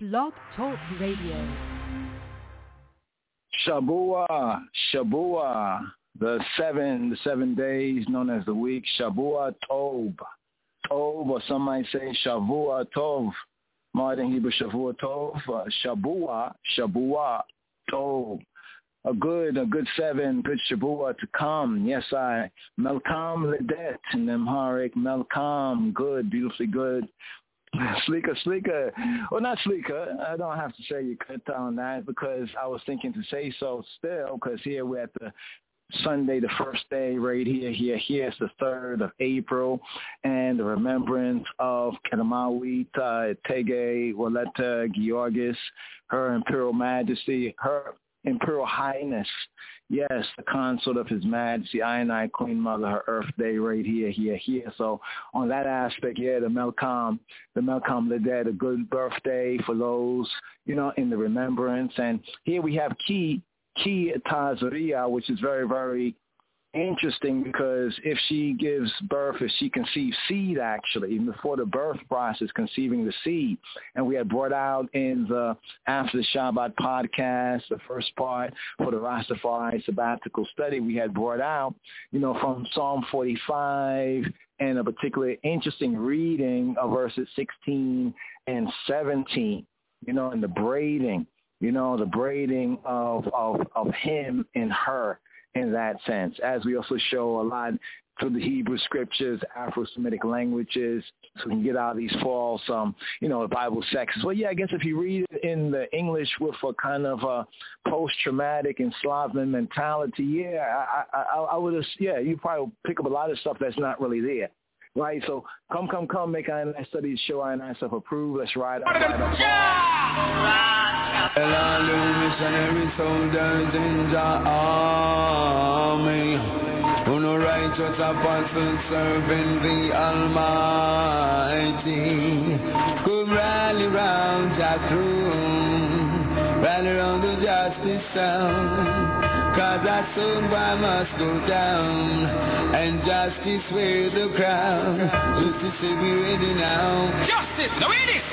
Blog Talk Radio. Shabua, the seven days known as the week, Shabua Tov, or some might say Shavua Tov, modern Hebrew Shavua Tov, Shabua Tov, a good 7, good Shabua to come. Yes, Melkam Ledet in Amharic, Melkam, good, beautifully good. Sleeker. Well, not sleeker. I don't have to say you cut on that because I was thinking to say so still because here we're at the Sunday, the first day right here. It's the 3rd of April and the remembrance of Kedemawit Tege Waleta Georgis, Her Imperial Majesty, Her Imperial Highness, yes, the consort of His Majesty, I, Queen Mother, her Earth Day right here. So on that aspect, the Melkam Ledet, a good birthday for those, in the remembrance. And here we have Ki Tazariya, which is very, very interesting because if she gives birth, if she conceives seed, actually, even before the birth process, conceiving the seed. And we had brought out in the After the Shabbat podcast, the first part for the Rastafari sabbatical study, we had brought out, from Psalm 45 and a particularly interesting reading of verses 16 and 17, and the braiding, the braiding of him and her. In that sense, as we also show a lot through the Hebrew scriptures, Afro-Semitic languages, so we can get out of these false, Bible sections. Well, I guess if you read it in the English with a kind of a post-traumatic and Slavic mentality, I would have, you probably pick up a lot of stuff that's not really there. Right, so come, make our nice studies, show our nice self-approved. Let's ride up. Hello, missionary soldiers in the army, who know righteous apostles serving the Almighty. Come rally round the throne, rally round the justice sound. 'Cause that soon I must go down, and justice wear the crown. Justice say be ready now. Justice, now read it.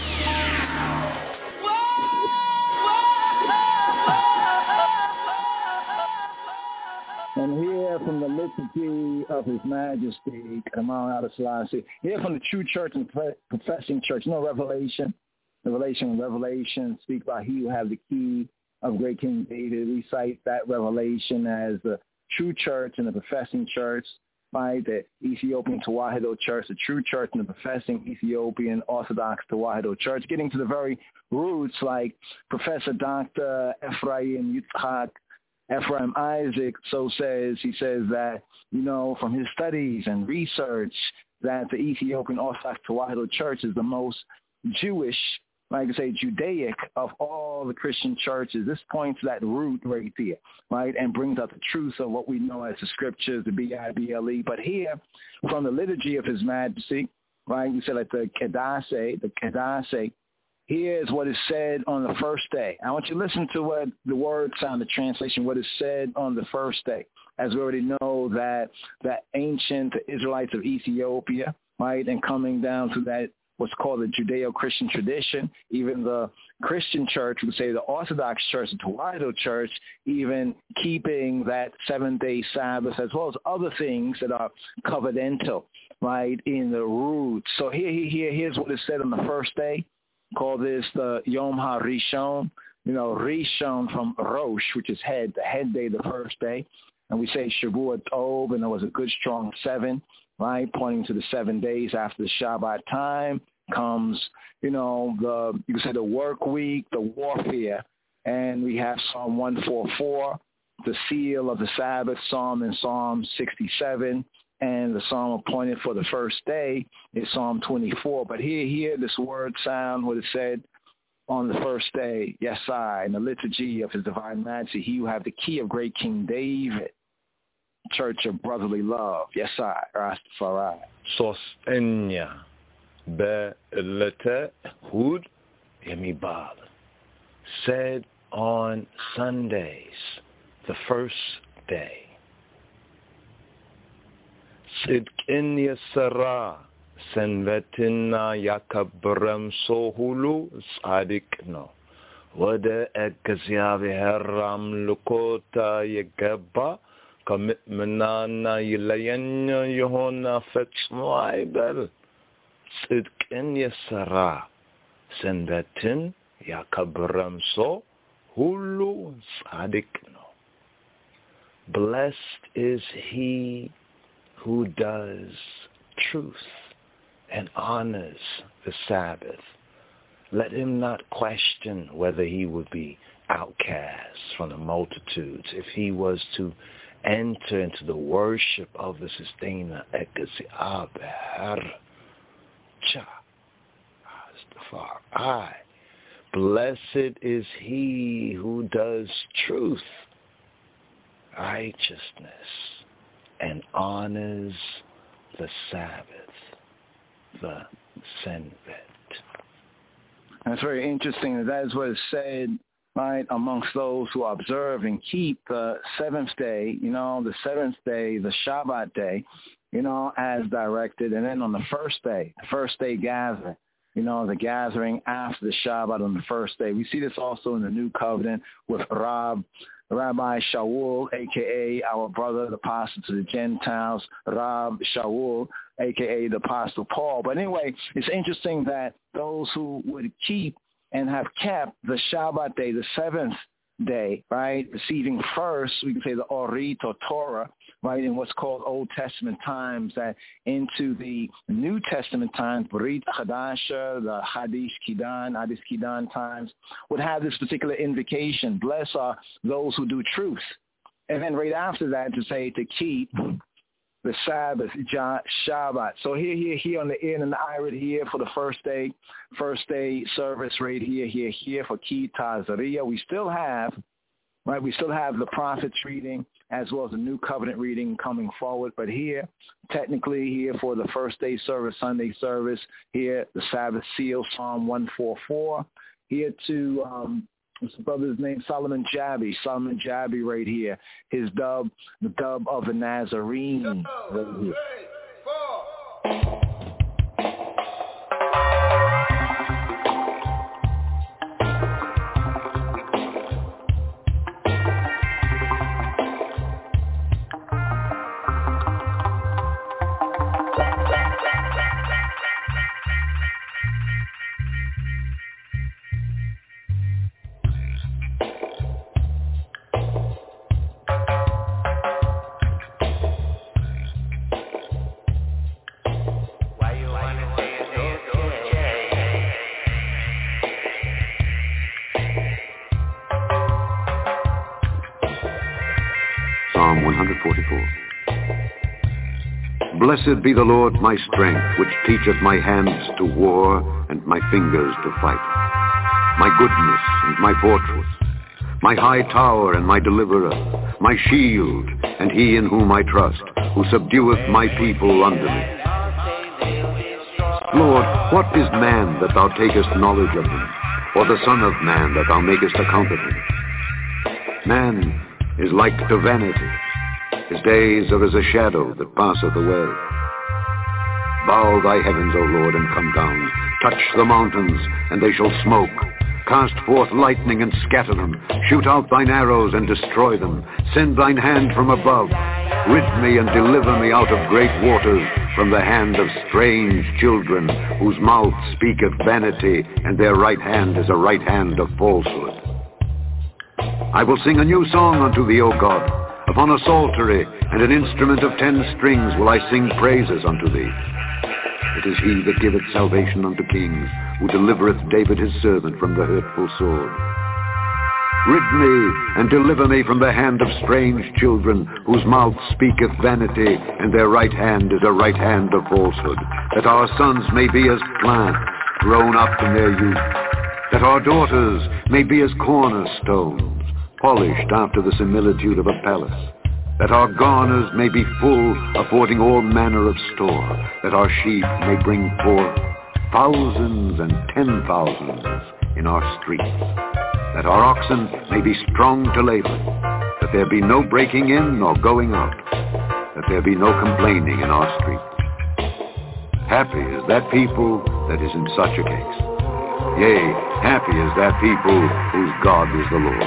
And here from the liturgy of His Majesty, Kamal Haile Selassie, here from the true church and professing church, Revelation speak about He who have the key of great King David. We cite that revelation as the true church and the professing church, right? The Ethiopian Tewahedo Church, the true church and the professing Ethiopian Orthodox Tewahedo Church, getting to the very roots like Professor Dr. Ephraim Isaac he says that, from his studies and research that the Ethiopian Orthodox Tewahedo Church is the most Jewish, like I say, Judaic of all the Christian churches. This points to that root right there, right, and brings out the truth of what we know as the scriptures, the Bible. But here, from the liturgy of His Majesty, right, we said like the Kedasse, here's what is said on the first day. I want you to listen to what the word sound, the translation, what is said on the first day. As we already know that ancient Israelites of Ethiopia, right, and coming down to that what's called the Judeo-Christian tradition, even the Christian church would say the Orthodox Church, the Tewahedo Church, even keeping that 7-day Sabbath as well as other things that are covenantal, right, in the roots. So here's what is said on the first day. Call this the Yom HaRishon, Rishon from Rosh, which is head, the head day, the first day. And we say Shavua Tov, and there was a good strong 7, right, pointing to the 7 days after the Shabbat time comes, you could say the work week, the warfare. And we have Psalm 144, the seal of the Sabbath, Psalm in Psalm 67. And the psalm appointed for the first day is Psalm 24. But here this word sound, what it said on the first day, yes, in the liturgy of His Divine Majesty, He who have the key of great King David, Church of Brotherly Love, yes, Rastafari. Sostenia be'lete hud yemibal, said on Sundays, the first day. Sidkin Yasara, ሰንበትና ያከበረም ሰው ሁሉ ጻድቅ ነው። ወደ እግዚአብሔር አምልኮት የገባ ከምእመናን ይለየኝ የሆነ ፈጽሞ አይበል። ጽድቅን የሰራ ሰንበትን ያከበረም ሰው ሁሉ ጻድቅ ነው። Blessed is he who does truth and honors the Sabbath. Let him not question whether he would be outcast from the multitudes if he was to enter into the worship of the sustainer እግዚአብሔር Rastafari. Blessed is he who does truth, righteousness, and honors the Sabbath, the Senvet. That's very interesting. That is what is said, right, amongst those who observe and keep the seventh day, the seventh day, the Shabbat day, as directed. And then on the first day gathering, the gathering after the Shabbat on the first day. We see this also in the New Covenant with Rabbi Shaul, a.k.a. our brother, the apostle to the Gentiles, Rab Shaul, a.k.a. the apostle Paul. But anyway, it's interesting that those who would keep and have kept the Shabbat day, the seventh day, right, receiving first, we can say the Orit or Torah, right, in what's called Old Testament times, that into the New Testament times, Brit Chadasha, the Hadith Kidan times, would have this particular invocation, blessed are those who do truth. And then right after that to say to keep the Sabbath, Shabbat. So here on the end and the irid here for the first day service right here for Ki Tazariah. We still have the prophets reading as well as the New Covenant reading coming forward. But here, technically here for the first day service, Sunday service, here the Sabbath seal, Psalm 144. Here to, what's the brother's name? Solomon Jabi right here. His dub, the dub of the Nazarene. Right here. Blessed be the Lord my strength, which teacheth my hands to war and my fingers to fight. My goodness and my fortress, my high tower and my deliverer, my shield, and he in whom I trust, who subdueth my people under me. Lord, what is man that thou takest knowledge of him, or the son of man that thou makest account of him? Man is like to vanity. His days are as a shadow that passeth away. Bow thy heavens, O Lord, and come down. Touch the mountains, and they shall smoke. Cast forth lightning and scatter them. Shoot out thine arrows and destroy them. Send thine hand from above. Rid me and deliver me out of great waters, from the hand of strange children, whose mouth speaketh vanity, and their right hand is a right hand of falsehood. I will sing a new song unto thee, O God. Upon a psaltery and an instrument of 10 strings will I sing praises unto thee. It is he that giveth salvation unto kings, who delivereth David his servant from the hurtful sword. Rid me and deliver me from the hand of strange children, whose mouth speaketh vanity, and their right hand is a right hand of falsehood, that our sons may be as plants grown up in their youth, that our daughters may be as cornerstones, polished after the similitude of a palace, that our garners may be full, affording all manner of store, that our sheep may bring forth thousands and 10,000s in our streets, that our oxen may be strong to labor, that there be no breaking in nor going out, that there be no complaining in our streets. Happy is that people that is in such a case. Yea, happy is that people whose God is the Lord.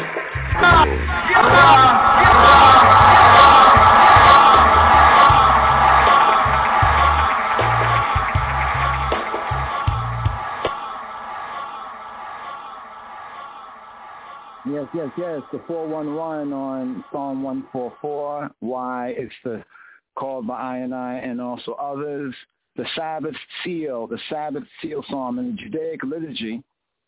Yes. The 411 on Psalm 144. Why it's called by I and also others. The Sabbath seal Psalm in the Judaic liturgy.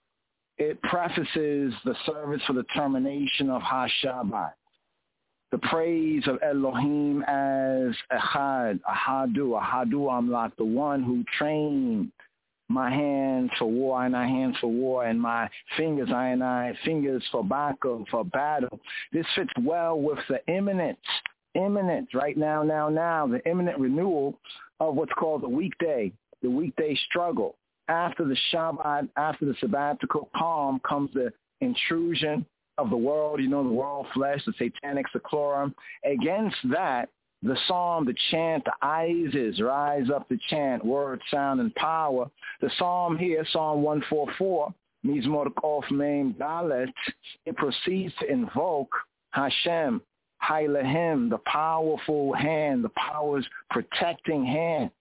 It prefaces the service for the termination of HaShabbat. The praise of Elohim as Echad, Ahadu Amlak, the one who trained my hands for war, and I hands for war, and my fingers, I fingers for battle. This fits well with the imminent, right now, the imminent renewal of what's called the weekday struggle. After the Shabbat, after the sabbatical calm, comes the intrusion of the world, the world flesh, the satanic seclorum. Against that, the psalm, the chant, the Isis rise up to chant, word, sound, and power. The psalm here, Psalm 144, Mizmor Kof Mem Dalet, it proceeds to invoke Hashem, Hailahim, the powerful hand, the power's protecting hand.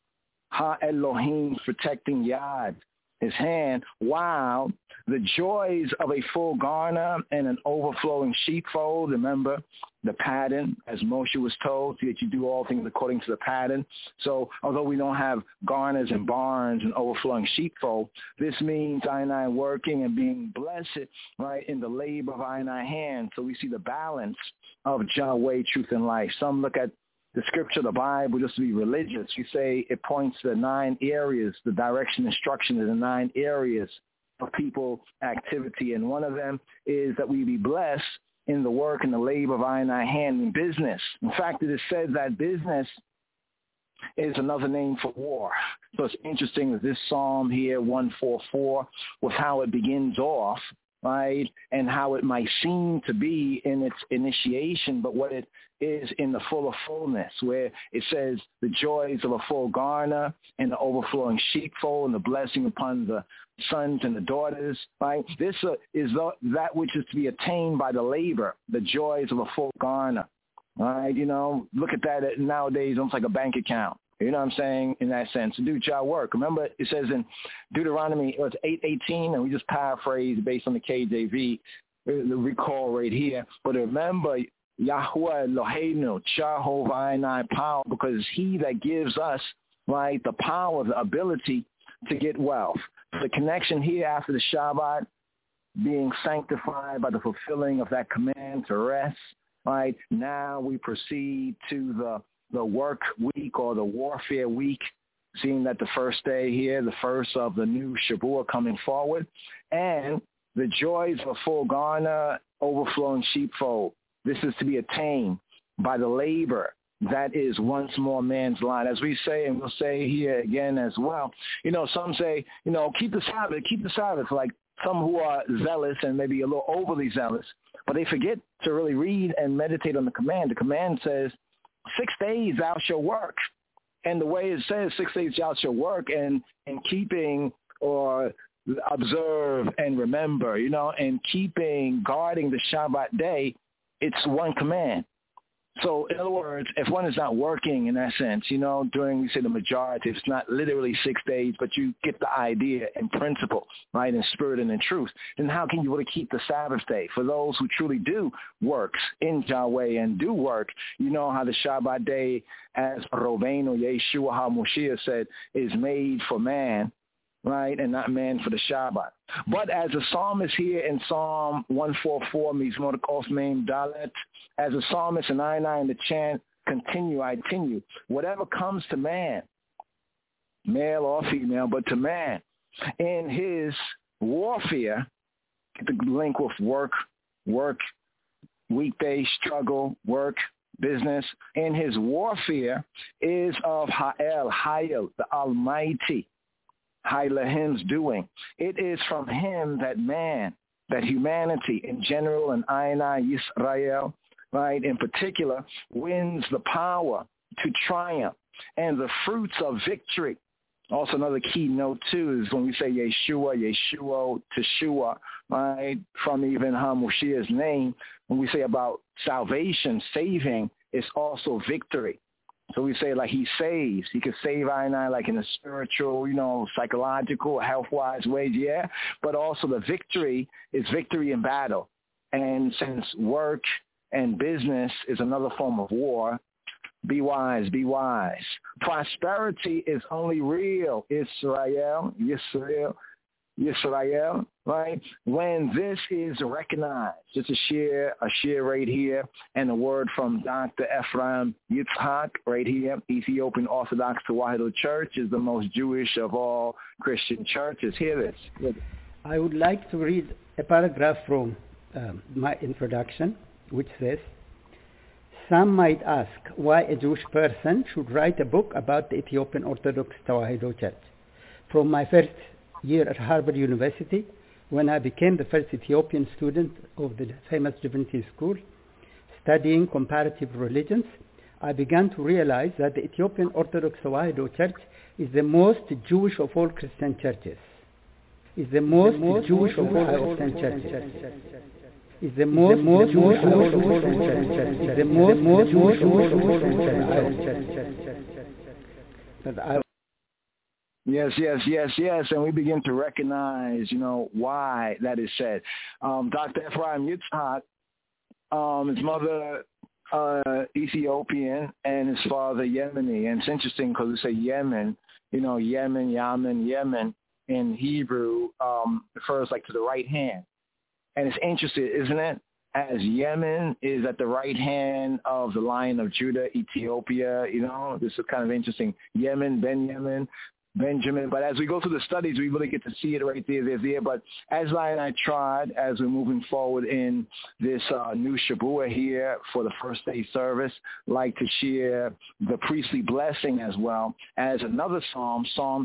Ha Elohim, protecting Yad, his hand, while the joys of a full garner and an overflowing sheepfold, remember the pattern, as Moshe was told, that you do all things according to the pattern. So although we don't have garners and barns and overflowing sheepfold, this means I working and being blessed, right, in the labor of I hand. So we see the balance of Yahweh, truth, and life. Some look at the scripture, the Bible, just to be religious. You say it points to the 9 areas, the direction, instruction in the 9 areas of people activity. And one of them is that we be blessed in the work and the labor of I hand in business. In fact, it is said that business is another name for war. So it's interesting that this psalm here, 144, with how it begins off, right, and how it might seem to be in its initiation, but what it is in the fullness, where it says the joys of a full garner and the overflowing sheepfold and the blessing upon the sons and the daughters, right? This is that which is to be attained by the labor, the joys of a full garner, right? Look at that nowadays, almost like a bank account. You know what I'm saying? In that sense, to do job work. Remember, it says in Deuteronomy, it's 8:18, and we just paraphrase based on the KJV, the recall right here. But remember, Yahuwah Eloheinu, Jehovah power, because it's he that gives us, right, the power, the ability to get wealth. The connection here after the Shabbat, being sanctified by the fulfilling of that command to rest, right? Now we proceed to the work week or the warfare week, seeing that the first day here, the first of the new Shavuot coming forward, and the joys of a full garner, overflowing sheepfold. This is to be attained by the labor that is once more man's line. As we say, and we'll say here again as well, some say, keep the Sabbath, like some who are zealous and maybe a little overly zealous, but they forget to really read and meditate on the command. The command says, 6 days thou shalt work. And the way it says 6 days thou shalt work and keeping or observe and remember, and guarding the Shabbat day, it's one command. So in other words, if one is not working in that sense, during, we say the majority, it's not literally 6 days, but you get the idea and principle, right, in spirit and in truth, then how can you really keep the Sabbath day? For those who truly do works in Yahweh and do work, how the Shabbat day, as Roveinu Yeshua HaMoshiach said, is made for man, right, and not man for the Shabbat. But as the psalmist here in Psalm 144, Mizmor Kof Mem Dalet, as the psalmist and I in the chant, continue, whatever comes to man, male or female, but to man, in his warfare, get the link with work, weekday struggle, work, business, in his warfare is of Hayel, the Almighty, Hailahim's doing. It is from him that man, that humanity in general, and Aina Yisrael, right, in particular, wins the power to triumph and the fruits of victory Also, another key note, too, is when we say Yeshua, Yeshua, Teshua, right, from even HaMoshiach's name, when we say about salvation, saving, it's also victory. So we say, like, he saves. He could save I and I, like, in a spiritual, psychological, health-wise ways, yeah. But also the victory is victory in battle. And since work and business is another form of war, be wise, be wise. Prosperity is only real, Israel, right? When this is recognized. Just a share right here, and a word from Dr. Ephraim Yitzhak right here. Ethiopian Orthodox Tewahedo Church is the most Jewish of all Christian churches. Hear this. I would like to read a paragraph from my introduction, which says, some might ask why a Jewish person should write a book about the Ethiopian Orthodox Tewahedo Church. From my first year at Harvard University, when I became the first Ethiopian student of the famous Divinity School, studying comparative religions, I began to realize that the Ethiopian Orthodox Tewahedo Church is the most Jewish of all Christian churches. Is the most Jewish of all Christian churches. Is the most Jewish of all Christian churches. Is the most Jewish of all Christian churches. Yes, and we begin to recognize, why that is said. Dr. Ephraim Yitzhak, his mother Ethiopian and his father Yemeni. And it's interesting because we say Yemen, Yemen in Hebrew refers like to the right hand. And it's interesting, isn't it? As Yemen is at the right hand of the Lion of Judah, Ethiopia, this is kind of interesting. Yemen, Benjamin. But as we go through the studies, we really get to see it right there. But as I and I tried, as we're moving forward in this new Shabua here for the first day service, like to share the priestly blessing as well as another psalm, Psalm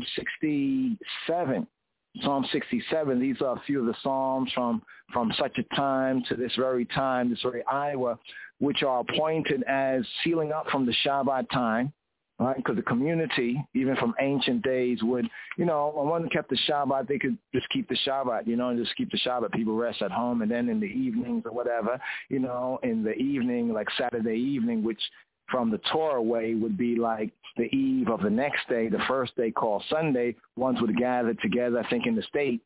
67. Psalm 67, these are a few of the psalms from such a time to this very time, this very hour, which are appointed as sealing up from the Shabbat time, right? Because the community, even from ancient days, would, when one kept the Shabbat, they could just keep the Shabbat, and just keep the Shabbat. People rest at home, and then in the evenings or whatever, in the evening, like Saturday evening, which from the Torah way would be like the eve of the next day, the first day called Sunday, ones would gather together, I think in the state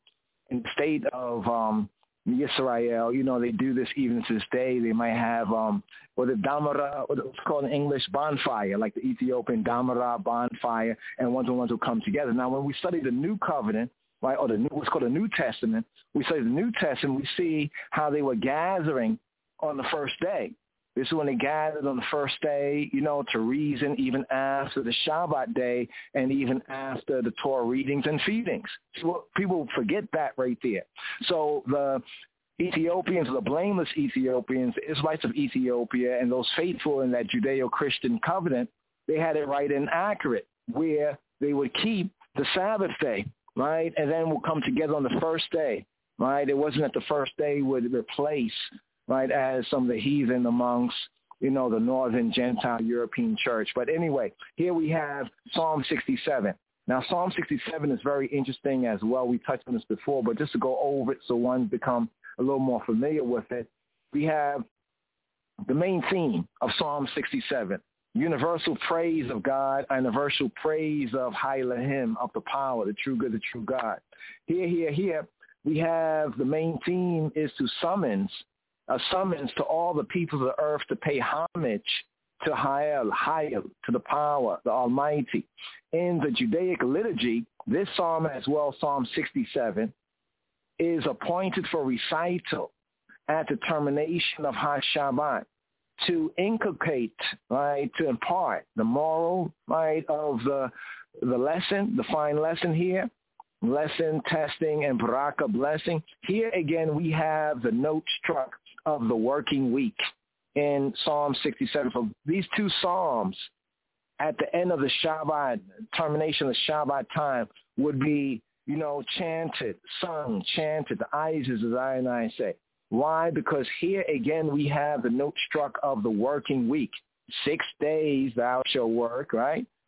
of Yisrael, they do this even to this day. They might have the Damara, what's called in English, bonfire, like the Ethiopian Damara bonfire, and ones will come together. Now, when we study the New Covenant, right, or what's called the New Testament, we study the New Testament, we see how they were gathering on the first day. This is when they gathered on the first day, to reason even after the Shabbat day and even after the Torah readings and feedings. So people forget that right there. So the Ethiopians, the blameless Ethiopians, the Israelites of Ethiopia, and those faithful in that Judeo-Christian covenant, they had it right and accurate, where they would keep the Sabbath day, right, and then we'll come together on the first day, right? It wasn't that the first day would replace, right, as some of the heathen amongst, the northern Gentile European church. But anyway, here we have Psalm 67. Now, Psalm 67 is very interesting as well. We touched on this before, but just to go over it so one become a little more familiar with it, we have the main theme of Psalm 67, universal praise of God, universal praise of Elohim, of the power, the true good, the true God. Here, we have the main theme is a summons to all the people of the earth to pay homage to Hayel, to the power, the Almighty. In the Judaic liturgy, this psalm as well, Psalm 67, is appointed for recital at the termination of HaShabbat to inculcate, right, to impart the moral, right, of the lesson, the fine lesson here, lesson, testing, and baraka blessing. Here again, we have the note struck of the working week in Psalm 67. So these two psalms at the end of the Shabbat, termination of the Shabbat time, would be, chanted, sung, chanted, the Isis, as I and I say. Why? Because here again we have the note struck of the working week. 6 days thou shalt work, right?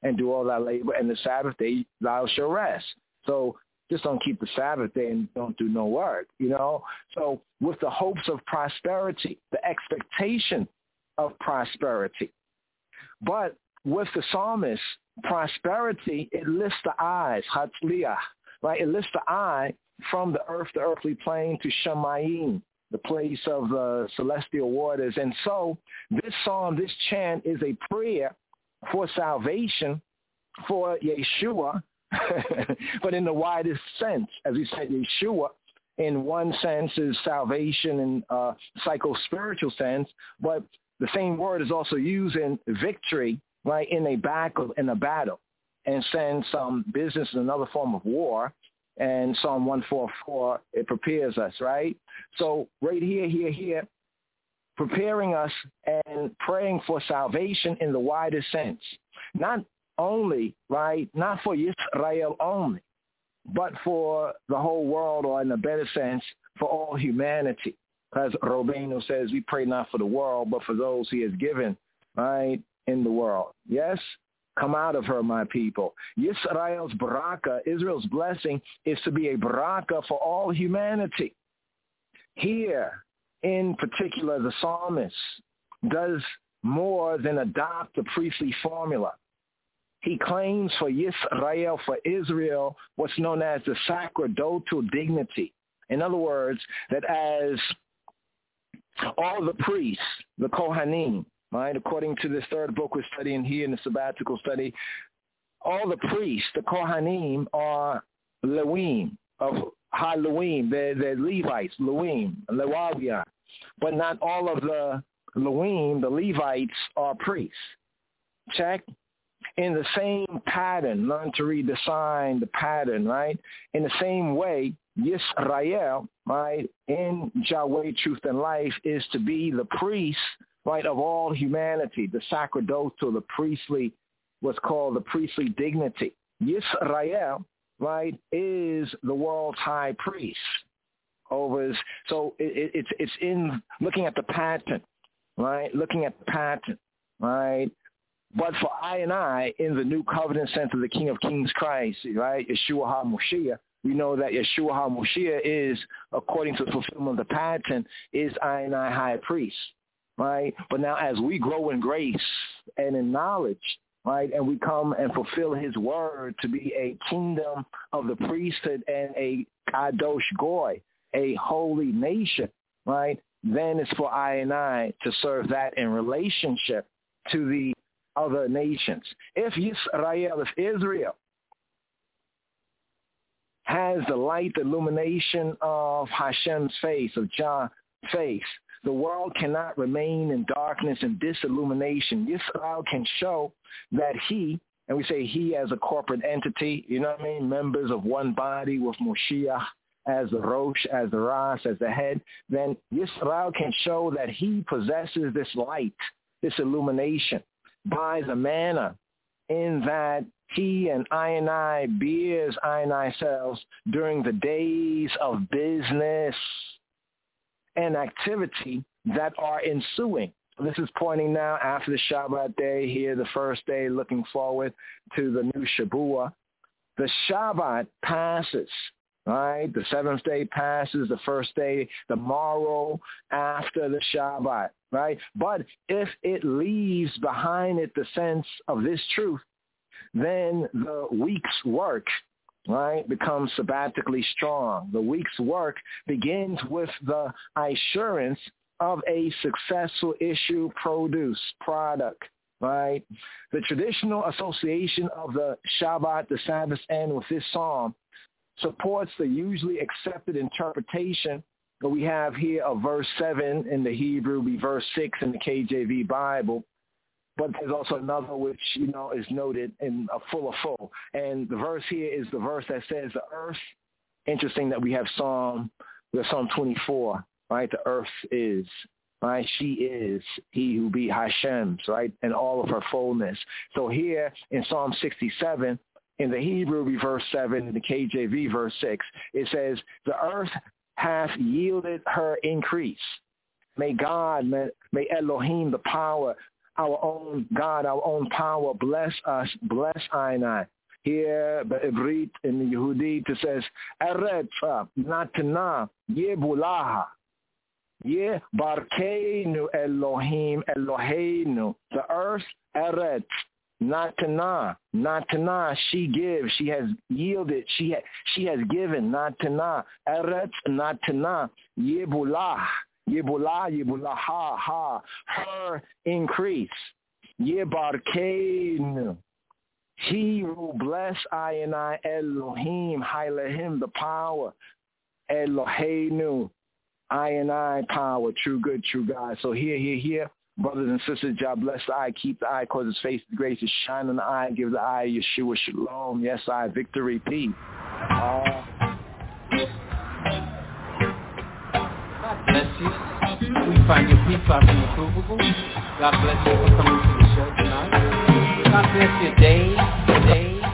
and do all thy labor, and the Sabbath day thou shalt rest. So just don't keep the Sabbath day and don't do no work, you know. So with the hopes of prosperity, the expectation of prosperity. But with the psalmist, prosperity, it lifts the eyes, hatzliah, right? It lifts the eye from the earth, the earthly plane, to Shamayim, the place of the celestial waters. And so this psalm, this chant is a prayer for salvation for Yeshua, but in the widest sense. As we said, Yeshua in one sense is salvation in a psycho-spiritual sense, but the same word is also used in victory, right, in a battle. And since business is another form of war, and Psalm 144, it prepares us, right? So right here, preparing us and praying for salvation in the widest sense. Not only, right, not for Israel only, but for the whole world, or in a better sense, for all humanity. As Robeno says, we pray not for the world, but for those he has given, right, in the world. Yes? Come out of her, my people. Yisrael's baraka, Israel's blessing, is to be a baraka for all humanity. Here, in particular, the psalmist does more than adopt the priestly formula. He claims for Yisrael, for Israel, what's known as the sacerdotal dignity. In other words, that as all the priests, the Kohanim, right, according to this third book we're studying here in the sabbatical study, all the priests, the Kohanim, are Lewim, of Ha-Lewim, they're Levites, Lewim, Lewawiah. But not all of the Lewim, the Levites, are priests. Check. In the same pattern, learn to read the sign, the pattern, right? In the same way, Yisrael, right, in Yahweh Truth and Life, is to be the priest, right, of all humanity, the sacerdotal, the priestly, what's called the priestly dignity. Yisrael, right, is the world's high priest. So it's in looking at the pattern, right, right? But for I and I, in the new covenant sense of the King of Kings Christ, right, Yeshua HaMoshiach, we know that Yeshua HaMoshiach is, according to the fulfillment of the pattern, is I and I high priest, right? But now as we grow in grace and in knowledge, right, and we come and fulfill his word to be a kingdom of the priesthood and a Kadosh Goy, a holy nation, right, then it's for I and I to serve that in relationship to the other nations. If Israel has the light, the illumination of Hashem's face, of Joh's face, the world cannot remain in darkness and disillumination. Yisrael can show that he, and we say he as a corporate entity, you know what I mean, members of one body with Moshiach as the Rosh, as the Ras, as the head, then Yisrael can show that he possesses this light, this illumination, by the manner in that he and I bears I and I selves during the days of business and activity that are ensuing. This is pointing now after the Shabbat day here, the first day, looking forward to the new Shabuah. The Shabbat passes, right? The seventh day passes, the first day, the morrow after the Shabbat, right? But if it leaves behind it the sense of this truth, then the week's work, right, becomes sabbatically strong. The week's work begins with the assurance of a successful issue, product, right? The traditional association of the Shabbat, the Sabbath end with this psalm supports the usually accepted interpretation that we have here of verse 7 in the Hebrew, be verse 6 in the KJV Bible. But there's also another which, you know, is noted in a full. And the verse here is the verse that says the earth. Interesting that we have Psalm 24, right? The earth is, right? She is he who be Hashem's, right? And all of her fullness. So here in Psalm 67, in the Hebrew, be verse 7, in the KJV, verse 6, it says, the earth hath yielded her increase. May God, may Elohim, the power our own God, our own power. Bless us, bless I and I. Here, Be'ivrit, in the Yehudit, it says, Eretz, Natana, Yebulaha, Ye Barkeinu Elohim, Eloheinu. The earth, Eretz, Natana, Natana, she gives, she has yielded, she has given, Natana, Eretz, Natana, Yebulah, Yebulah, Yebulaha, ha, her increase, Yebarkeinu. He will bless I and I, Elohim, Hailahim, the power, Eloheinu, I and I, power, true good, true God. So here, brothers and sisters, God bless the eye, keep the eye, cause his face, the grace to shine on the eye, give the eye Yeshua Shalom, yes, I, victory, peace. God bless you. We find your peace out unprovable. God bless you for coming to the show tonight. God bless your day. God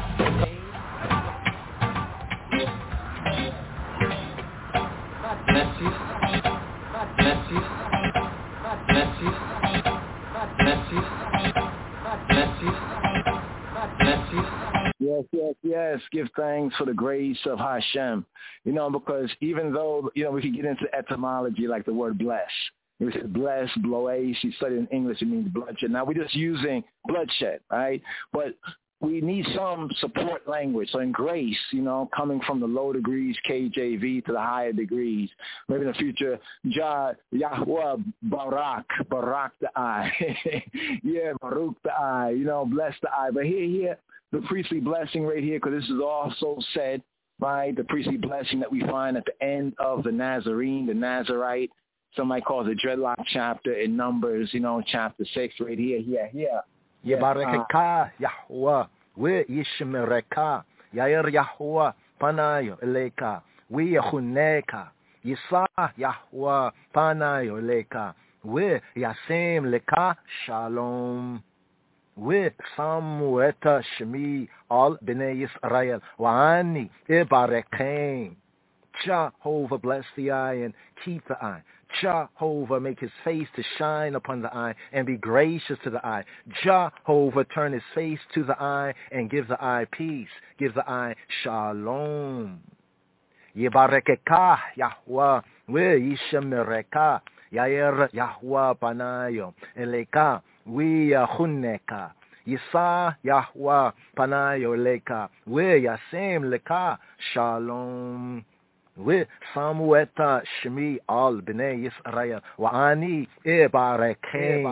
bless you. God bless you. God bless you. God bless you. God bless you. God bless you. Yes. Give thanks for the grace of Hashem. Because even though, we could get into etymology like the word bless. We said bless, bloesh. You study in English, it means bloodshed. Now we're just using bloodshed, right? But we need some support language. So in grace, coming from the low degrees, KJV, to the higher degrees. Maybe in the future, Yahweh, Barak the eye. Yeah, Baruch the eye, bless the eye. But here, the priestly blessing right here, because this is also said, right? The priestly blessing that we find at the end of the Nazarene, the Nazarite. Somebody calls it dreadlock chapter in Numbers, chapter 6 right here. Yebarekeka Yahweh, we Yishmereka, Yair Yahweh, Panayo Eleka, we Yahuneka, Yisa Yahweh, Panayo Eleka, we Yasim Leka, Shalom. We Samueta Shemi, all Bnei Yisrael, Wa'ani, Ibarekim. Jehovah bless the eye and keep the eye. Jehovah make his face to shine upon the eye and be gracious to the eye. Jehovah turn his face to the eye and give the eye peace. Give the eye shalom. Yebarekeka Yahweh, we Yishemereka, Yair Yahweh Panayo, Eleka, we Yahuneka. Yisa Yahweh Panayo Eleka, we Yasim Leka, Shalom. We Samueta Shemi al Bnei Yisrael Wa'ani Ibarekim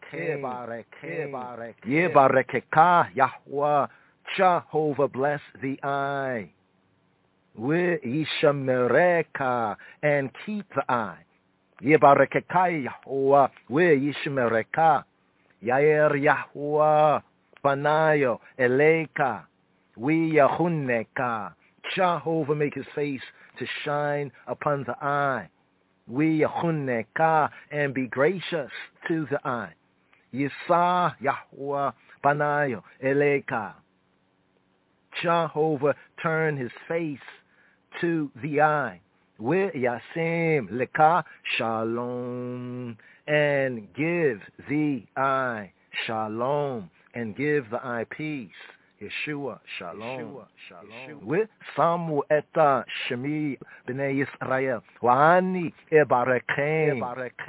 Yebarekeka Yahweh. Jehovah bless the eye. We Yishemereka and keep the eye. Yebarekeka Yahweh. We Yishemereka Yair Yahweh Panayo Eleka. We Yahuneka. Jehovah make his face to shine upon the eye. We Yahuneka and be gracious to the eye. Yisa Yahweh Panayo Eleka. Jehovah turn his face to the eye. We Yasim Leka Shalom and give the eye shalom and give the eye peace. Yeshua, Shalom. We Samu Eta Shemi Bnei Yisrael. Wa'ani Ebarekim.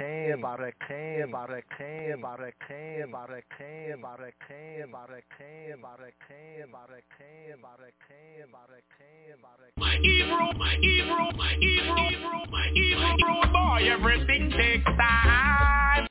Hebrew boy, everything takes time.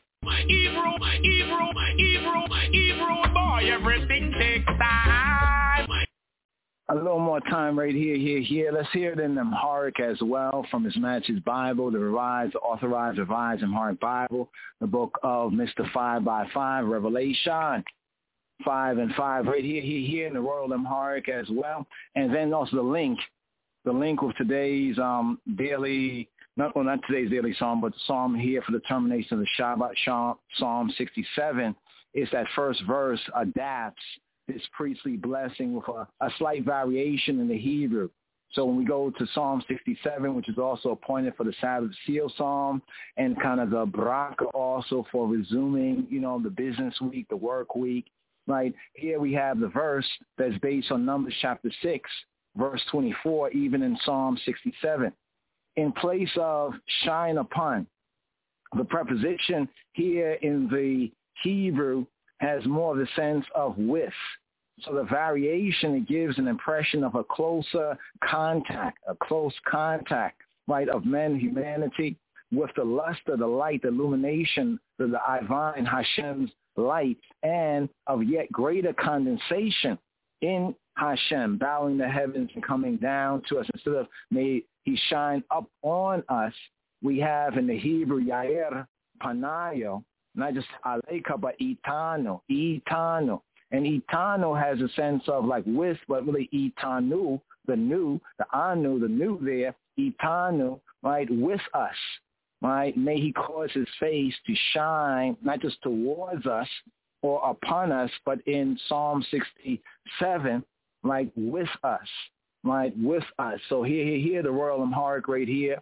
Hebrew boy, everything takes time. A little more time right here. Let's hear it in Amharic as well from His Majesty's Bible, the revised, authorized, revised Amharic Bible, the book of Mr. 5x5, Revelation 5 and 5 right here in the Royal Amharic as well. And then also the link with today's daily, not today's daily psalm, but the psalm here for the termination of the Shabbat, Psalm 67, is that first verse adapts this priestly blessing with a slight variation in the Hebrew. So when we go to Psalm 67, which is also appointed for the Sabbath seal psalm, and kind of the Baraka also for resuming, the business week, the work week, right? Here we have the verse that's based on Numbers chapter 6, verse 24, even in Psalm 67. In place of shine upon, the preposition here in the Hebrew has more of the sense of with. So the variation, it gives an impression of a closer contact, right, of men, humanity, with the luster, the light, the illumination, the divine Hashem's light, and of yet greater condensation in Hashem, bowing the heavens and coming down to us. Instead of may he shine up on us, we have in the Hebrew, Yair Panayo, not just Aleka, but Itano. And Itano has a sense of like with, but really Itanu, the new, the Anu, the new there, Itanu, right, with us, right? May he cause his face to shine, not just towards us or upon us, but in Psalm 67, like with us, right, with us. So here, the Royal Amharic right here,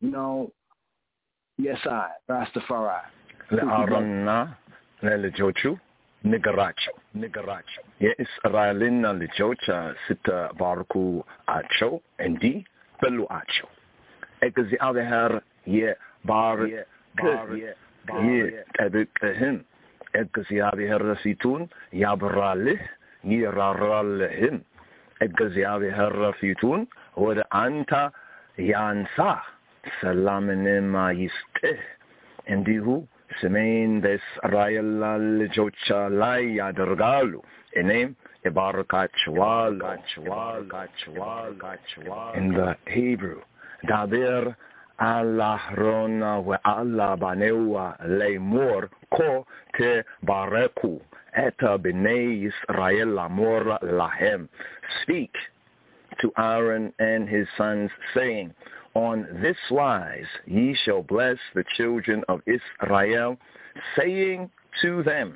yes, I, Rastafari. Le'aronna, le'lejochu, nigaracho. Ye'israelina lejocha sita barku acho, endi belu acho. Ekezi aveher ye bar ye tabikahim. Ekezi aveher situn yabralih yiraralihim. Ekezi aveher situn wada anta yansa salaminima yisteh. Endihu Semein des Rayala Lejocha Lai Yadargalu. Enem Ebarakachwal. In the Hebrew, Daber Allah Rona wa Allah Banewa Leimur Ko Te Bareku Eta B'nei Israel Amor Lahem. Speak to Aaron and his sons, saying, on this wise ye shall bless the children of Israel, saying to them,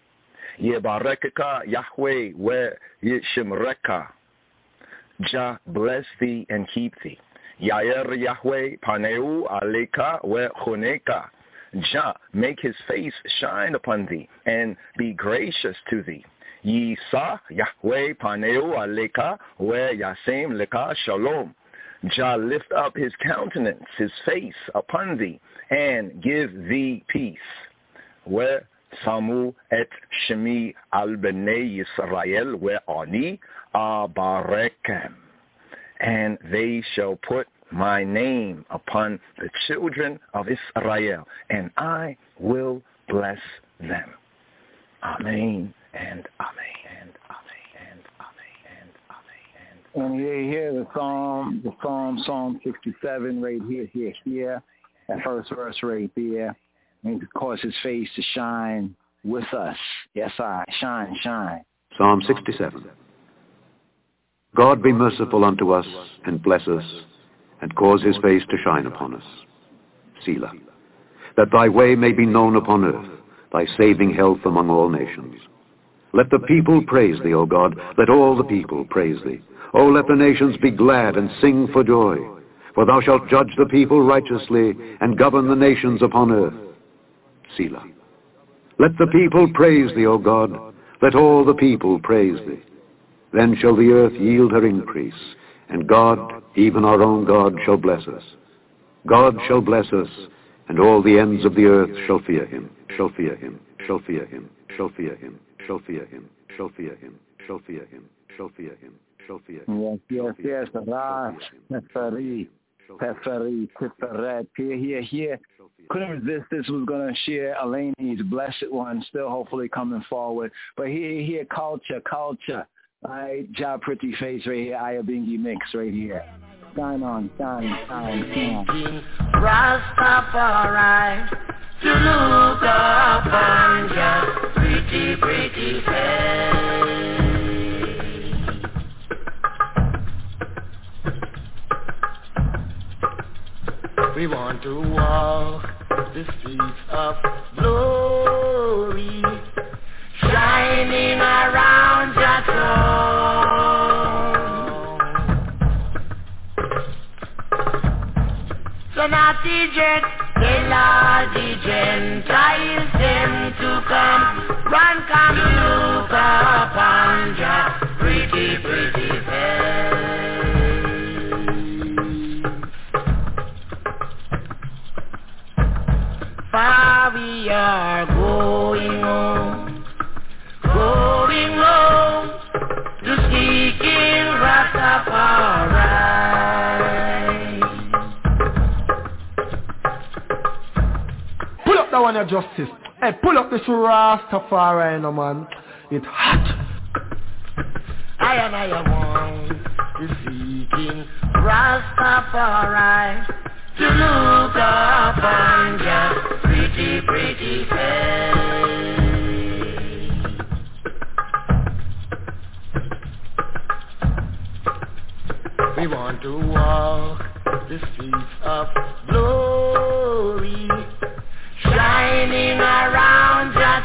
Yebarekeka Yahweh we Yishimreka. Jah bless thee and keep thee. Yair Yahweh Paneu Aleka we Choneka. Jah make his face shine upon thee and be gracious to thee. Yisa Yahweh Paneu Aleka we Yasem Leka Shalom. Jah lift up his countenance, his face upon thee, and give thee peace. Where Samu et Shemi al Bnei Yisrael where Ani Abarekem. And they shall put my name upon the children of Israel, and I will bless them. Amen and amen and amen and amen and amen. And here the Psalm 67 right here, that first verse right there, and to cause his face to shine with us. Yes, I shine. Psalm 67. God be merciful unto us, and bless us, and cause his face to shine upon us. Selah. That thy way may be known upon earth, thy saving health among all nations. Let the people praise thee, O God. Let all the people praise thee. O let the nations be glad and sing for joy. For thou shalt judge the people righteously, and govern the nations upon earth. Selah. Let the people praise thee, O God. Let all the people praise thee. Then shall the earth yield her increase, and God, even our own God, shall bless us. God shall bless us, and all the ends of the earth shall fear him, shall fear him, shall fear him, shall fear him, shall fear him, shall fear him, shall fear him, shall fear him, shall fear him. Yes, Teferi, Tiferet, here. Couldn't resist this. Was going to share Eleni's Blessed One, still hopefully coming forward. But here, culture. Right, Jah Pretty Face right here, Ayabingi Mix right here. Shine on. Rastafari, to look upon Jah pretty face. We want to walk the streets of glory, shining around Jah throne. So not Egypt, tell all the Gentiles them to come. Run, come look upon Jah, pretty, pretty face. Far we are going home, to seek in Rastafari. Pull up that one, your justice. Hey, pull up this Rastafari, no man. It's hot. I want to seek in Rastafari, to look upon Jah, pretty, pretty face. We want to walk the streets of glory, shining around Jah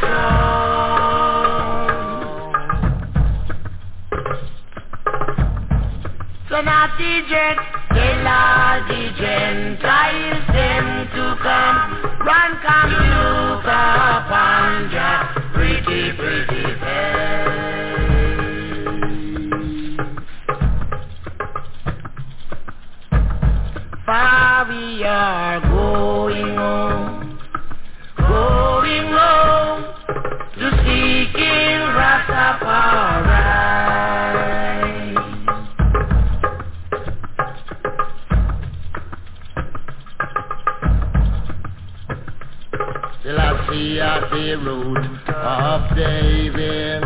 throne. So not Egypt, tell all the Gentiles them to come. Run, come look upon Jah, pretty, pretty face. Far we are going home, to seek in Rastafari. Till I see at the root of David.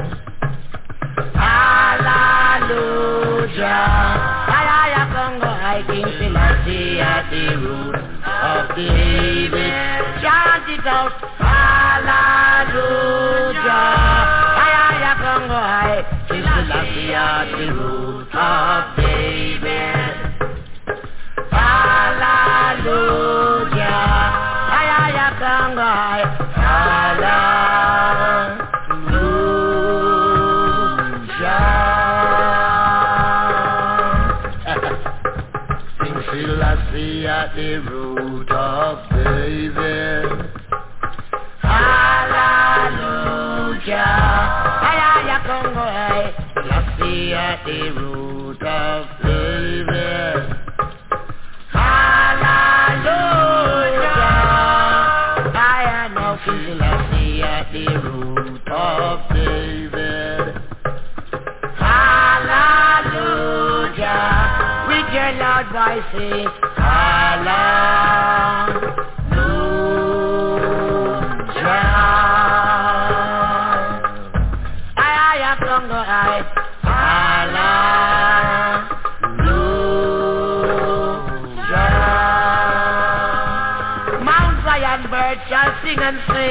Hallelujah. I King Selassie at the root of David. Chant it out. Hallelujah. Congo, I King Selassie at the root of David. Hallelujah. Congo, at the root of David. Hallelujah. Congo, Selassie at the root of David. Hallelujah. I know Selassie at the root of David. Hallelujah. With your loud voices. Mount Zion birds shall sing and say,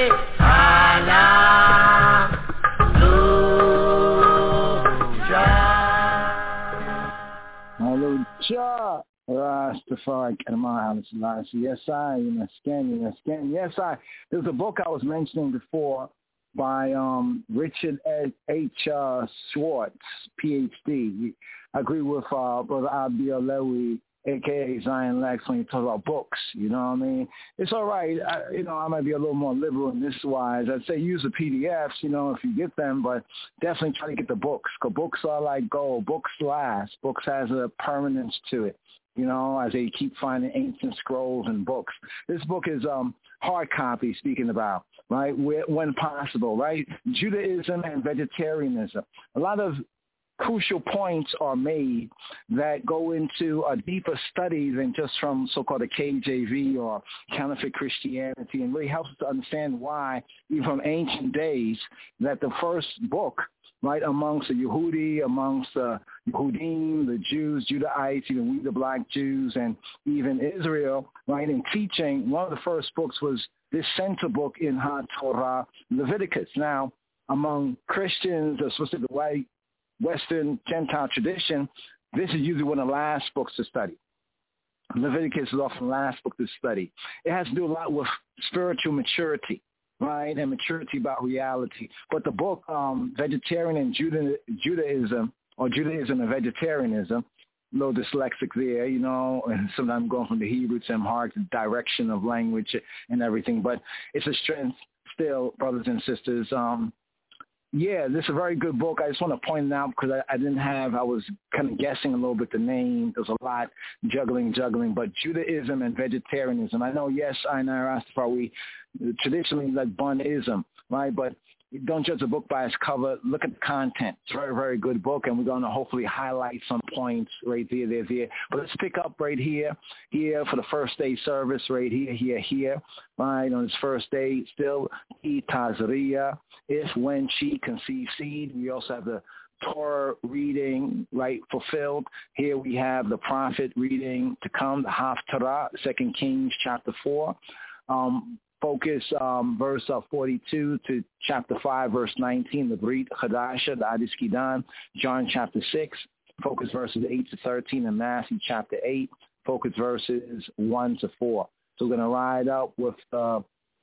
Hallelujah. Rastafari, yes, yes, I. There's a book I was mentioning before by Richard H. Schwartz, PhD. I agree with Brother Abdiel Lewy, a.k.a. Zion Lex, when you talk about books, you know what I mean? It's all right. I might be a little more liberal in this wise. I'd say use the PDFs, if you get them, but definitely try to get the books, because books are like gold. Books last. Books has a permanence to it. As they keep finding ancient scrolls and books. This book is hard copy, speaking about, right, when possible, right? Judaism and vegetarianism. A lot of crucial points are made that go into a deeper study than just from so-called the KJV or counterfeit Christianity, and really helps us to understand why, even from ancient days, that the first book, right, amongst the Yehudi, amongst the Yehudim, the Jews, Judahites, even we the black Jews, and even Israel, right, in teaching, one of the first books was this center book in HaTorah, Leviticus. Now, among Christians, especially the white Western Gentile tradition, this is usually one of the last books to study. Leviticus is often the last book to study. It has to do a lot with spiritual maturity, right, and maturity about reality. But the book, Vegetarian and Judaism, or Judaism and Vegetarianism, little dyslexic there, and sometimes I'm going from the Hebrew to Amharic, the direction of language and everything. But it's a strength still, brothers and sisters. Yeah, this is a very good book. I just want to point it out because I was kind of guessing a little bit the name. There's a lot juggling. But Judaism and vegetarianism. I know, yes, I and Rastafari, we traditionally like Bunism, right? But don't judge a book by its cover. Look at the content. It's a very, very good book, and we're going to hopefully highlight some points right there. But let's pick up right here for the first day service right here, right, on this first day, still, Tazria, if, when she conceived seed. We also have the Torah reading, right, fulfilled. Here we have the prophet reading to come, the Haftarah, 2 Kings chapter 4. Focus verse 42 to chapter 5, verse 19, the Brit Chadasha, the Adis Kidan, John chapter 6. Focus verses 8 to 13 in Matthew chapter 8. Focus verses 1 to 4. So we're going to ride up with the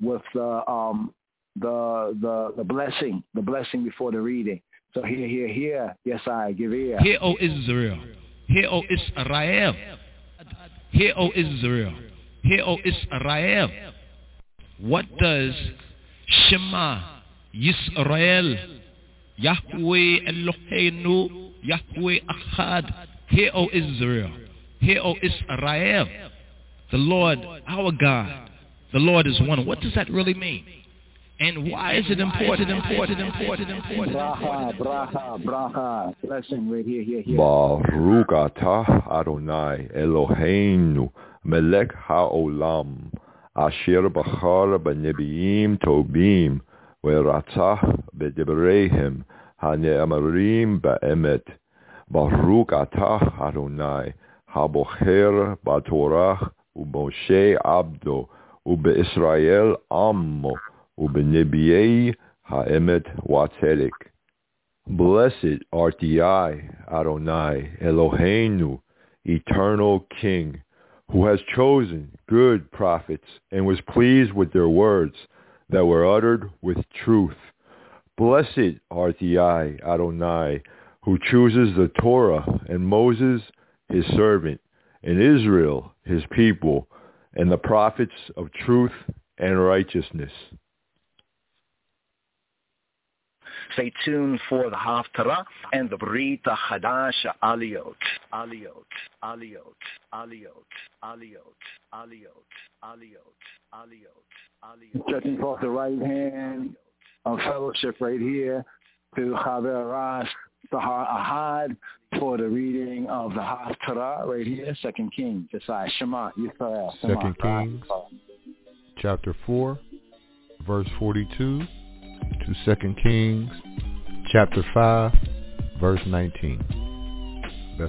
blessing before the reading. So here, yes, I give ear. Hear, O Israel. Hear, O Israel. Hear, O Israel. Hear, O Israel. What does Shema Yisrael, Yahweh Eloheinu, Yahweh Echad, hear, O Israel, hear, O Israel, the Lord, our God, the Lord is one. What does that really mean? And why is it important? Bracha, blessing right here. Baruch atah Adonai Eloheinu melech haolam asher bachar b'nebiim tobim v'ratzah b'debreihem hane'amarim ba'emet. Baruch atah Adonai habocher b'torah u'Moshe abdo u'be'Israel ammo u'b'nebiei ha'emet wa'tzedek. Blessed art I, Adonai Eloheinu, eternal King, who has chosen good prophets and was pleased with their words that were uttered with truth. Blessed art I, Adonai, who chooses the Torah and Moses his servant, and Israel his people, and the prophets of truth and righteousness. Stay tuned for the Haftarah and the Brit Chadasha Aliyot. Stretching forth the right hand of fellowship right here to Chaver Ras Ahad for the reading of the Haftarah right here, 2 Kings. Shema Yisrael. 2 Kings, chapter 4, verse 42. To 2 Kings, chapter 5, verse 19. Let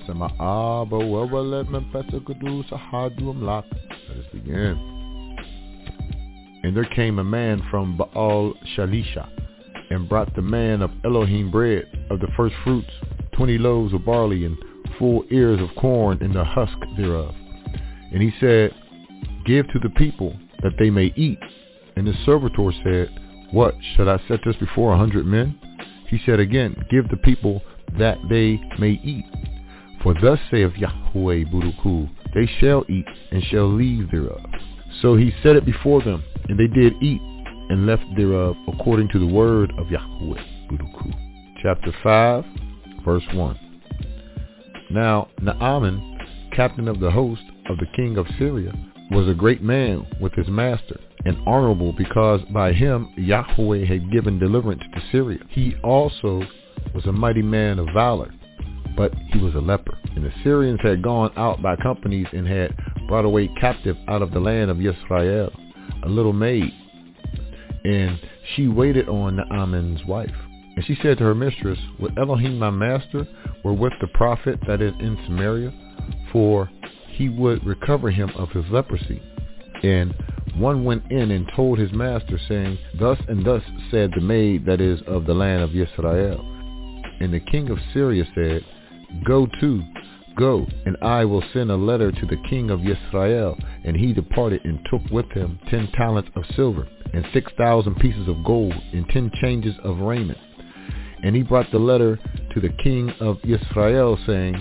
us begin. And there came a man from Baal Shalisha, and brought the man of Elohim bread of the first fruits, 20 loaves of barley, and full ears of corn in the husk thereof. And he said, Give to the people, that they may eat. And the servitor said, What, shall I set this before 100 men? He said again, Give the people that they may eat. For thus saith Yahweh Buruku, they shall eat and shall leave thereof. So he set it before them, and they did eat and left thereof, according to the word of Yahweh Buruku. Chapter 5, verse 1. Now Naaman, captain of the host of the king of Syria, was a great man with his master, and honorable, because by him Yahweh had given deliverance to Syria. He also was a mighty man of valor, but he was a leper. And the Syrians had gone out by companies and had brought away captive out of the land of Yisrael a little maid, and she waited on Naaman's wife. And she said to her mistress, Would Elohim my master were with the prophet that is in Samaria, for he would recover him of his leprosy. And one went in and told his master, saying, Thus and thus said the maid that is of the land of Yisrael. And the king of Syria said, Go, and I will send a letter to the king of Yisrael. And he departed and took with him 10 talents of silver, and 6,000 pieces of gold, and 10 changes of raiment. And he brought the letter to the king of Yisrael, saying,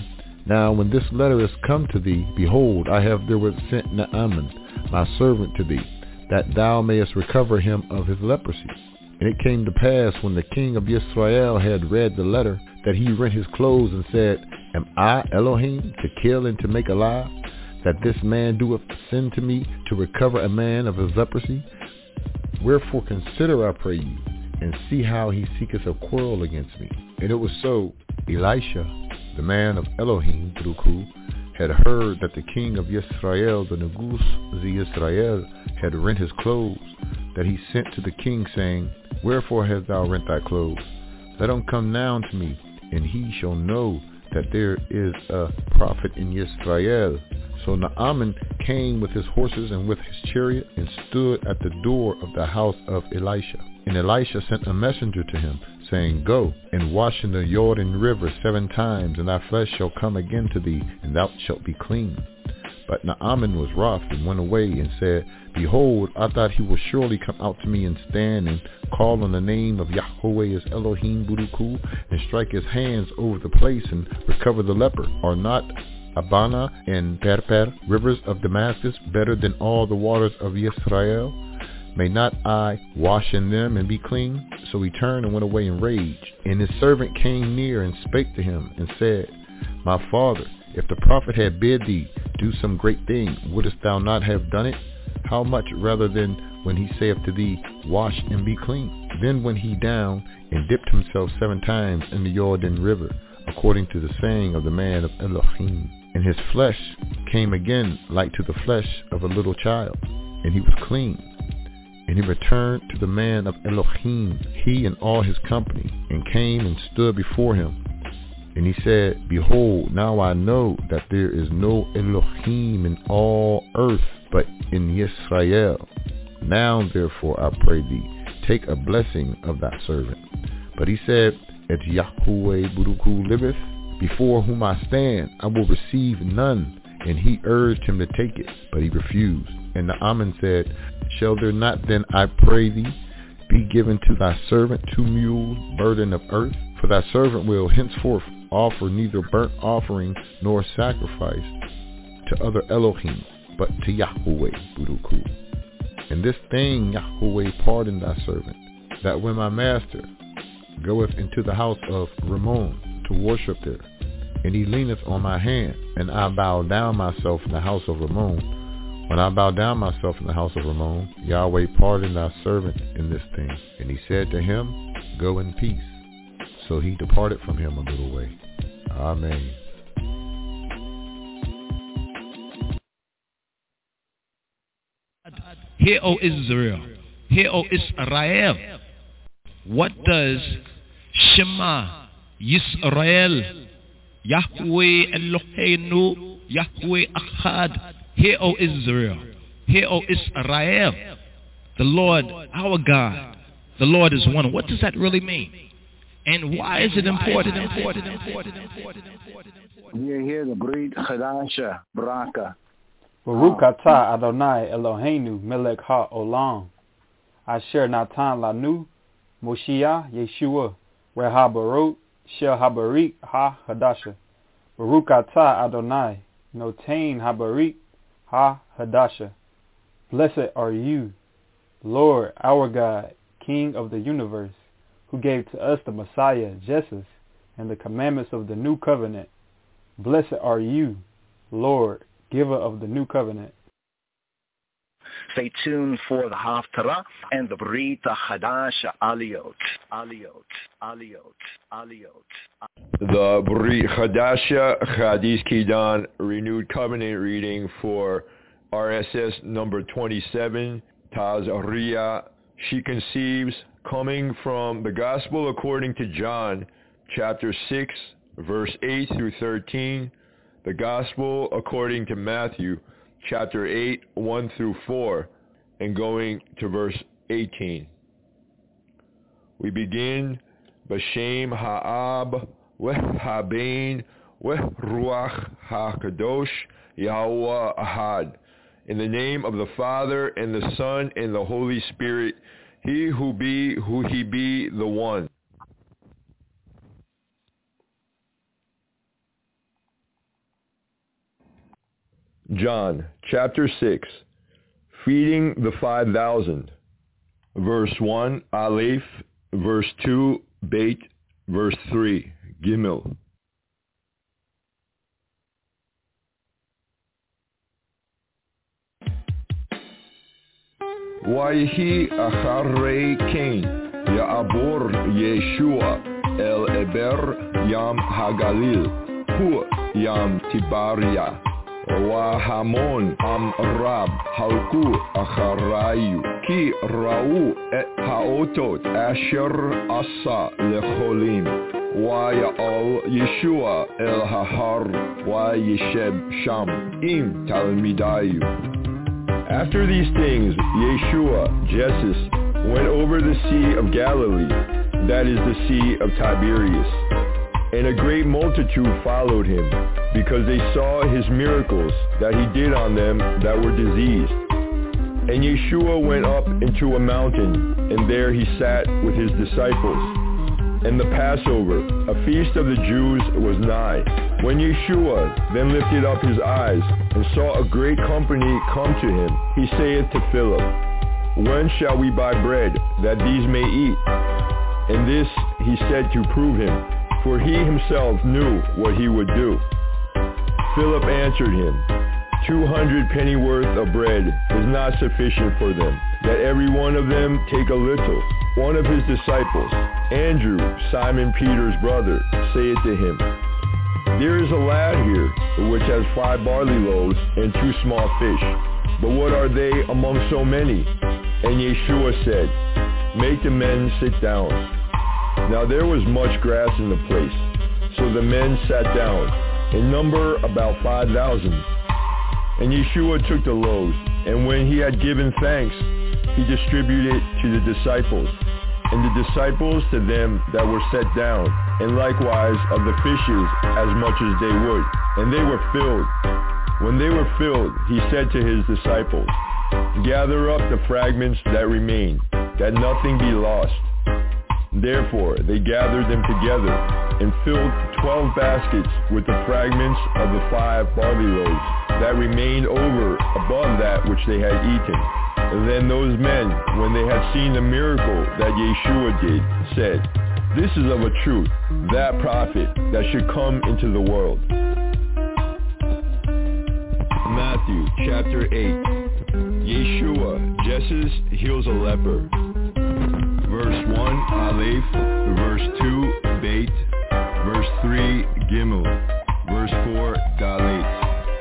Now when this letter is come to thee, behold, I have therewith sent Naaman, my servant, to thee, that thou mayest recover him of his leprosy. And it came to pass, when the king of Israel had read the letter, that he rent his clothes and said, Am I Elohim, to kill and to make alive, that this man doeth send to me to recover a man of his leprosy? Wherefore consider, I pray you, and see how he seeketh a quarrel against me. And it was so, Elisha, the man of Elohim, Baruchu, had heard that the king of Israel, the Negus Israel, had rent his clothes, that he sent to the king, saying, Wherefore hast thou rent thy clothes? Let him come now to me, and he shall know that there is a prophet in Israel. So Naaman came with his horses and with his chariot, and stood at the door of the house of Elisha. And Elisha sent a messenger to him, saying, Go and wash in the Jordan river 7 times, and thy flesh shall come again to thee, and thou shalt be clean. But Naaman was wroth, and went away, and said, Behold, I thought he will surely come out to me, and stand and call on the name of Yahweh as Elohim Baruchu, and strike his hands over the place, and recover the leper. Are not Abana and Perper, rivers of Damascus, better than all the waters of Israel? May not I wash in them and be clean? So he turned and went away in rage. And his servant came near and spake to him, and said, My father, if the prophet had bid thee do some great thing, wouldest thou not have done it? How much rather than when he saith to thee, Wash and be clean? Then went he down and dipped himself 7 times in the Jordan river, according to the saying of the man of Elohim. And his flesh came again like to the flesh of a little child, and he was clean. And he returned to the man of Elohim, he and all his company, and came and stood before him. And he said, Behold, now I know that there is no Elohim in all earth but in Israel. Now therefore I pray thee, take a blessing of thy servant. But he said, At Yahweh Baruchu liveth, before whom I stand, I will receive none. And he urged him to take it, but he refused. And Naaman said, Shall there not then, I pray thee, be given to thy servant 2 mules burden of earth? For thy servant will henceforth offer neither burnt offering nor sacrifice to other Elohim, but to Yahweh Baruchu. And this thing Yahweh pardon thy servant, that when my master goeth into the house of Ramon to worship there, and he leaneth on my hand, and I bow down myself in the house of Ramon, when I bow down myself in the house of Ramon, Yahweh pardon thy servant in this thing. And he said to him, Go in peace. So he departed from him a little way. Amen. Hear, O Israel. Hear, O Israel. What does Shema Yisrael, Yahweh Eloheinu, Yahweh Echad. Hear, O Israel. Hear, O Israel. The Lord, our God, the Lord is one. What does that really mean? And why is it important? You hear the Brit Chadasha, Baraka. Baruch atah Adonai Eloheinu melech ha'olam. Asher natan lanu Moshiach Yeshua Rehabarot Shel Habarik Ha-Hadasha. Baruch atah Adonai Notain Habarik Ha-Hadasha. Blessed are you, Lord, our God, King of the universe, who gave to us the Messiah, Jesus, and the commandments of the new covenant. Blessed are you, Lord, giver of the new covenant. Stay tuned for the Haftarah and the Brit Chadasha Aliyot. The Brit Chadasha Chadis Kidan Renewed Covenant reading for RSS number 27, Tazariah. She conceives, coming from the Gospel according to John, chapter 6, verse 8 through 13, the Gospel according to Matthew, chapter 8, 1 through 4, and going to verse 18. We begin, B'Shem Ha'ab, Weh Habein, Weh Ruach HaKadosh, Yahweh Ahad. In the name of the Father, and the Son, and the Holy Spirit, he who he be, the one. John chapter 6, feeding the 5,000. Verse 1, Aleph, verse 2, Beit, verse 3, Gimel. Vayhi acharei kain, ya'abor Yeshua el Eber Yam Hagalil, hu Yam Tibaria, wa hamon am rab halku acharayu, ki ra'u et haotot asher asa lecholim, wa ya'al Yeshua el hahar, wa yesheb sham im talmidayu. After these things, Yeshua, Jesus, went over the Sea of Galilee, that is the Sea of Tiberias. And a great multitude followed him, because they saw his miracles that he did on them that were diseased. And Yeshua went up into a mountain, and there he sat with his disciples. And the Passover, a feast of the Jews, was nigh. When Yeshua then lifted up his eyes and saw a great company come to him, he saith to Philip, When shall we buy bread, that these may eat? And this he said to prove him, for he himself knew what he would do. Philip answered him, 200 pennyworth of bread is not sufficient for them, that every one of them take a little. One of his disciples, Andrew, Simon Peter's brother, saith to him, There is a lad here, which has 5 barley loaves and 2 small fish. But what are they among so many? And Yeshua said, Make the men sit down. Now there was much grass in the place, so the men sat down, in number about 5,000. And Yeshua took the loaves, and when he had given thanks, he distributed to the disciples, and the disciples to them that were set down, and likewise of the fishes as much as they would. And they were filled. When they were filled, he said to his disciples, Gather up the fragments that remain, that nothing be lost. Therefore they gathered them together, and filled 12 baskets with the fragments of the 5 barley loaves that remained over above that which they had eaten. And then those men, when they had seen the miracle that Yeshua did, said, This is of a truth, that prophet that should come into the world. Matthew chapter 8. Yeshua, Jesus heals a leper. Verse 1, Aleph, verse 2, Beit, verse 3, Gimel, verse 4, Dalet.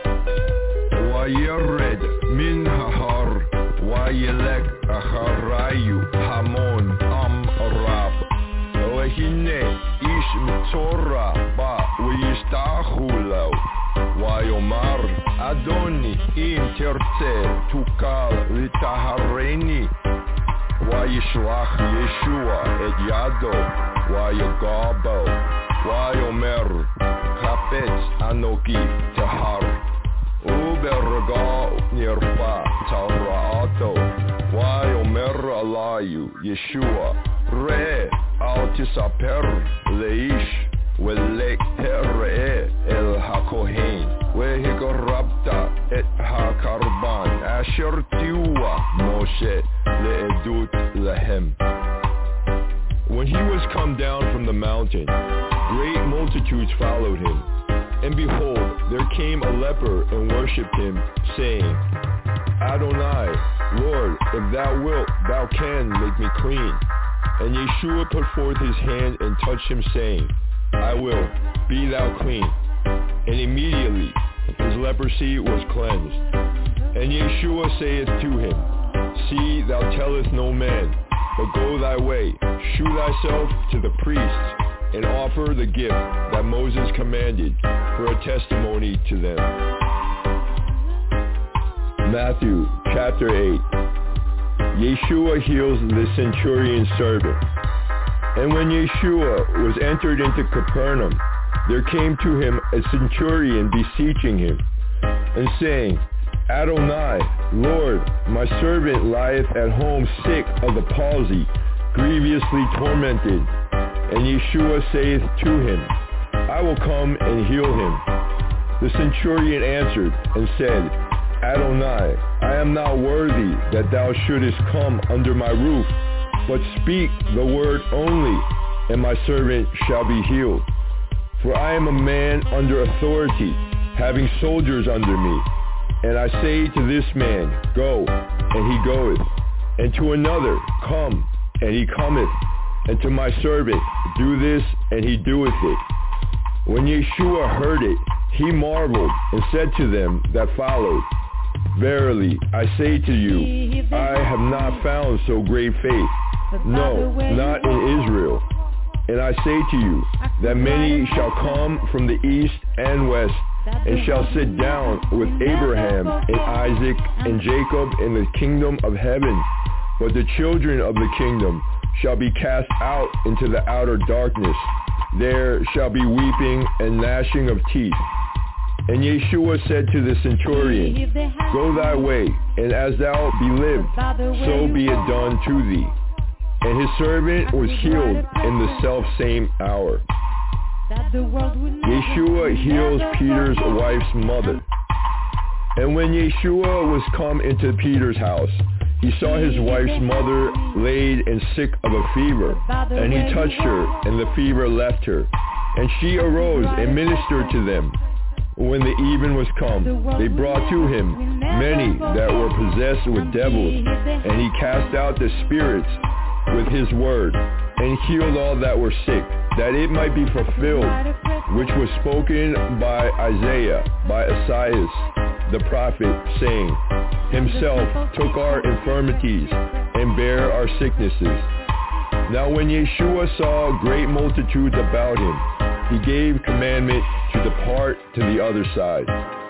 Vayered min hahar, vayelek acharayu hamon am rab. Vehine ish mitzora ba v'yishtachu lo. Vayomar Adoni im tertze tukal v'tahareni. Vayishlach Yeshua et yado, vayagabo, vayomer chapetz anoki tahar, uberga nirpa taraato, vayomer alayu Yeshua, re al tisaper leish, velek el hakohen, vehigarabta et hakarban, asher tiwa Moshe le'edut lehem. When he was come down from the mountain, great multitudes followed him. And behold, there came a leper and worshipped him, saying, Adonai, Lord, if thou wilt, thou can make me clean. And Yeshua put forth his hand and touched him, saying, I will, be thou clean. And immediately his leprosy was cleansed. And Yeshua saith to him, See, thou tellest no man, but go thy way, shew thyself to the priests, and offer the gift that Moses commanded for a testimony to them. Matthew chapter 8. Yeshua heals the centurion's servant. And when Yeshua was entered into Capernaum, there came to him a centurion beseeching him, and saying, Adonai, Lord, my servant lieth at home sick of the palsy, grievously tormented. And Yeshua saith to him, I will come and heal him. The centurion answered and said, Adonai, I am not worthy that thou shouldest come under my roof, but speak the word only, and my servant shall be healed. For I am a man under authority, having soldiers under me. And I say to this man, go, and he goeth, and to another, come, and he cometh, and to my servant, do this, and he doeth it. When Yeshua heard it, he marveled, and said to them that followed, verily, I say to you, I have not found so great faith, no, not in Israel. And I say to you, that many shall come from the east and west, and shall sit down with Abraham and Isaac and Jacob in the kingdom of heaven. But the children of the kingdom shall be cast out into the outer darkness. There shall be weeping and gnashing of teeth. And Yeshua said to the centurion, go thy way, and as thou believed, so be it done to thee. And his servant was healed in the selfsame hour. Yeshua heals Peter's wife's mother. And when Yeshua was come into Peter's house, he saw his wife's mother laid and sick of a fever, and he touched her, and the fever left her. And she arose and ministered to them. When the even was come, they brought to him many that were possessed with devils, and he cast out the spirits with his word, and healed all that were sick, that it might be fulfilled, which was spoken by Isaiah, by Esaias the prophet, saying, himself took our infirmities and bare our sicknesses. Now when Yeshua saw great multitudes about him, he gave commandment to depart to the other side.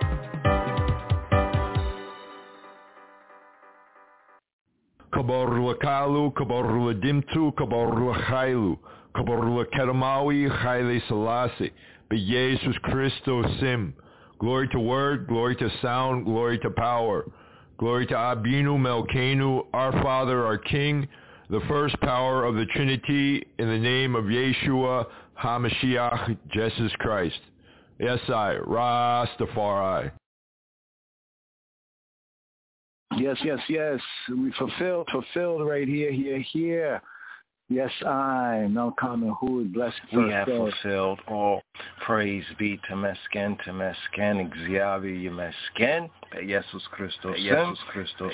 Kabarula Kalu, Kabarula Dimtu, Kabarula Chailu, Kabarula Kedamawi, Chaile Selassie, Beyesus Christos Sim. Glory to word, glory to sound, glory to power. Glory to Abinu Melkenu, our Father, our King, the first power of the Trinity, in the name of Yeshua HaMashiach, Jesus Christ. Yes, I, Rastafari. Yes. We fulfilled right here. Yes, I, Malcolm and Hood, blessed we have fulfilled all. Praise be to Mesken, Xavier Mesken, Jesus Christos, Jesus Christos.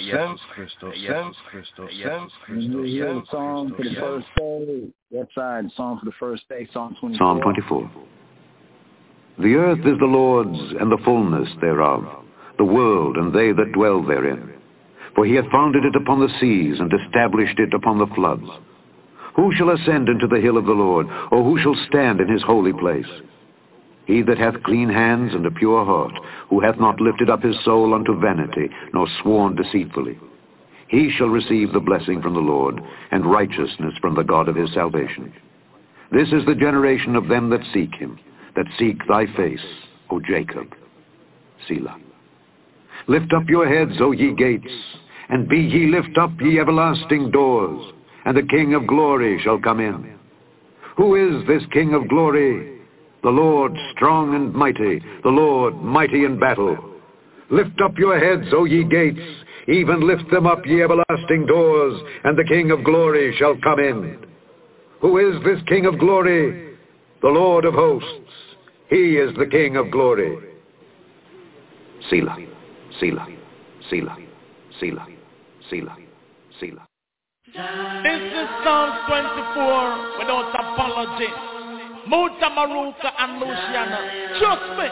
We hear the song for the first day. Yes, I, the song for the first day, Psalm 24. Psalm 24. The earth is the Lord's, and the fullness thereof, the world and they that dwell therein. For he hath founded it upon the seas, and established it upon the floods. Who shall ascend into the hill of the Lord, or who shall stand in his holy place? He that hath clean hands and a pure heart, who hath not lifted up his soul unto vanity, nor sworn deceitfully. He shall receive the blessing from the Lord, and righteousness from the God of his salvation. This is the generation of them that seek him, that seek thy face, O Jacob. Selah. Lift up your heads, O ye gates, and be ye lift up, ye everlasting doors, and the King of glory shall come in. Who is this King of glory? The Lord strong and mighty, the Lord mighty in battle. Lift up your heads, O ye gates, even lift them up, ye everlasting doors, and the King of glory shall come in. Who is this King of glory? The Lord of hosts. He is the King of glory. Selah, Selah, Selah, Selah, Selah, Selah. This is Psalm 24 without apology. Muta Maruka and Luciana. Trust me.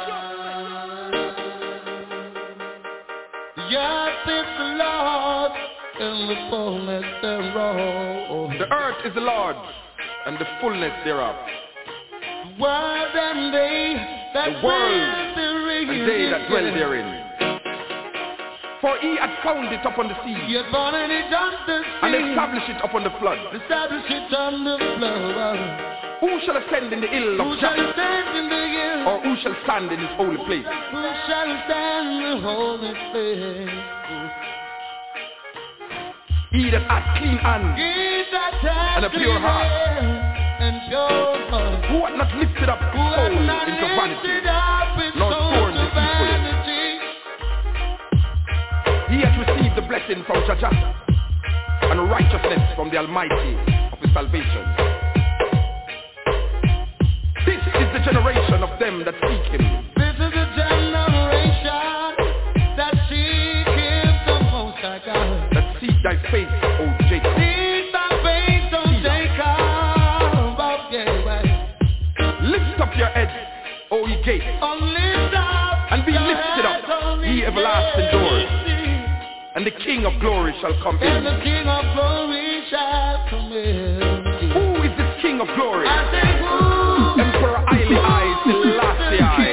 Yes, it's the Lord and the fullness thereof. The earth is the Lord's and the fullness thereof. The world and they that dwell therein. For he had found it upon the sea, and established it upon the flood. Who shall ascend in the hill of Jah? Or who shall stand in his holy place? Who shall stand in the holy place? He that hath clean hands and a pure heart, who hath not lifted up his soul into vanity, nor sworn deceitfully. blessing from Jah and righteousness from the Almighty of his salvation. This is the generation of them that seek him. This is the generation that seek him the most high God. That seek thy face, O Jacob. Seek thy face, O Jacob. Oh, yeah. Lift up your head, O ye gates, and be lifted up, ye everlasting doors, and the King of glory shall come in. And the King of glory shall come in. Who is this King of glory? I say, who? Emperor Haile I, Selassie I.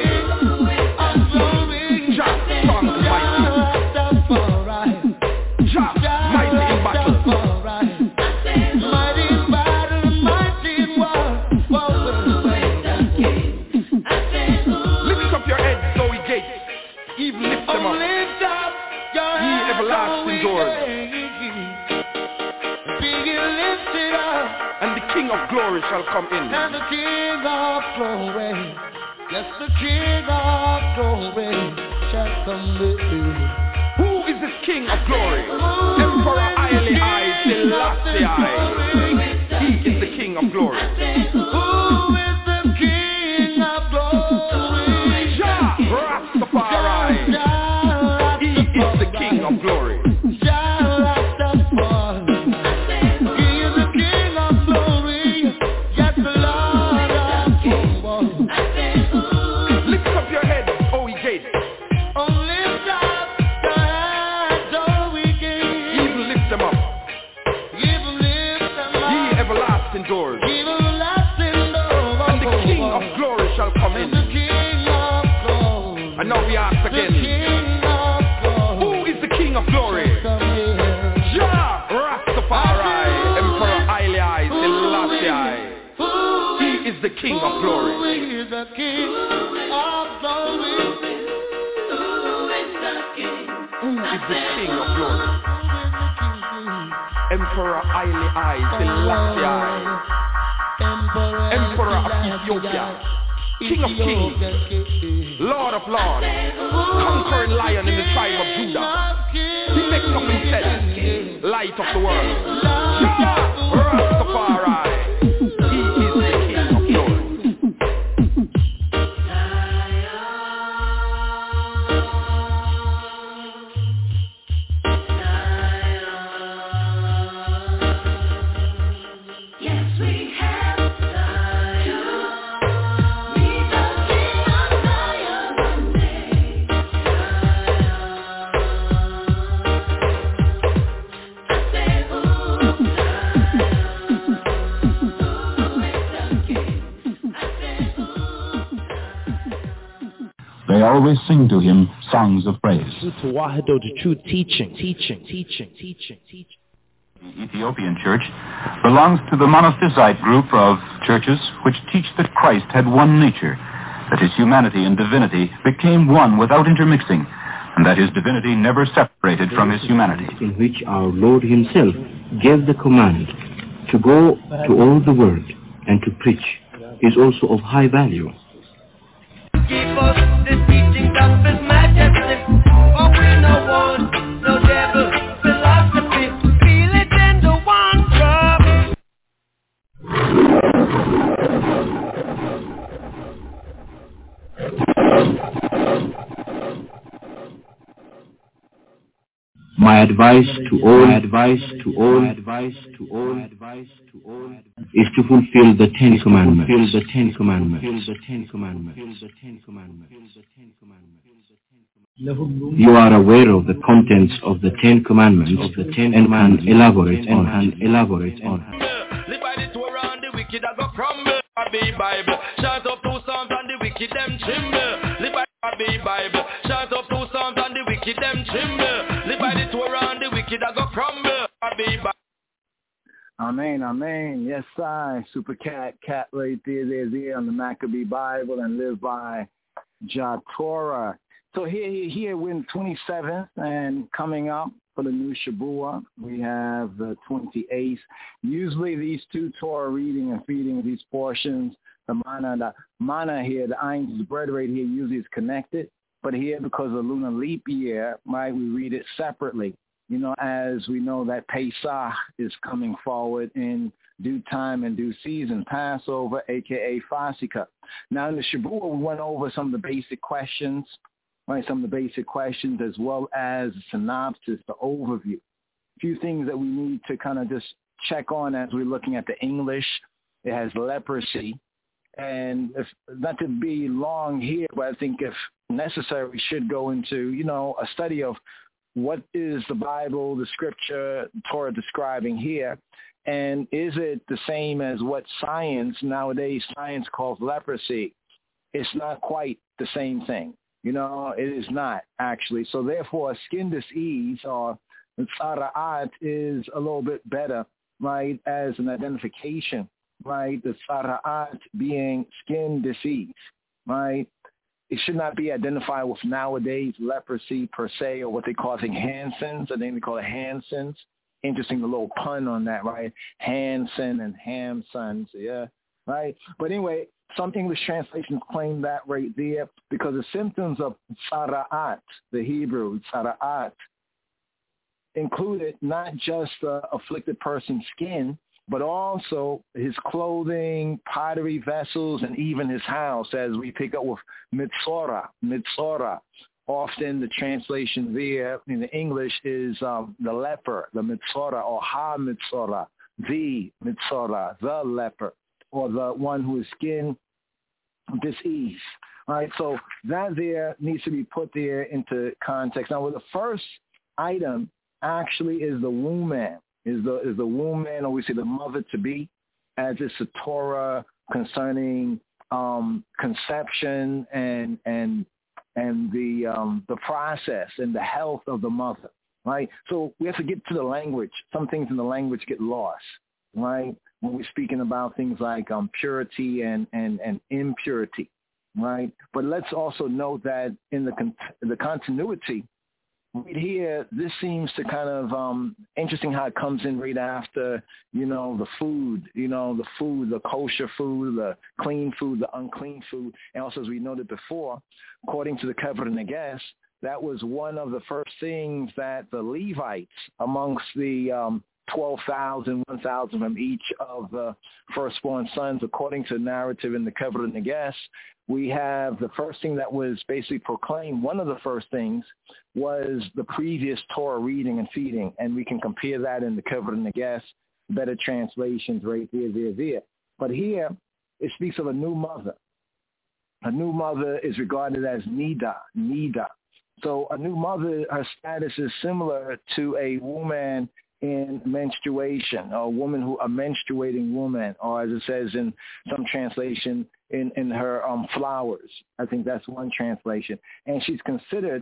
Jah strong and mighty. Jah mighty in battle. Mighty in battle, mighty in war. Lift up your heads, O ye gates, even lift them up, Lift up your ye head, everlasting doors, be ye lifted up, and the King of glory shall come in. and the King of glory, yes, the King of glory shall come in. Who is this King of glory? Emperor Haile I, Selassie I. He is the King of glory. Who is the King of glory? Jah Rastafari. He is the King of glory. Jah Rastafari. He is the King of glory. Yes, the Lord of kings. Lift up your head, O ye gates. Oh, lift up your heads, O ye gates. Even lift them up, Even lift them up. ye everlasting doors, Everlasting doors. and the King of glory shall come in. And the King of glory. And now we ask The again, King of glory. who is the King of glory? Come here. Jah Rastafari, Emperor Haile I, Selassie I. He is the King of glory. Who is the King of glory? Who is the King of glory? Emperor Haile I, Selassie I. Emperor of Ethiopia, King of kings, Lord of lords, conquering lion in the tribe of Judah. He makes up himself, light of the world. Jah Rastafari, he is the King of glory. Yes, we have They always sing to him songs of praise. To Wahido, the true teaching. The Ethiopian church belongs to the monophysite group of churches which teach that Christ had one nature, that his humanity and divinity became one without intermixing, and that his divinity never separated from his humanity. In which our Lord himself gave the command to go to all the world and to preach is also of high value. Keep us the teachings of his majesty, for we no want no devil philosophy. Feel it in the one drop. My advice to all is to fulfill the Ten Commandments. You are aware of the contents of the Ten Commandments and can elaborate on. Live by the Torah and the wicked a go crumble. Be Bible, shout up 2 Psalms and the wicked them tremble. Live by the Bible, shout up 2 Psalms and the wicked them tremble. Live by the Torah and the wicked a go crumble. Be Bible. Amen. Yes, Super Cat right there on the Maccabee Bible and live by Jah Torah. So here we're in the 27th and coming up for the new Shabua, we have the 28th. Usually these two Torah reading and feeding these portions, the mana here, the Ein's bread right here, usually is connected. But here, because of lunar leap year, right, we read it separately. as we know that Pesach is coming forward in due time and due season, Passover, a.k.a. Fasika. Now, in the Shavua, we went over some of the basic questions, right? Some of the basic questions as well as the synopsis, the overview. A few things that we need to kind of just check on as we're looking at the English. It has leprosy. And if not to be long here, but I think if necessary, we should go into, a study of what is the Bible, the scripture, Torah describing here, and is it the same as what science, nowadays science calls leprosy? It's not quite the same thing. It is not actually. So therefore, skin disease or tzara'at is a little bit better, right, as an identification, right? The tzara'at being skin disease, right? It should not be identified with nowadays leprosy per se, or what they call Hansen's. I think they call it Hansen's. Interesting, the little pun on that, right? Hansen and Hamsons, yeah, right? But anyway, some English translations claim that right there because the symptoms of tzara'at, the Hebrew tzara'at, included not just the afflicted person's skin, but also his clothing, pottery vessels, and even his house, as we pick up with mitzora. Often the translation there in the English is the leper, the mitzora, or ha-mitzora, the mitzora, the leper, or the one who is skin disease. All right, so that there needs to be put there into context. Now, the first item actually is the womb man. Is the womb man, or we say the mother-to-be, as it's a Torah concerning conception and the process and the health of the mother, right? So we have to get to the language. Some things in the language get lost, right? When we're speaking about things like purity and impurity, right? But let's also note that in the continuity, right here, this seems to kind of interesting how it comes in right after, the food, the kosher food, the clean food, the unclean food. And also, as we noted before, according to the Kever Neges, that was one of the first things that the Levites, amongst the 12,000, 1,000 from each of the firstborn sons, according to the narrative in the Kever Neges, we have the first thing that was basically proclaimed. One of the first things was the previous Torah reading and feeding, and we can compare that in the Kever Neges, better translations right there. But here, it speaks of a new mother. A new mother is regarded as Nida. So a new mother, her status is similar to a woman in menstruation, or a menstruating woman, or as it says in some translation, in her flowers. I think that's one translation. And she's considered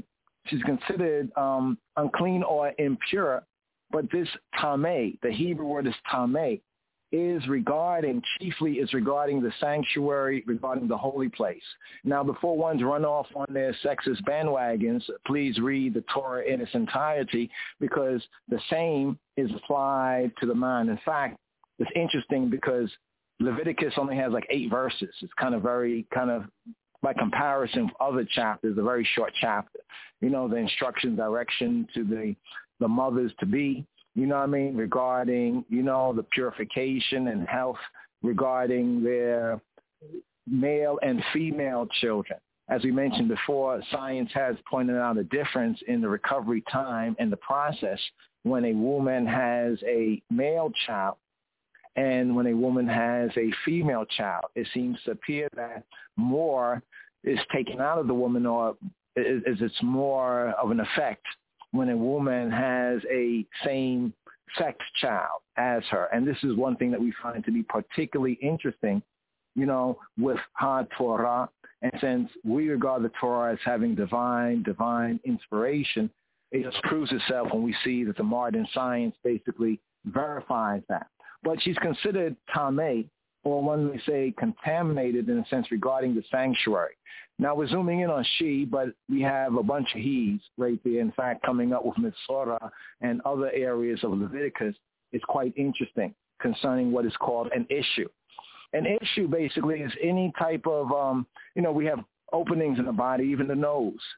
unclean or impure. But this tameh, the Hebrew word is tameh, is regarding the sanctuary, regarding the holy place. Now, before ones run off on their sexist bandwagons, please read the Torah in its entirety, because the same is applied to the mind. In fact, it's interesting because Leviticus only has like 8 verses. It's by comparison with other chapters, a very short chapter. The instruction, direction to the mothers to be, regarding, the purification and health regarding their male and female children. As we mentioned before, science has pointed out a difference in the recovery time and the process when a woman has a male child and when a woman has a female child. It seems to appear that more is taken out of the woman, or it's more of an effect when a woman has a same-sex child as her. And this is one thing that we find to be particularly interesting, with HaTorah. And since we regard the Torah as having divine inspiration, it just proves itself when we see that the modern science basically verifies that. But she's considered tameh, or one may say contaminated in a sense regarding the sanctuary. Now we're zooming in on she, but we have a bunch of he's right there. In fact, coming up with Mitzorah and other areas of Leviticus is quite interesting concerning what is called an issue. An issue basically is any type of, we have openings in the body, even the nose.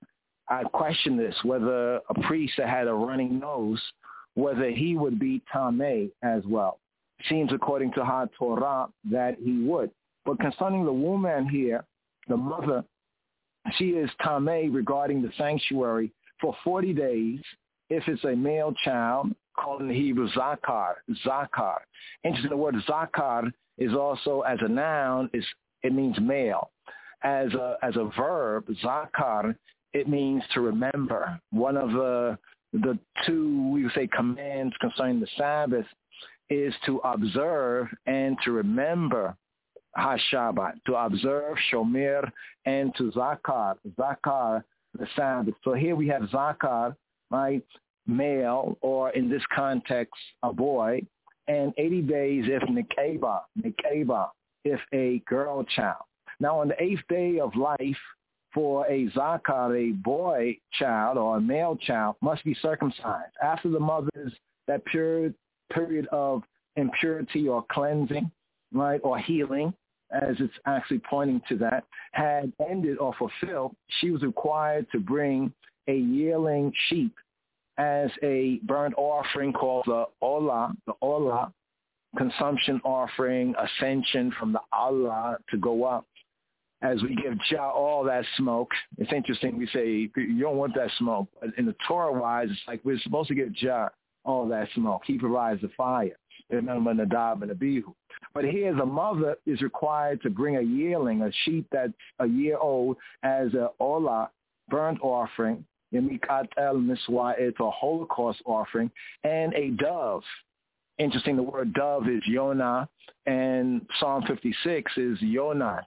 I question this, whether a priest that had a running nose, whether he would be Tameh as well. Seems according to HaTorah that he would. But concerning the woman here, the mother, she is Tameh regarding the sanctuary for 40 days if it's a male child, called in the Hebrew Zakar. Zakar. Interesting, the word Zakar is also, as a noun, it means male. As a verb, Zakar, it means to remember. One of the two, we would say, commands concerning the Sabbath is to observe and to remember HaShabbat, to observe, Shomer, and to Zakar, the Sabbath. So here we have Zakar, right, male, or in this context, a boy, and 80 days if Nekeba, if a girl child. Now on the 8th day of life, for a Zakar, a boy child or a male child, must be circumcised. After the mother's, that period of impurity or cleansing, right, or healing, as it's actually pointing to that, had ended or fulfilled, she was required to bring a yearling sheep as a burnt offering called the Olah, consumption offering, ascension from the Allah to go up. As we give Jah all that smoke, it's interesting, we say, you don't want that smoke. In the Torah-wise, it's like we're supposed to give Jah all that smoke. He provides the fire. Remember Nadab and Abihu. But here the mother is required to bring a yearling, a sheep that's a year old, as a Olah, burnt offering, Yemikat El Miswa, it's a Holocaust offering, and a dove. Interesting, the word dove is Yonah, and Psalm 56 is Yonat,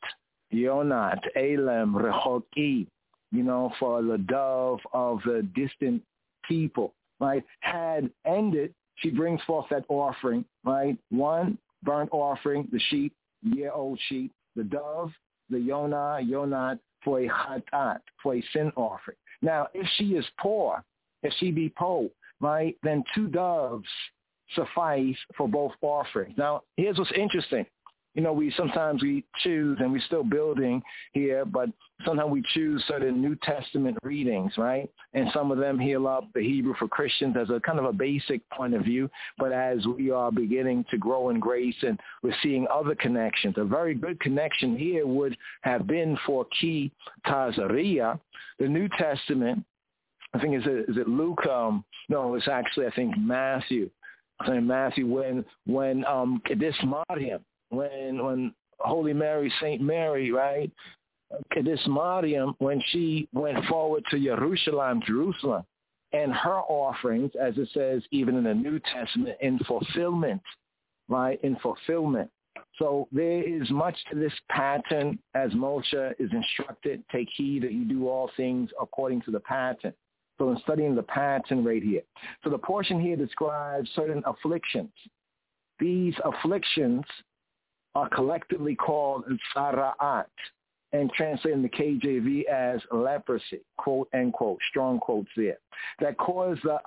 Elem, Rechoki, for the dove of the distant people, right? Had ended, she brings forth that offering, right? One, burnt offering, the sheep, year-old sheep, the dove, the Yonat, for a Chatat, for a sin offering. Now, if she is poor, if she be poor, right, then 2 doves suffice for both offerings. Now, here's what's interesting. We sometimes choose, and we're still building here, but sometimes we choose certain New Testament readings, right? And some of them heal up the Hebrew for Christians as a kind of a basic point of view. But as we are beginning to grow in grace and we're seeing other connections, a very good connection here would have been for Ki Tazariah, the New Testament. I think, is it Luke? No, it's actually, I think, Matthew. Matthew, when Kadis Mariam, when Holy Mary, Saint Mary, right? Kadis Mariam, when she went forward to Jerusalem, and her offerings, as it says even in the New Testament, in fulfillment, right? In fulfillment. So there is much to this pattern, as Moshe is instructed, take heed that you do all things according to the pattern. So in studying the pattern right here. So the portion here describes certain afflictions. These afflictions are collectively called Sara'at, and translated in the KJV as leprosy, quote, end quote, strong quotes there, that cause the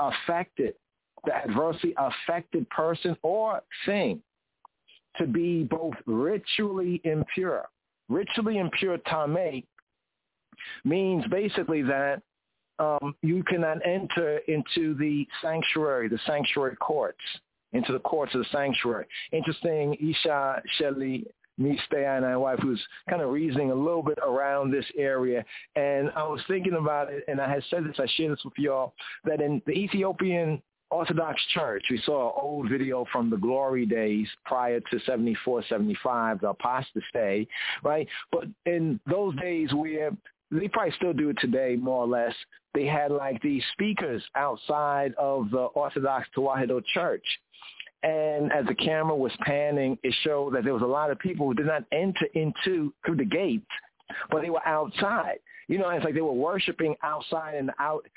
adversely affected person or thing to be both ritually impure. Ritually impure tameh means basically that you cannot enter into the sanctuary courts, into the courts of the sanctuary. Interesting, Isha Shelley, me, Stea, and my wife, who's kind of reasoning a little bit around this area. And I was thinking about it, and I had said this, I shared this with y'all, that in the Ethiopian Orthodox Church, we saw an old video from the glory days prior to 74, 75, the apostasy, right? But in those days where they probably still do it today, more or less, they had like these speakers outside of the Orthodox Tewahedo Church. And as the camera was panning, it showed that there was a lot of people who did not enter through the gate, but they were outside. It's like they were worshiping outside and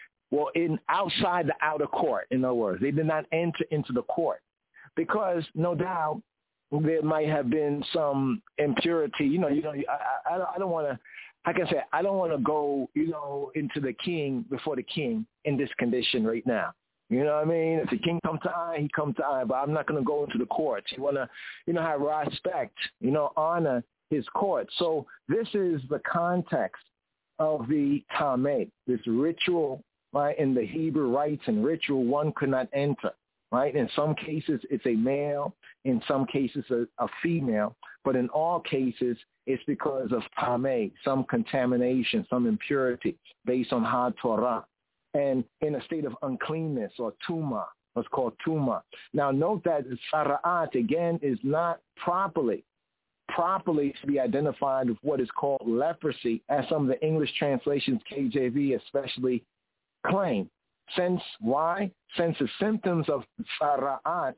outside the outer court, in other words. They did not enter into the court because, no doubt, there might have been some impurity. I don't want to, like I said, I don't want to go, into the king before the king in this condition right now. You know what I mean? If the king come to I, he come to I, but I'm not going to go into the courts. You want to, have respect, honor his court. So this is the context of the Tameh, this ritual, right? In the Hebrew rites and ritual, one could not enter, right? In some cases, it's a male. In some cases, a female. But in all cases, it's because of Tameh, some contamination, some impurity based on HaTorah. And in a state of uncleanness or Tumah, what's called Tumah. Now, note that Sara'at, again, is not properly to be identified with what is called leprosy, as some of the English translations, KJV especially, claim. Why? Since the symptoms of Sara'at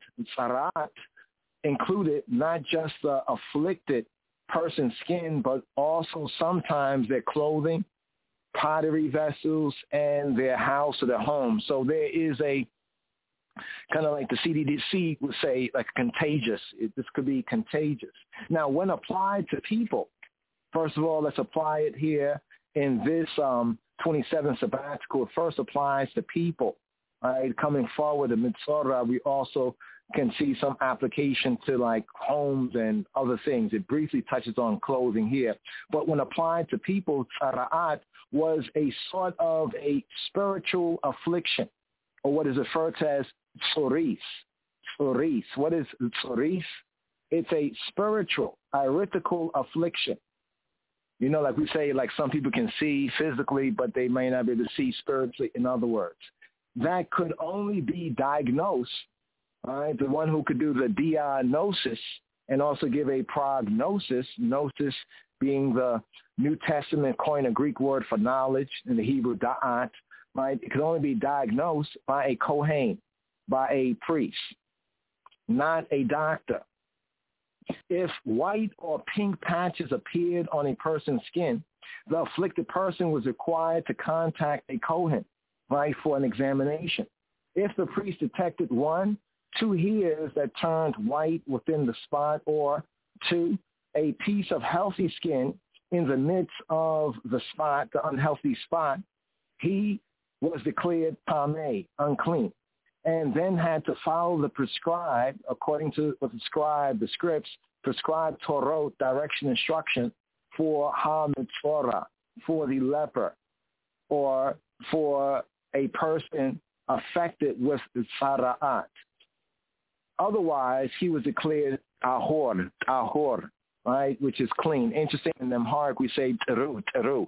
included not just the afflicted person's skin, but also sometimes their clothing, pottery vessels, and their house or their home. So there is a kind of like the CDC would say, like contagious. This could be contagious. Now, when applied to people, first of all, let's apply it here in this 27 sabbatical. It first applies to people. Right? Coming forward, the Mitzvah, we also can see some application to like homes and other things. It briefly touches on clothing here. But when applied to people, Sara'at was a sort of a spiritual affliction, or what is referred to as tzoris. Tzoris. What is tzoris? It's a spiritual, arithmetical affliction. You know, like we say, like some people can see physically, but they may not be able to see spiritually, in other words. That could only be diagnosed, right? The one who could do the diagnosis and also give a prognosis, gnosis being the New Testament coin, a Greek word for knowledge in the Hebrew da'at, right? It could only be diagnosed by a kohen, by a priest, not a doctor. If white or pink patches appeared on a person's skin, the afflicted person was required to contact a kohen, right, for an examination. If the priest detected 1, 2 hairs that turned white within the spot, or 2, a piece of healthy skin in the midst of the spot, the unhealthy spot, he was declared tameh, unclean, and then had to follow the prescribed, according to what the scripts, prescribed Torah, direction, instruction for ha-mitzvah, for the leper, or for a person affected with sara'at. Otherwise, he was declared tahor, right, which is clean. Interesting, in Amharic we say teru.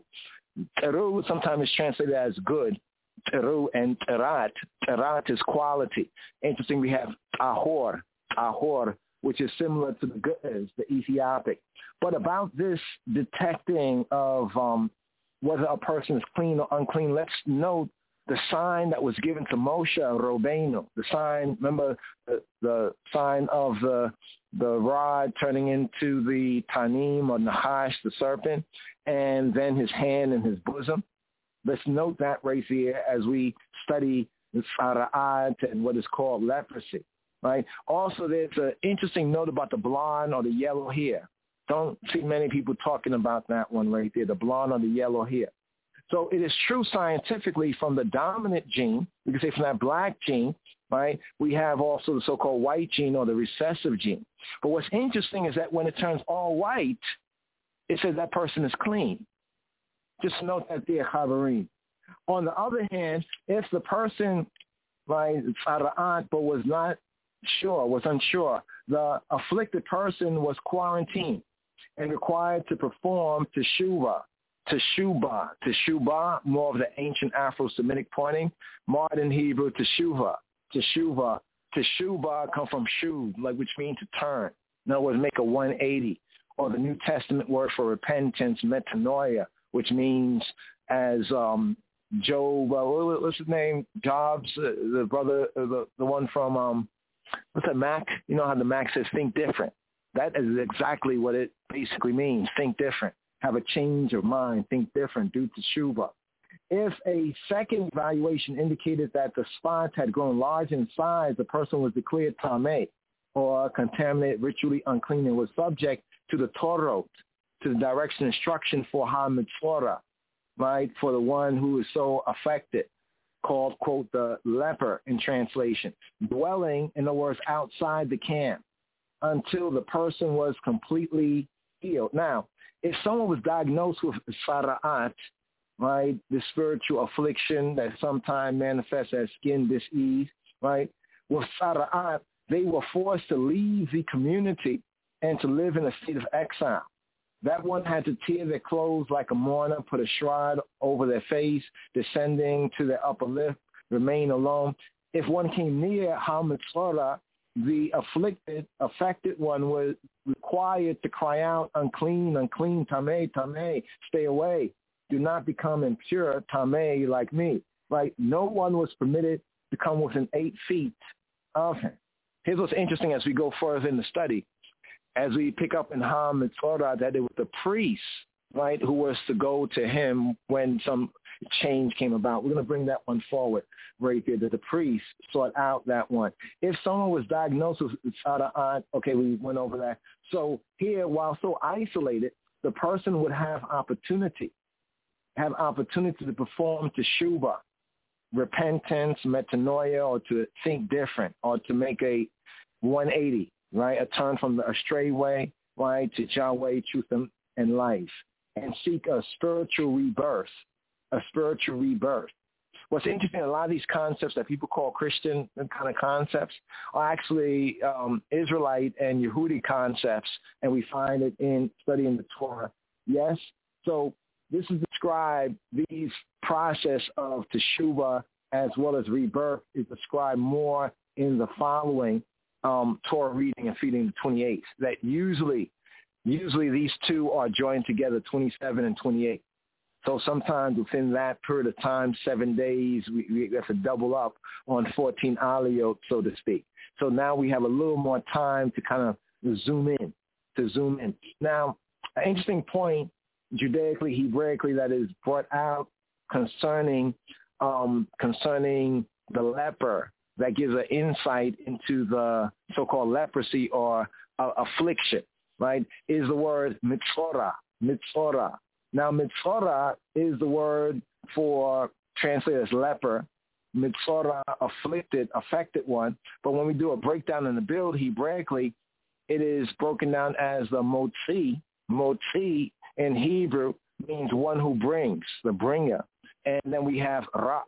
Teru sometimes is translated as good. Teru and terat. Terat is quality. Interesting, we have tahor, which is similar to the goods, the Ethiopic. But about this detecting of whether a person is clean or unclean, let's note the sign that was given to Moshe Rabbeinu. The sign, remember the sign of the rod turning into the tanim or nahash, the serpent, and then his hand in his bosom. Let's note that right here as we study the sara'at and what is called leprosy, right? Also, there's an interesting note about the blonde or the yellow hair. Don't see many people talking about that one right there, the blonde or the yellow hair. So it is true scientifically from the dominant gene, we can say from that black gene, right, we have also the so-called white gene or the recessive gene. But what's interesting is that when it turns all white, it says that person is clean. Just note that there, Chavarine. On the other hand, if the person, right, sara'at, but was not sure, was unsure, the afflicted person was quarantined and required to perform teshuvah, more of the ancient Afro-Semitic pointing, modern Hebrew teshuvah come from shuv, like which means to turn. In other words, make a 180. Or the New Testament word for repentance, metanoia, which means as Job, what's his name? Jobs, the brother, the one from, what's that, Mac? You know how the Mac says think different. That is exactly what it basically means, think different. Have a change of mind, think different, due to Shuvah. If a second evaluation indicated that the spots had grown large in size, the person was declared tameh, or contaminated, ritually unclean, and was subject to the Torah, to the direction instruction for ha-mitzvah, right, for the one who is so affected, called, quote, the leper in translation, dwelling, in other words, outside the camp until the person was completely healed. Now, if someone was diagnosed with sara'at, right? The spiritual affliction that sometimes manifests as skin disease, right? With Sara'at, they were forced to leave the community and to live in a state of exile. That one had to tear their clothes like a mourner, put a shroud over their face, descending to their upper lip, remain alone. If one came near Ha-Mitzvah, the affected one was required to cry out, unclean, unclean, tameh, tameh, stay away. Do not become impure, tameh, like me. Right? No one was permitted to come within 8 feet of him. Here's what's interesting as we go further in the study. As we pick up in Ha-Mitzvah that it was the priest, right, who was to go to him when some change came about. We're going to bring that one forward right there, that the priest sought out that one. If someone was diagnosed with Sara'at, okay, we went over that. So here, while so isolated, the person would have opportunity to perform teshuvah, repentance, metanoia, or to think different, or to make a 180, right, a turn from the astray way, right, to Yahweh, truth, and life, and seek a spiritual rebirth. What's interesting, a lot of these concepts that people call Christian kind of concepts are actually Israelite and Yehudi concepts, and we find it in studying the Torah. Yes? So this is described, these process of teshuvah as well as rebirth is described more in the following Torah reading and feeding the 28th, that usually these two are joined together, 27 and 28. So sometimes within that period of time, 7 days, we have to double up on 14 aliyot, so to speak. So now we have a little more time to kind of zoom in. Now, an interesting point, Judaically, Hebraically, that is brought out concerning the leper, that gives an insight into the so-called leprosy or affliction, right, is the word mitzvora. Now, mitzvora is the word for translated as leper, mitzvora, affected one. But when we do a breakdown in the build, Hebraically, it is broken down as the motzi. Motzi in Hebrew means one who brings, the bringer. And then we have ra,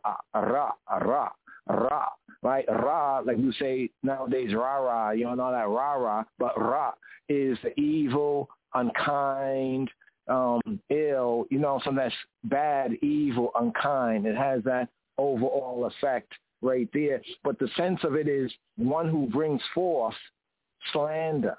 right? Ra, like you say nowadays, ra, you don't know that ra, but ra is the evil, unkind, ill, something that's bad, evil, unkind. It has that overall effect right there. But the sense of it is one who brings forth slander.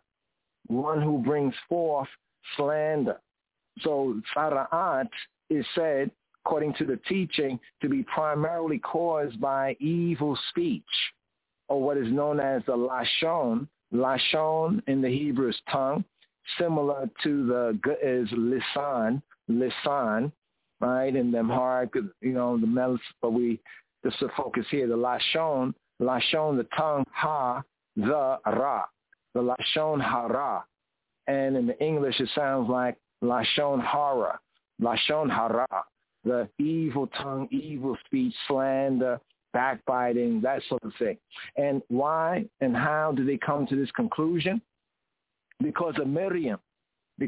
So Sara'at is said, according to the teaching, to be primarily caused by evil speech, or what is known as the lashon. Lashon in the Hebrew is tongue, similar to the is lisan, right? And them hard, the melts, but this is the focus here, the lashon, the tongue, the ra, the lashon hara. And in the English, it sounds like lashon hara, the evil tongue, evil speech, slander, backbiting, that sort of thing. And why and how do they come to this conclusion? Because of Miriam, the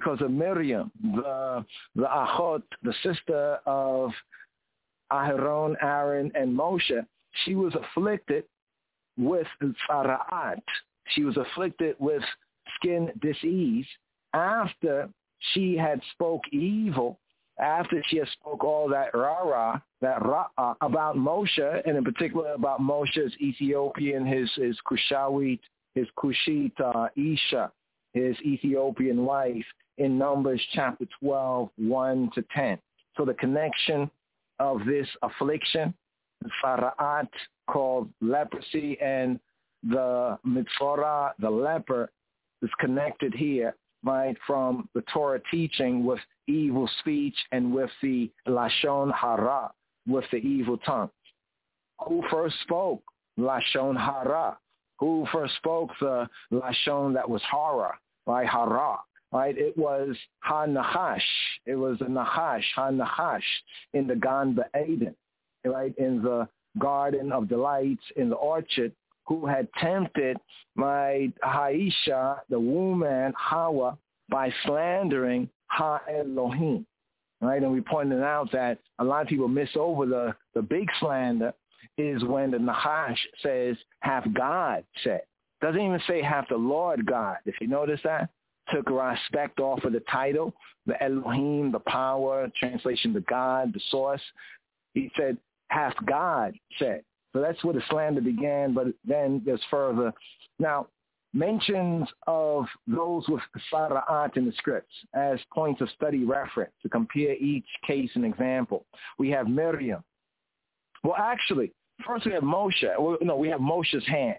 Achot, the sister of Aharon, Aaron, and Moshe. She was afflicted with Sara'at. She was afflicted with skin disease after she had spoke evil, after she had spoke all that rara about Moshe, and in particular about Moshe's Ethiopian, his Cushite Isha, his Ethiopian wife, in Numbers chapter 12, 1-10. So the connection of this affliction, Sara'at, called leprosy, and the mitzvora, the leper, is connected here, right, from the Torah teaching with evil speech and with the lashon hara, with the evil tongue. Who first spoke lashon hara? Who first spoke the lashon that was hara, right, hara? Right, it was Ha-Nahash. It was the Nahash, Ha-Nahash, in the Gan Ba'eden, right, in the Garden of Delights, in the orchard, who had tempted my Haisha, the woman Hawa, by slandering Ha-Elohim. right? And we pointed out that a lot of people miss over the big slander is when the Nahash says, have God said. Doesn't even say have the Lord God. If you notice that, took respect off of the title, the Elohim, the power, translation the God, the source. He said, hath God said. So that's where the slander began, but then there's further. Now, mentions of those with sara'at in the scripts as points of study reference to compare each case and example. We have Miriam. Well, actually, first we have Moshe. Well, no, we have Moshe's hand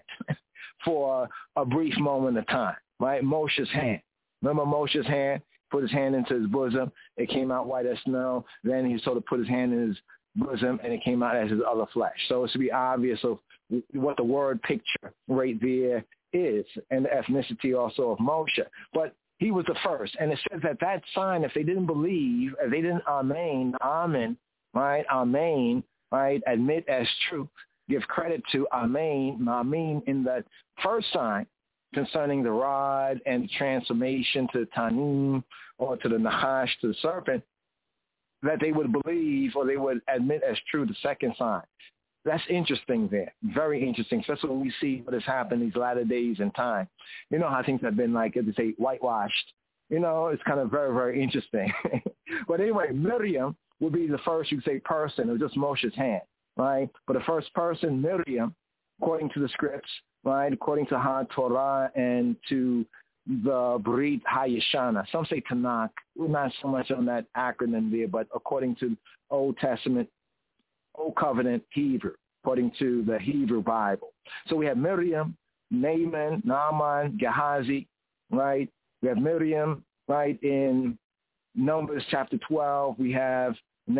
for a brief moment of time, right? Moshe's hand. Remember Moshe's hand? Put his hand into his bosom. It came out white as snow. Then he sort of put his hand in his bosom, and it came out as his other flesh. So it's to be obvious of what the word picture right there is, and the ethnicity also of Moshe. But he was the first. And it says that sign, if they didn't believe, if they didn't amen, right, amen, right, admit as truth, give credit to amen in that first sign concerning the rod and the transformation to Tanim or to the Nahash, to the serpent, that they would believe or they would admit as true the second sign. That's interesting there. Very interesting, especially when we see what has happened these latter days and time. You know how things have been, like, as they say, whitewashed. You know, it's kind of very, very interesting. But anyway, Miriam would be the first, you could say, person. It was just Moshe's hand, right? But the first person, Miriam, according to the scripts, right, according to HaTorah and to the Brit HaYeshana. Some say Tanakh. We're not so much on that acronym there, but according to Old Testament, Old Covenant Hebrew, according to the Hebrew Bible. So we have Miriam, Naaman, Gehazi, right? We have Miriam, right, in Numbers chapter 12. We have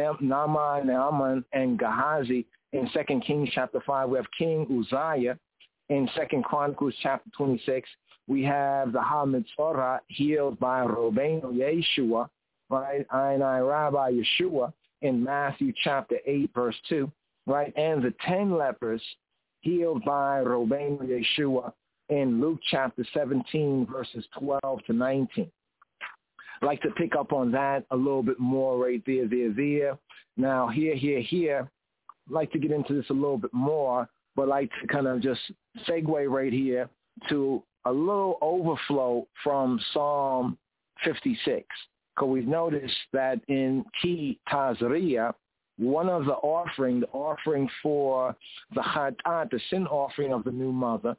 Naaman, and Gehazi in 2 Kings chapter 5. We have King Uzziah in 2 Chronicles chapter 26. We have the HaMitzorah healed by Rabbeinu Yeshua, right? Einai Rabbi Yeshua in Matthew chapter 8, verse 2, right? And the 10 lepers healed by Rabbeinu Yeshua in Luke chapter 17, verses 12 to 19. I'd like to pick up on that a little bit more right there. Now, here, I'd like to get into this a little bit more, but I'd like to kind of just segue right here to a little overflow from Psalm 56. Because we've noticed that in Ki Tazria, one of the offering for the Chatat, the sin offering of the new mother,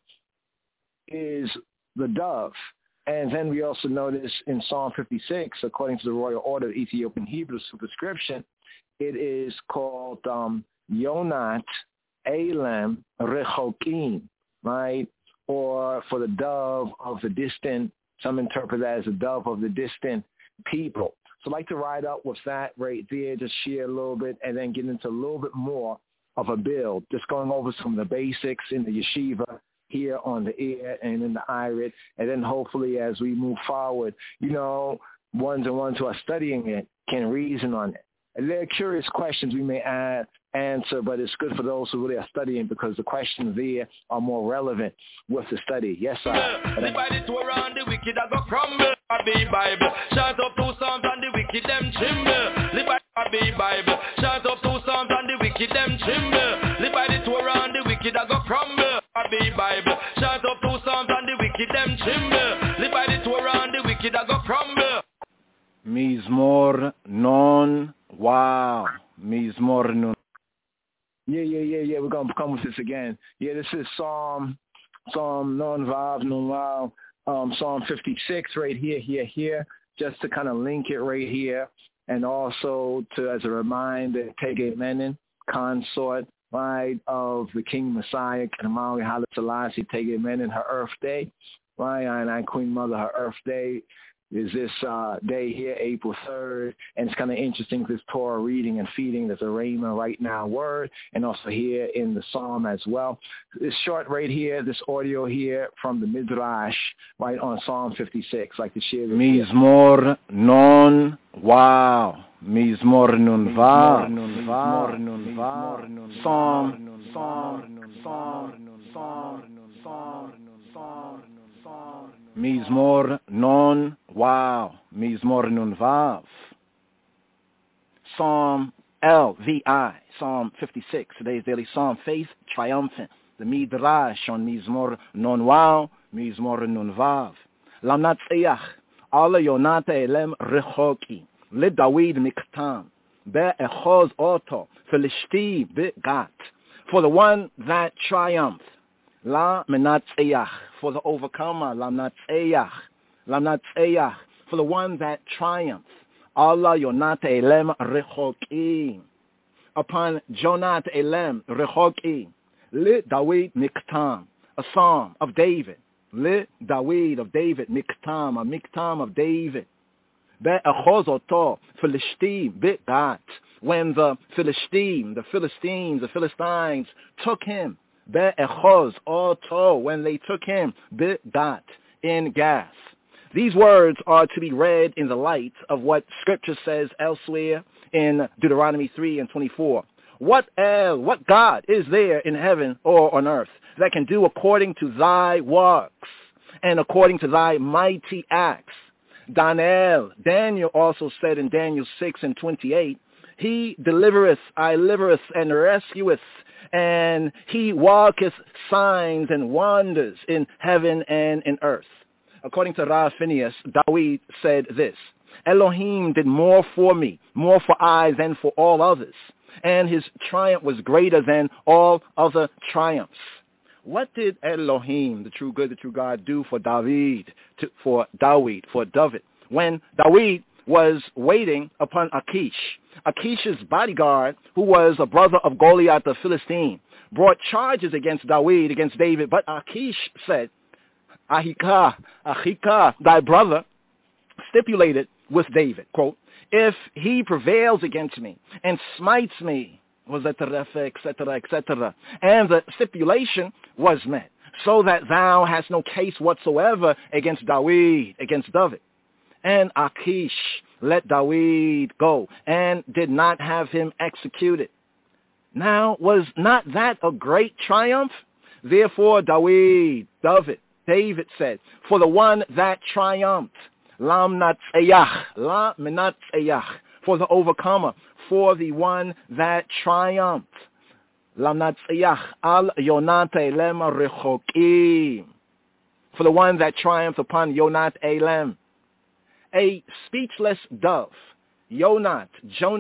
is the dove. And then we also notice in Psalm 56, according to the Royal Order of Ethiopian Hebrew superscription, it is called Yonat Elam Rechokim, right? Or for the dove of the distant, some interpret that as a dove of the distant people. So I'd like to ride up with that right there, just share a little bit, and then get into a little bit more of a build, just going over some of the basics in the yeshiva here on the air and in the IRIT, and then hopefully as we move forward, you know, ones who are studying it can reason on it. And there are curious questions we may answer, but it's good for those who really are studying because the questions there are more relevant with the study. Yes, sir. Everybody to around the wicked I go crumble. Be Bible. Shout up 2 Psalms and the wicked them tremble. Live by be Bible. Shout up 2 Psalms and the wicked them tremble. Live by the 2 around the wicked I go crumble. Be Bible. Shout up 2 Psalms and the wicked them tremble. Live by the 2 around the wicked I go crumble. Mizmor non. Wow. Mizmor non. Yeah. We're going to come with this again. Yeah, this is Psalm non vav non wow. Psalm 56 right here, just to kind of link it right here, and also to, as a reminder, Tege Menon, consort, right, of the King Messiah, Kamali Haile Selassie, Tege Menon, her Earth Day, right, and Queen Mother, her Earth Day is this day here, April 3rd, and it's kind of interesting, this Torah reading and feeding, there's a Rhema right now word, and also here in the Psalm as well. This short right here, this audio here from the Midrash, right, on Psalm 56, like to share with you. Mizmor non wow. Mizmor nun va. Psalm. Mizmor non wow. Mizmor nun vav. Psalm LVI, Psalm 56, today's daily psalm, Faith Triumphant, the Midrash on Mizmor Non Wow, Mizmor Nun Vav. Lamnatziach, Ala Yonata Elem Rechoki, Le Dawid Miktam, Be'echoz Oto, Philishti Be'gat, for the one that triumphed. La Menatziach, for the overcomer. Lamnatziach, Lamnatziach, for the one that triumphed. Allah Yonat Elem Rechoki, upon Jonat Elem Rechoki, Le Dawid Miktam, a psalm of David. Le Dawid of David, Miktam, a Miktam of David. Be'echozoto, Philistine, Be'gat, when the Philistines, the Philistines took him. Be'echozoto, when they took him. Be'gat, in Gath. These words are to be read in the light of what Scripture says elsewhere in Deuteronomy 3 and 24. What God is there in heaven or on earth that can do according to thy works and according to thy mighty acts? Daniel also said in Daniel 6 and 28, he delivereth, I livereth, and rescueth, and he walketh signs and wonders in heaven and in earth. According to Rav Phineas, Dawid said this, Elohim did more for me, more for I than for all others, and his triumph was greater than all other triumphs. What did Elohim, the true good, the true God, do for David, for David, when David was waiting upon Achish? Achish's bodyguard, who was a brother of Goliath the Philistine, brought charges against David, but Achish said, Ahika, thy brother, stipulated with David, quote, if he prevails against me and smites me, etc., etc. And the stipulation was met, so that thou hast no case whatsoever against David. And Achish let David go and did not have him executed. Now, was not that a great triumph? Therefore, David said, for the one that triumphed, Lam Natsayach, La Menatsayach, for the overcomer, for the one that triumphed. Lam Natsayach, Al Yonat Elem Rechokim, for the one that triumphed upon Yonat Elem. A speechless dove, Jonath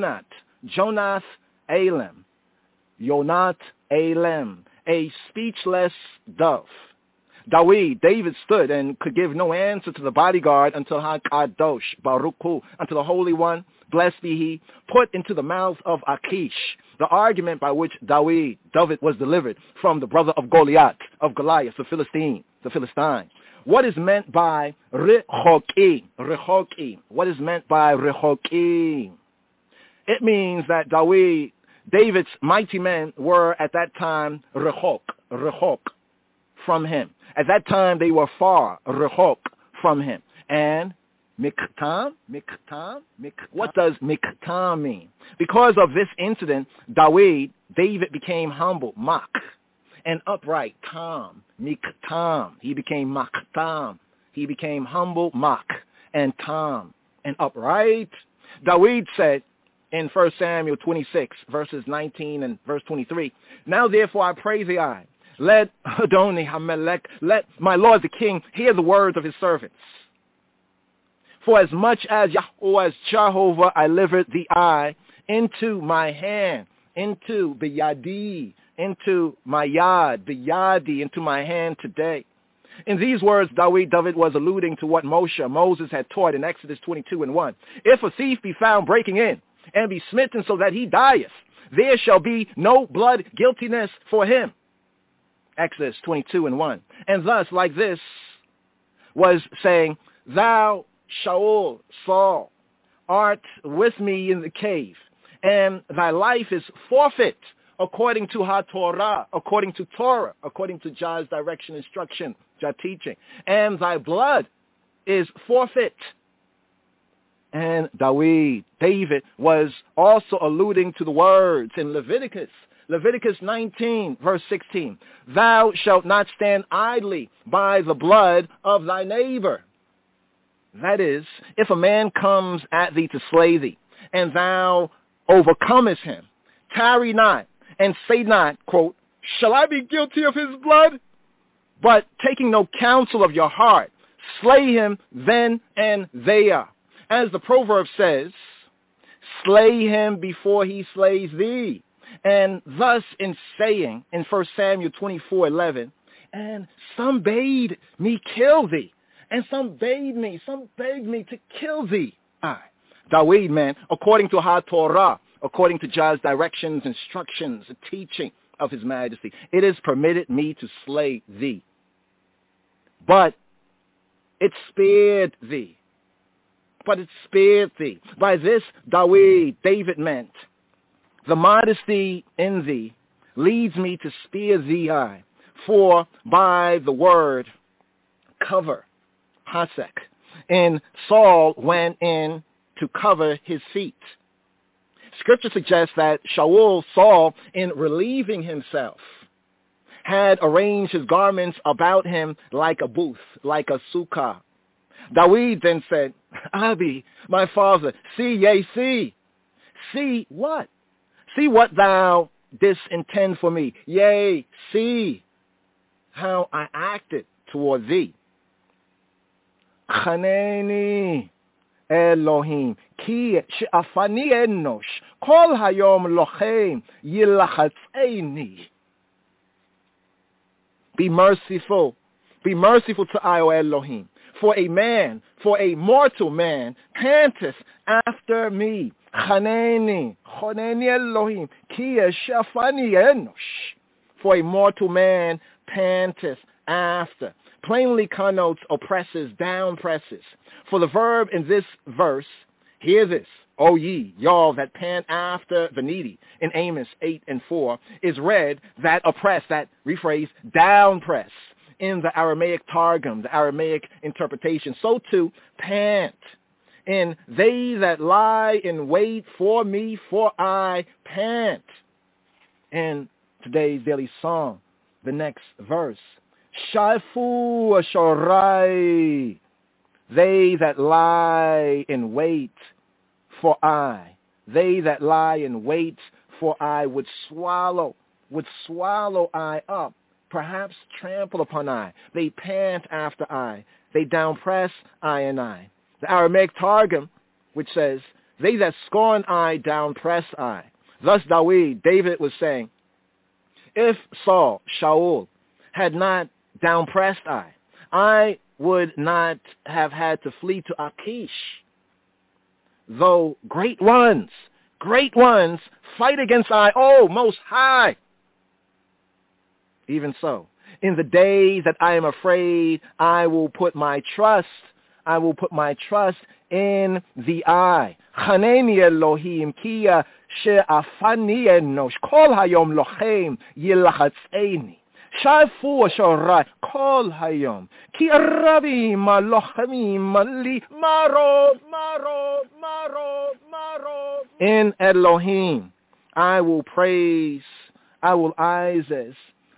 Elem, Yonat Elem, a speechless dove. David stood and could give no answer to the bodyguard until HaKadosh, Baruch Hu, until the Holy One, blessed be he, put into the mouth of Achish the argument by which David was delivered from the brother of Goliath, the Philistine. What is meant by Rechoki? What is meant by Rechoki? It means that David's mighty men were at that time Rechok, from him. At that time, they were far, Rechok, from him. And Miktam, what does Miktam mean? Because of this incident, David became humble, Mak, and upright, Tam, Miktam. He became Maktam. He became humble, Mak, and Tam, and upright. David said in 1 Samuel 26, verses 19 and verse 23, now therefore I pray thee, let Adoni Hamelech, let my Lord the King hear the words of his servants. For as much as Jehovah I delivered thee into my hand, into Biyadi, into my yad, Biyadi, into my hand today. In these words, David was alluding to what Moses had taught in Exodus 22 and 1. If a thief be found breaking in and be smitten so that he dieth, there shall be no blood guiltiness for him. Exodus 22 and 1. And thus, like this, was saying, thou, Saul, art with me in the cave, and thy life is forfeit according to HaTorah, according to Torah, according to Jah's direction, instruction, Jah teaching. And thy blood is forfeit. And David was also alluding to the words in Leviticus 19, verse 16. Thou shalt not stand idly by the blood of thy neighbor. That is, if a man comes at thee to slay thee, and thou overcomest him. Tarry not, and say not, quote, shall I be guilty of his blood? But taking no counsel of your heart, slay him then and there. As the proverb says, slay him before he slays thee. And thus in saying, in 1 Samuel 24:11, and some bade me kill thee, and some begged me to kill thee. Dawid, man, according to HaTorah, according to Jah's directions, instructions, the teaching of his majesty, it is permitted me to slay thee. But it spared thee. By this, David meant, the modesty in thee leads me to spare thee I. For by the word cover, hasek, and Saul went in to cover his feet. Scripture suggests that Saul, in relieving himself, had arranged his garments about him like a booth, like a sukkah. Dawid then said, Abi, my father, see what? See what thou didst intend for me. Yea, see how I acted toward thee. Chaneni Elohim, ki she'afani enosh, kol hayom lochem yilachatzeni. Be merciful to I, O Elohim, for a mortal man panteth after me. Chaneni Elohim, ki she'afani enosh, for a mortal man panteth after. Plainly connotes oppresses, down presses. For the verb in this verse, hear this, O ye, y'all that pant after the needy, in Amos 8:4, is read that oppress, that rephrase, down press, in the Aramaic Targum, the Aramaic interpretation. So too, pant. In they that lie in wait for me, for I pant. In today's daily song, the next verse, Shaifu Ashorai, they that lie in wait for I. They that lie in wait for I would swallow I up, perhaps trample upon I. They pant after I. They downpress I and I. The Aramaic Targum, which says, they that scorn I downpress I. Thus David was saying, if Shaul, had not downpressed I would not have had to flee to Achish. Though great ones fight against I, oh, Most High. Even so, in the day that I am afraid, I will put my trust in the I. Chaneni Elohim, kia she'afani enosh, kol hayom lochem yilachatzeni. Shaifu Ashorai, kol hayom, ki rabim alochamim li maro. In Elohim, I will praise his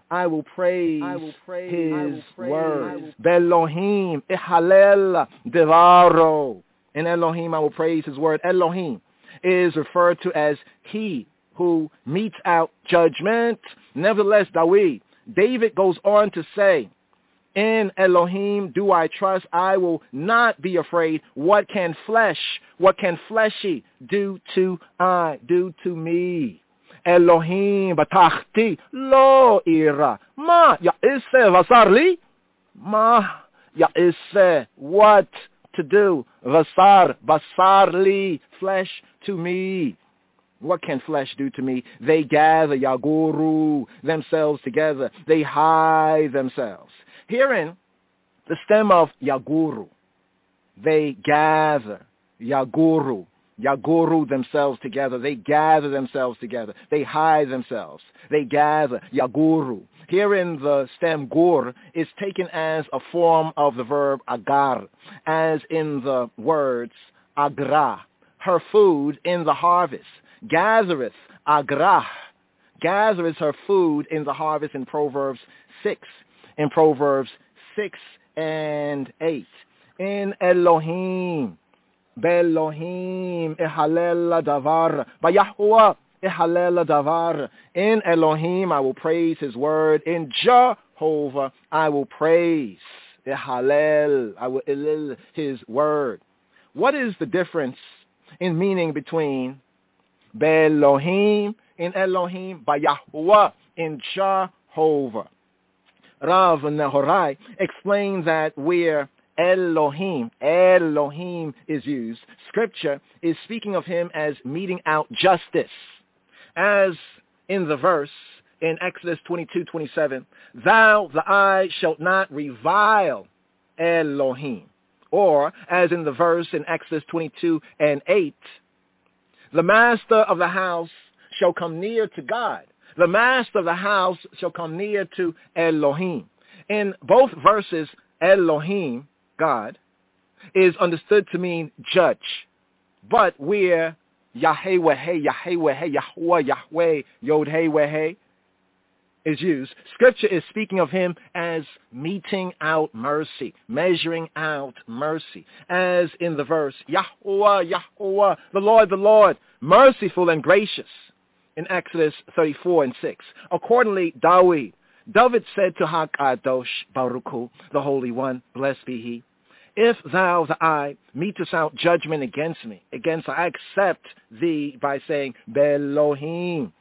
words. Belohim, ihalel devaro. In Elohim, I will praise his word. Elohim is referred to as he who metes out judgment. Nevertheless, David goes on to say, in Elohim do I trust, I will not be afraid. What can fleshy do to me? Elohim batachti lo ira. Ma ya'ise vasar Ma ya'ise, what to do? Basar li, flesh to me. What can flesh do to me? They gather, yaguru, themselves together. They hide themselves. Herein, the stem of yaguru. They gather, yaguru themselves together. They gather themselves together. They hide themselves. They gather, yaguru. Herein, the stem gur is taken as a form of the verb agar, as in the words agra, her food in the harvest. Gathereth, agrah, gathereth her food in the harvest in Proverbs 6. In Proverbs 6 and 8. In Elohim, Be'Elohim ehalel davar. B'Yahuwah ehalel davar. In Elohim I will praise his word. In Jehovah I will praise. Ehalel, I will elil his word. What is the difference in meaning between Be'Elohim in Elohim, B'Yahuwah in Jehovah? Rav Nehorai explains that where Elohim is used, Scripture is speaking of him as meting out justice. As in the verse in Exodus 22:27, thou, the eye, shalt not revile Elohim. Or, as in the verse in Exodus 22:8, the master of the house shall come near to God. The master of the house shall come near to Elohim. In both verses, Elohim, God, is understood to mean judge. But where Yahweh, Yahweh, Yod-Heh, is used, Scripture is speaking of him as meting out mercy, measuring out mercy. As in the verse, Yahuwah, the Lord, merciful and gracious, in Exodus 34:6. Accordingly, David said to HaKadosh Baruch Hu, the Holy One, blessed be he, if thou, the eye, metest out judgment against me, I accept thee by saying, Be'Elohim,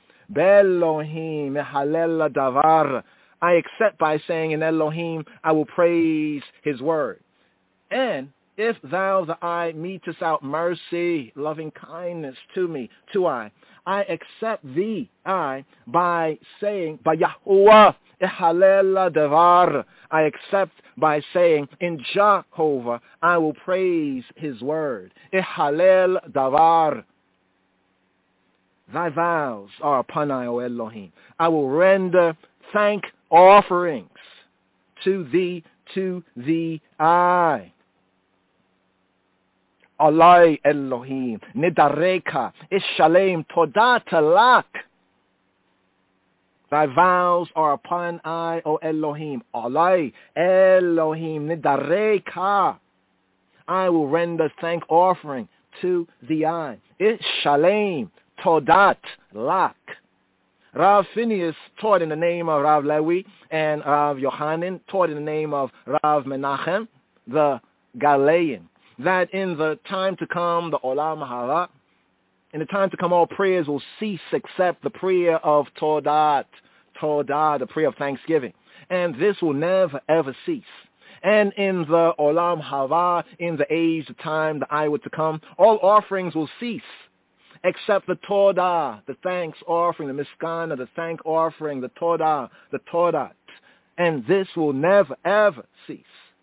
Ehalel davar. I accept by saying in Elohim, I will praise his word. And if thou, the eye, metest out mercy, loving kindness to me, I accept thee, by saying, B'Yahuwah, Ehalel davar. I accept by saying, in Jehovah, I will praise his word. Ehalel davar. Thy vows are upon I, O Elohim. I will render thank offerings to thee, I. Alai Elohim, Nidareka, Ishalem, Todata Lak. Thy vows are upon I, O Elohim. Alai Elohim, Nidareka. I will render thank offering to thee, I. Ishalem, Todat Lak. Rav Phineas taught in the name of Rav Lewi, and Rav Yochanan taught in the name of Rav Menachem, the Galilean, that in the time to come, the Olam Haba, in the time to come, all prayers will cease except the prayer of Todat, the prayer of thanksgiving. And this will never, ever cease. And in the Olam Haba, in the age, the time, the Iwat to come, all offerings will cease except the Todah, the thanks offering, the Miskana, the thank offering, the Todah, the Todat. And this will never, ever cease.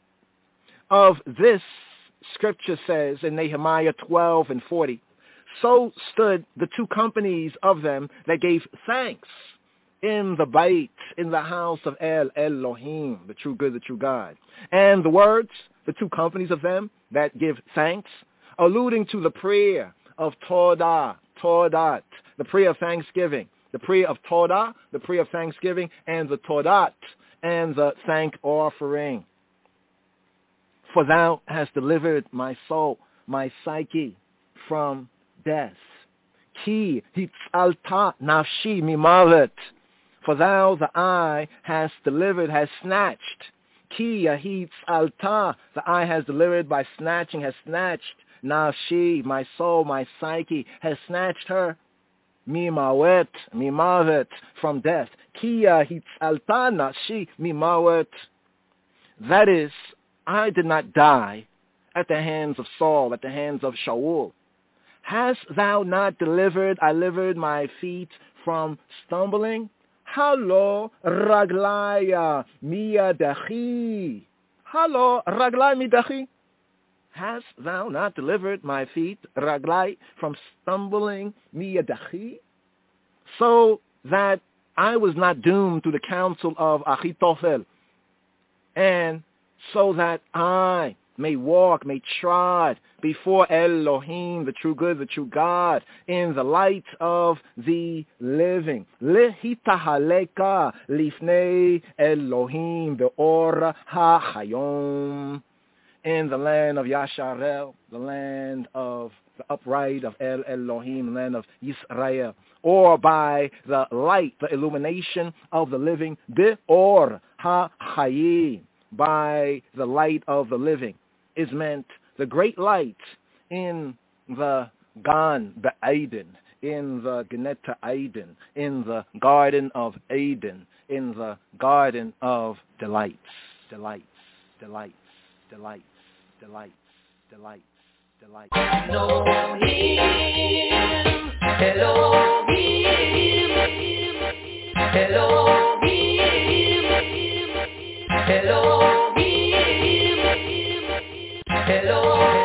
Of this, Scripture says in Nehemiah 12:40, so stood the two companies of them that gave thanks in the Beit, in the house of Elohim, the true good, the true God. And the words, the two companies of them that give thanks, alluding to the prayer of Todah, Todat, the prayer of thanksgiving, the prayer of Todah, the prayer of thanksgiving, and the Todat, and the thank offering. For thou hast delivered my soul, my psyche, from death. Ki hitzalta nafshi mimavet. For thou, the eye, hast delivered, has snatched. Ki hitzalta, the eye has delivered by snatching, has snatched. Nafshi, my soul, my psyche, has snatched her. Mimavet, from death. Ki hitzalta nafshi mimavet. That is, I did not die at the hands of Saul, at the hands of Shaul. Hast thou not delivered, I delivered my feet from stumbling? Halo raglaya miyadachi. Halo raglai midachi. Hast thou not delivered my feet, raglai, from stumbling miyadachi? So that I was not doomed through the counsel of Achitophel, and so that I may walk, may trod before Elohim, the true good, the true God, in the light of the living. Lehitahaleka lifnei Elohim be'or ha'chayom. in the land of Yasharel, the land of the upright of El Elohim, the land of Yisrael, or by the light, the illumination of the living, Be'or HaChayim, by the light of the living, is meant the great light in the Gan Eden, in the Geneta Eden, in the Garden of Eden, in the Garden of Delights, delights, delights, delights, delights, delights, delights. Elohim, Elohim, Elohim, Elohim, Elohim.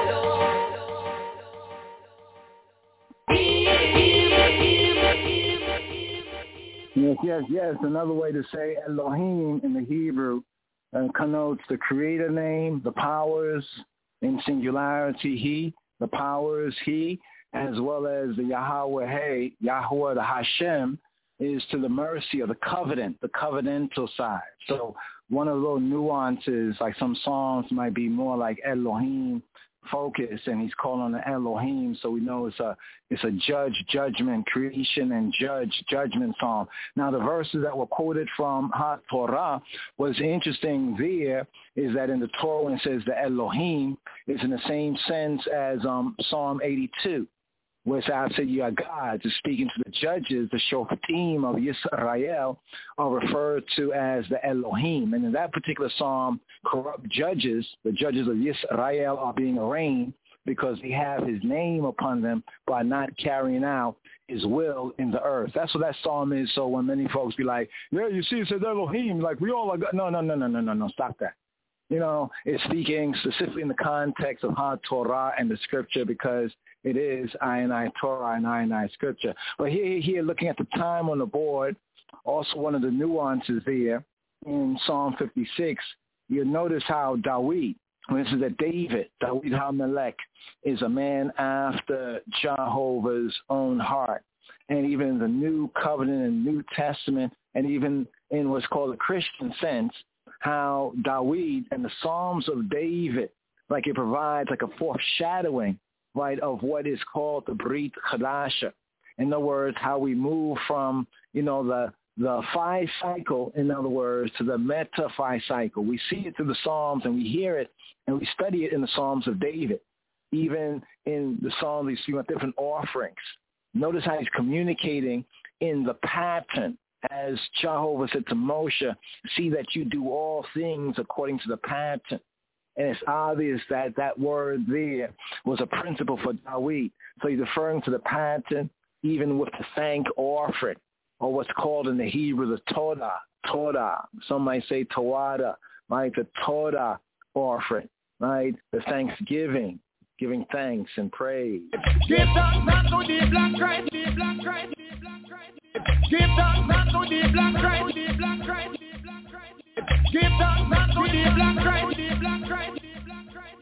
Yes. Another way to say Elohim in the Hebrew connotes the creator name, the powers in singularity, he, the powers, he, as well as the Yahweh, Yahweh, the Hashem, is to the mercy of the covenant, the covenantal side. So one of those nuances, like some songs might be more like Elohim focus, and he's calling on the Elohim, so we know it's a judgment, creation and judgment song. Now the verses that were quoted from HaTorah, what's interesting there is that in the Torah when it says the Elohim, it's in the same sense as Psalm 82, where it's said you are God, is speaking to the judges, the Shofatim of Yisrael are referred to as the Elohim. And in that particular psalm, corrupt judges, the judges of Yisrael, are being arraigned because they have his name upon them by not carrying out his will in the earth. That's what that psalm is. So when many folks be like, yeah, you see, it says Elohim, like we all are God. No, stop that. You know, it's speaking specifically in the context of HaTorah and the scripture because it is I Torah and I scripture. But here, looking at the time on the board, also one of the nuances there in Psalm 56, you'll notice how Dawid, when this is that David HaMelech, is a man after Jehovah's own heart. And even in the New Covenant and New Testament, and even in what's called a Christian sense, how Dawid and the Psalms of David, like it provides like a foreshadowing, right, of what is called the Brit Chadasha. In other words, how we move from, the phi cycle, in other words, to the meta-phi cycle. We see it through the Psalms and we hear it and we study it in the Psalms of David. Even in the Psalms, we see about different offerings. Notice how he's communicating in the pattern. As Jehovah said to Moshe, see that you do all things according to the pattern. And it's obvious that that word there was a principle for Dawid. So he's referring to the pattern even with the thank offering, or what's called in the Hebrew the Todah. Some might say Tawada, right? The Todah offering, right? The thanksgiving, giving thanks and praise. Give thanks unto the Black Christ, the Black Christ, the Black Christ. Give thanks unto the Black Christ, the Black Christ, the Black Christ. Give thanks unto the Black Christ, the Black Christ, the Black Christ.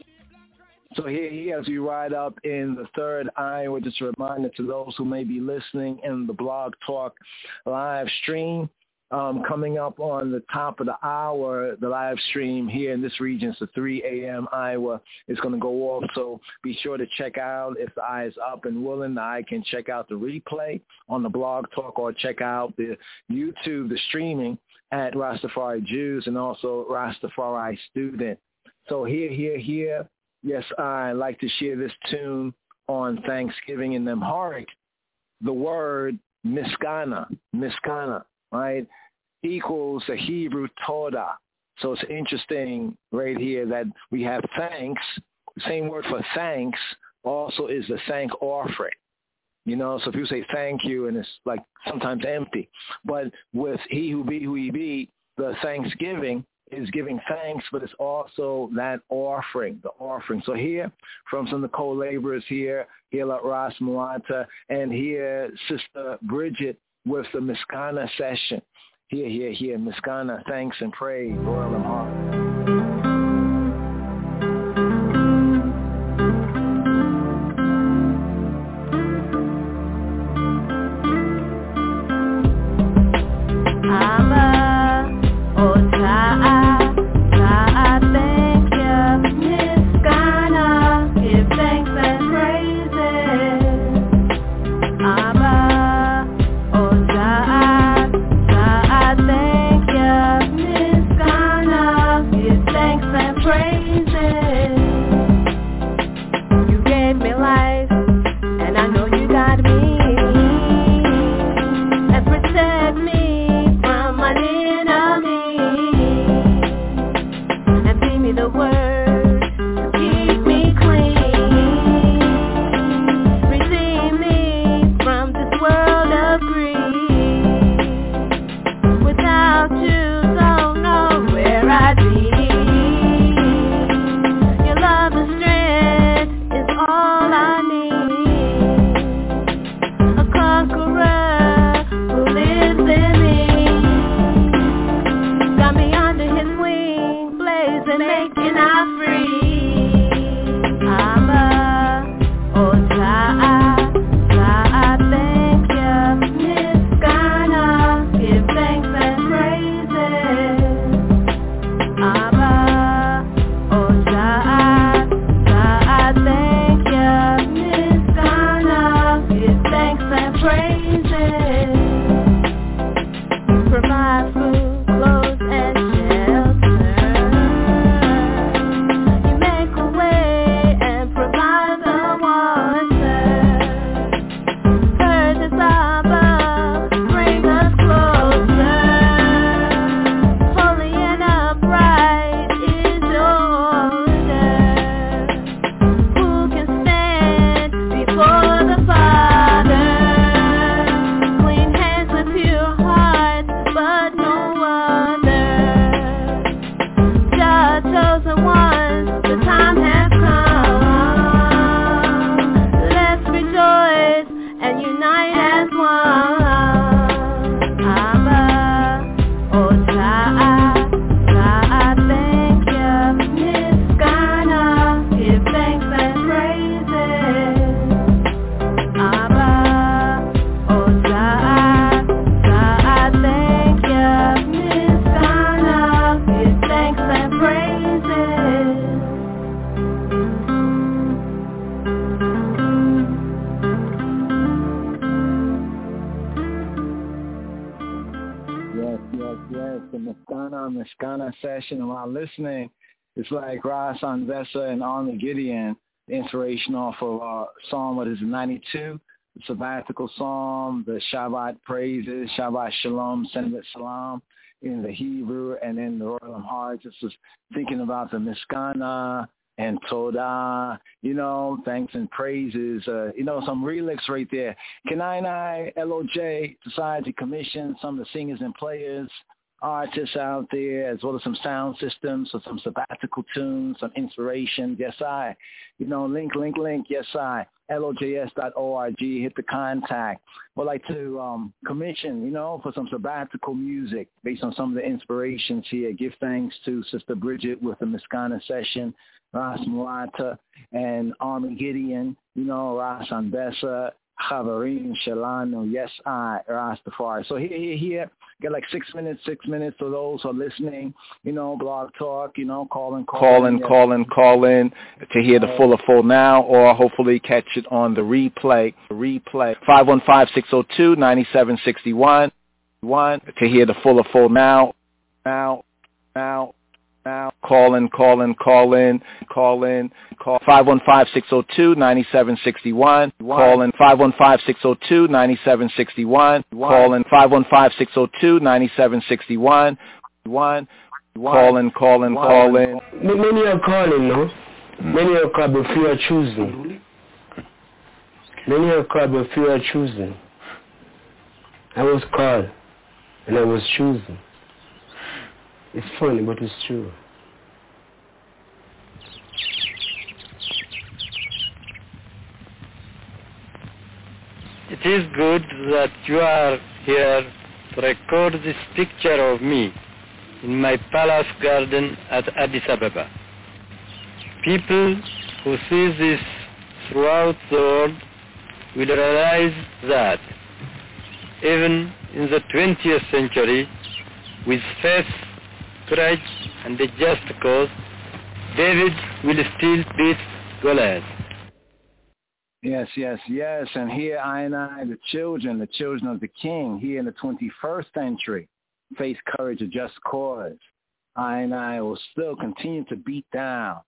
So here as we ride up in the third hour, just a reminder to those who may be listening in the Blog Talk live stream, coming up on the top of the hour, the live stream here in this region, it's the 3 a.m. Iowa, is going to go off. So be sure to check out, if the eye is up and willing, the eye can check out the replay on the Blog Talk or check out the YouTube, the streaming at Rastafari Jews and also Rastafari Student. So here, yes, I like to share this tune on Thanksgiving in Amharic. The word miskana, right, equals the Hebrew Todah. So it's interesting right here that we have thanks. The same word for thanks also is the thank offering. So if you say thank you, and it's like sometimes empty. But with he who be who he be, the thanksgiving is giving thanks, but it's also that offering, the offering. So here, from some of the co-laborers here, Hila Ras Muata, and here, Sister Bridget with the Miskana session. Here, Miskana, thanks and praise, Royal and Heart. Thank you, Miss Miskana session. And while listening, it's like Ras Anvesa and Army Gideon, the inspiration off of Psalm, 92, the sabbatical psalm, the Shabbat praises, Shabbat Shalom, Senvet Salam in the Hebrew, and in the Royal Heart. Just was thinking about the Miskana and Todah, thanks and praises, some relics right there. Kenai LOJ decided to commission some of the singers and players, artists out there, as well as some sound systems, so some sabbatical tunes, some inspiration. Yes, I. Link. Yes, I. LOJS.org. Hit the contact. Would like to commission, for some sabbatical music based on some of the inspirations here. Give thanks to Sister Bridget with the Miskana session, Ras Muata and Armin Gideon, Ras Anbesa, Chavarim, Shalano, Yes, I, Rastafari. So here, get like 6 minutes for those who are listening, Blog Talk, call in to hear the full now, or hopefully catch it on the replay. 515-602-9761, to hear the full now. Call in. 515-602-9761. Call in 515-602-9761. Call in 515-602-9761. Call in. Many are calling, no? Many are called, but few are choosing. Many are called, but few are choosing. I was called, and I was chosen. It's funny, but it's true. It is good that you are here to record this picture of me in my palace garden at Addis Ababa. People who see this throughout the world will realize that even in the 20th century, with faith, courage, and a just cause, David will still beat Goliath. Yes. And here I and I, the children of the King, here in the 21st century, face courage, a just cause. I and I will still continue to beat down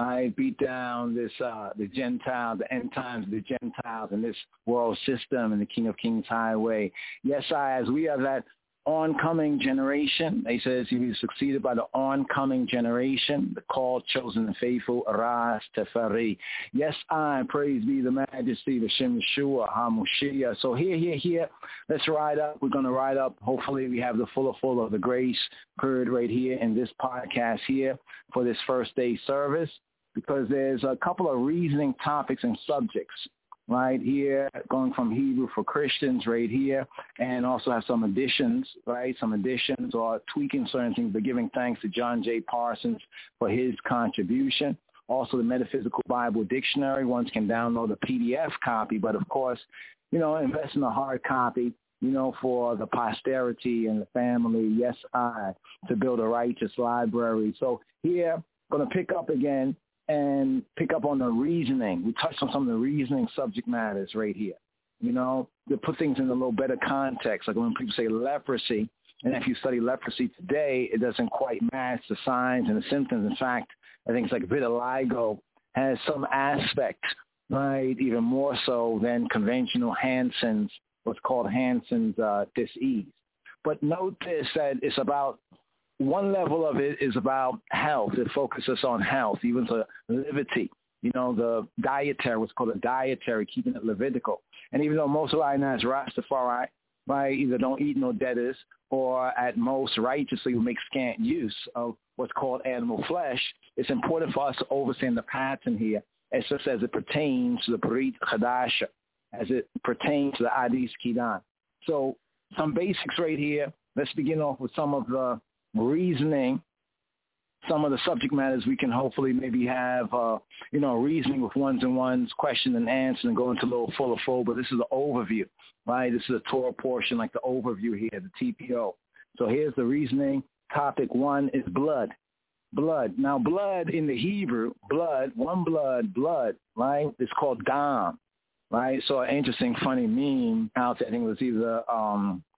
this, the Gentiles, the end times, the Gentiles, and this world system and the King of Kings highway. Yes, as we are that oncoming generation, he says he was succeeded by the oncoming generation, the called, chosen, and faithful, Ras Teferi. Yes, praise be the majesty, the Shem Yeshua, HaMoshiach. So here, let's ride up. We're going to ride up. Hopefully we have the full of the grace period right here in this podcast here for this first day service, because there's a couple of reasoning topics and subjects right here, going from Hebrew for Christians right here, and also have some additions, right? Some additions or tweaking certain things, but giving thanks to John J. Parsons for his contribution. Also the Metaphysical Bible Dictionary. Ones can download a PDF copy, but of course, invest in a hard copy, for the posterity and the family, yes, to build a righteous library. So here, going to pick up again and pick up on the reasoning. We touched on some of the reasoning subject matters right here, to put things in a little better context. Like when people say leprosy, and if you study leprosy today, it doesn't quite match the signs and the symptoms. In fact, I think it's like vitiligo has some aspects, right, even more so than conventional Hansen's, what's called Hansen's disease. But note this, that it's about one level of it is about health. It focuses on health, even to levity. The dietary, what's called a dietary, keeping it Levitical. And even though most of our is Rastafari, right, either don't eat no debtors or at most righteously make scant use of what's called animal flesh, it's important for us to understand the pattern here, just as it pertains to the Brit Chadasha, as it pertains to the Adis Kidan. So some basics right here. Let's begin off with some of the reasoning, some of the subject matters we can hopefully maybe have, reasoning with ones and ones, question and answer, and go into a little full. But this is the overview, right? This is a Torah portion, like the overview here, the TPO. So here's the reasoning. Topic 1 is blood. Blood. Now, blood in the Hebrew, blood, right? It's called dam, right? So an interesting, funny meme out there. I think it was either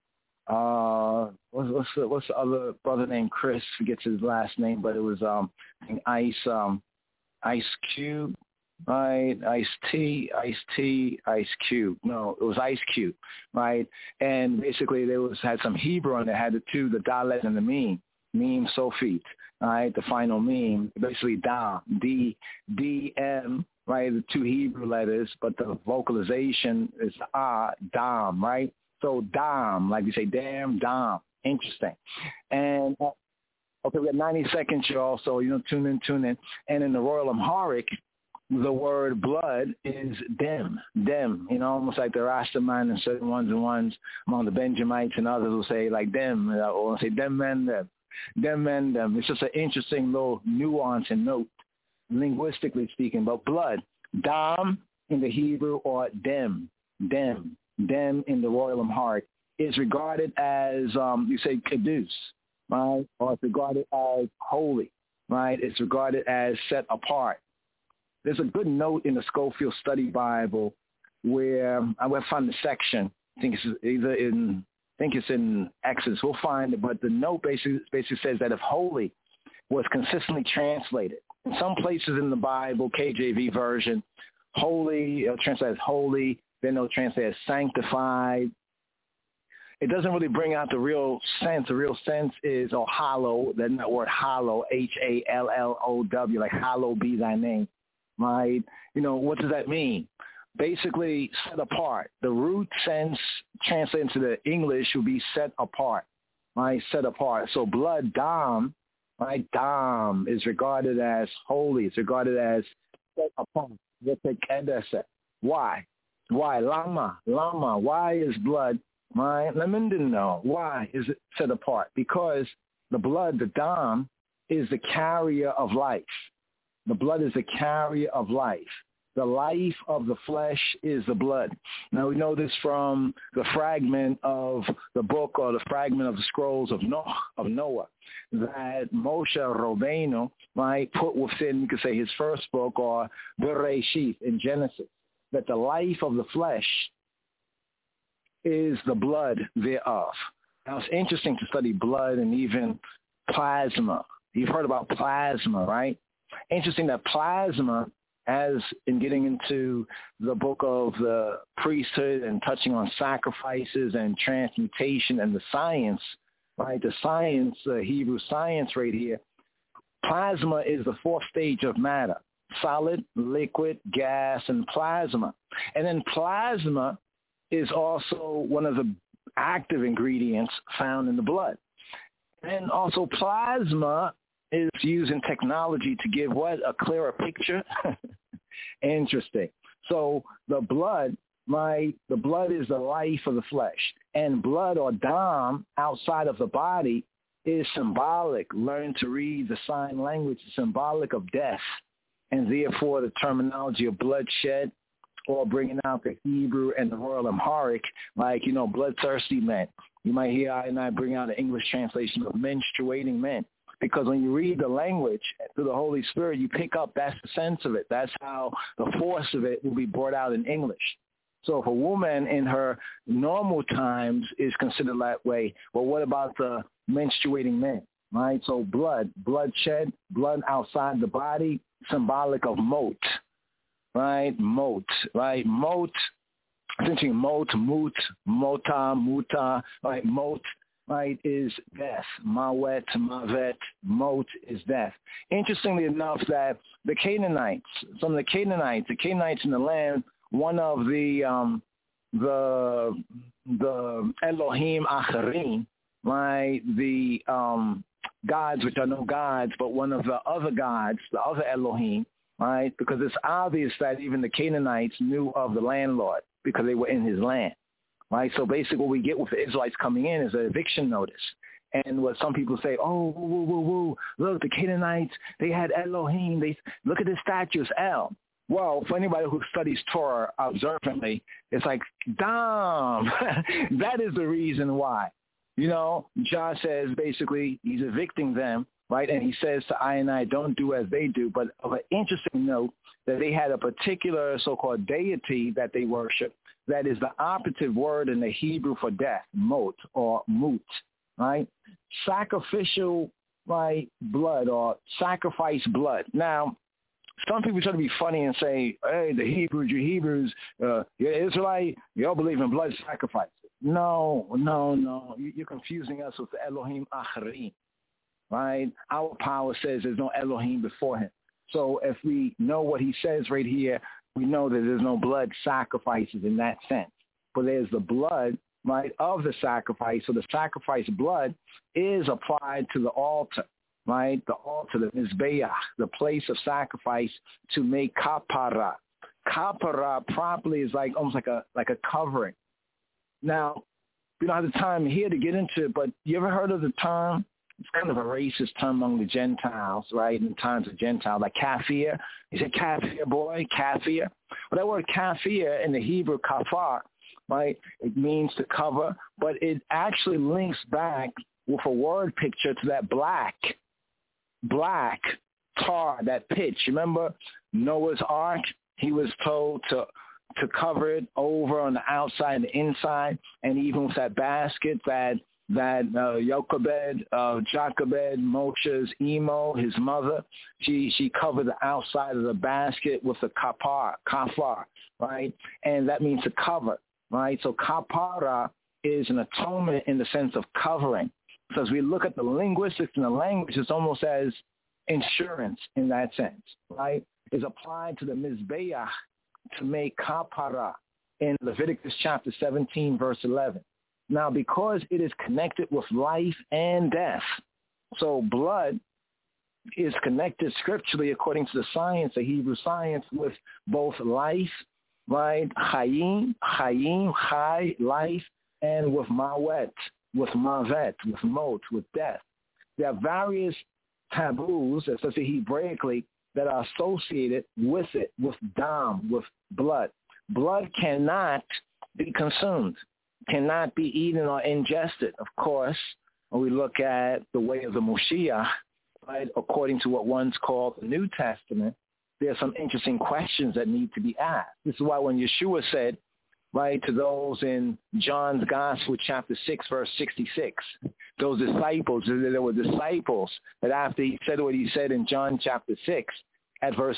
what's the other brother named Chris? Forgets his last name, but it was Ice Cube, right? Ice T, Ice Cube. No, it was Ice Cube, right? And basically they had some Hebrew and they had the dalet and the meme sofit, right? The final meme, basically dam, D-M, right? The two Hebrew letters, but the vocalization is dam, right? So dam, like you say, damn, dam. Interesting. And okay, we got 90 seconds, y'all. So tune in. And in the Royal Amharic, the word blood is dem, almost like the Rastaman and certain ones among the Benjamites and others will say like dem, or say dem men them. It's just an interesting little nuance and note, linguistically speaking. But blood, dam in the Hebrew or dem in the Royal Amharic is regarded as, you say, kedus, right? Or it's regarded as holy, right? It's regarded as set apart. There's a good note in the Scofield Study Bible where I will find the section. I think it's in Exodus. We'll find it, but the note basically says that if holy was consistently translated, in some places in the Bible, KJV version, holy, it'll translate as holy, then they'll translate as sanctified. It doesn't really bring out the real sense. The real sense is, hallow, then that word hallow, Hallow, like hallow be thy name, right? What does that mean? Basically, set apart. The root sense translated into the English would be set apart, right? Set apart. So blood, dam, right? Dam is regarded as holy. It's regarded as set apart. Why? Lama. Why is blood, right? Lemon didn't know. Why is it set apart? Because the blood, the dam, is the carrier of life. The blood is the carrier of life. The life of the flesh is the blood. Now, we know this from the fragment of the book or the fragment of the scrolls of Noah, that Moshe Rabbeinu, right, put within, you could say, his first book, or Bereshit in Genesis, that the life of the flesh is the blood thereof. Now, it's interesting to study blood and even plasma. You've heard about plasma, right? Interesting that plasma, as in getting into the book of the priesthood and touching on sacrifices and transmutation and the science, right? The science, Hebrew science right here, plasma is the fourth stage of matter: solid, liquid, gas, and plasma. And then plasma is also one of the active ingredients found in the blood. And also plasma is used in technology to give what? A clearer picture? Interesting. So the blood, the blood is the life of the flesh. And blood, or dam, outside of the body is symbolic. Learn to read the sign language is symbolic of death. And therefore the terminology of bloodshed, or bringing out the Hebrew and the Royal Amharic, like, bloodthirsty men. You might hear I and I bring out an English translation of menstruating men. Because when you read the language through the Holy Spirit, you pick up that's the sense of it. That's how the force of it will be brought out in English. So if a woman in her normal times is considered that way, well, what about the menstruating men, right? So bloodshed, blood outside the body, symbolic of mot, right? Mot, right? Mot, essentially mot, mut, mota, muta, right? Mot, right, is death. Mawet, mavet, mot is death. Interestingly enough, that the Canaanites, some of the Canaanites in the land, one of the Elohim Acharim, right, the gods, which are no gods, but one of the other gods, the other Elohim, right, because it's obvious that even the Canaanites knew of the landlord because they were in his land. Right, so basically what we get with the Israelites coming in is an eviction notice. And what some people say, look, the Canaanites, they had Elohim. Look at the statues, El. Well, for anybody who studies Torah observantly, it's like, damn, that is the reason why. John says basically he's evicting them right? And he says to I and I, don't do as they do. But of an interesting note, that they had a particular so-called deity that they worship that is the operative word in the Hebrew for death, mot or mut, right? Sacrificial, right, blood or sacrifice blood. Now, some people try to be funny and say, hey, the Hebrews, you Hebrews, you're Israelite, you all believe in blood sacrifice. No. You're confusing us with the Elohim Acharim, right? Our power says there's no Elohim before him. So if we know what he says right here, we know that there's no blood sacrifices in that sense. But there's the blood, right, of the sacrifice. So the sacrifice blood is applied to the altar, right? The altar, the mizbeach, the place of sacrifice to make kapara. Kapara properly is like almost like a covering. Now, we don't have the time here to get into it, but you ever heard of the term? It's kind of a racist term among the Gentiles, right, in times of Gentile, like kafir. You say kafir, boy, kafir. Well, that word kafir in the Hebrew, kafar, right, it means to cover, but it actually links back with a word picture to that black tar, that pitch. Remember Noah's Ark? He was told to cover it over on the outside and the inside, and even with that basket that Jochebed, Moshe's Emo, his mother, she covered the outside of the basket with the kafar, right? And that means to cover, right? So kapara is an atonement in the sense of covering. So as we look at the linguistics in the language, it's almost as insurance in that sense, right? Is applied to the mizbeach to make kapara in Leviticus chapter 17, verse 11. Now, because it is connected with life and death, so blood is connected scripturally according to the science, the Hebrew science, with both life, right, chayim, chai, life, and with mawet, with mavet, with mot, with death. There are various taboos, especially Hebraically, that are associated with it, with dam, with blood. Blood cannot be consumed, cannot be eaten or ingested. Of course, when we look at the way of the Moshiach, right, according to what one's called the New Testament, there are some interesting questions that need to be asked. This is why when Yeshua said, right, to those in John's Gospel, chapter 6, verse 66, those disciples, there were disciples that after he said what he said in John chapter 6, at verse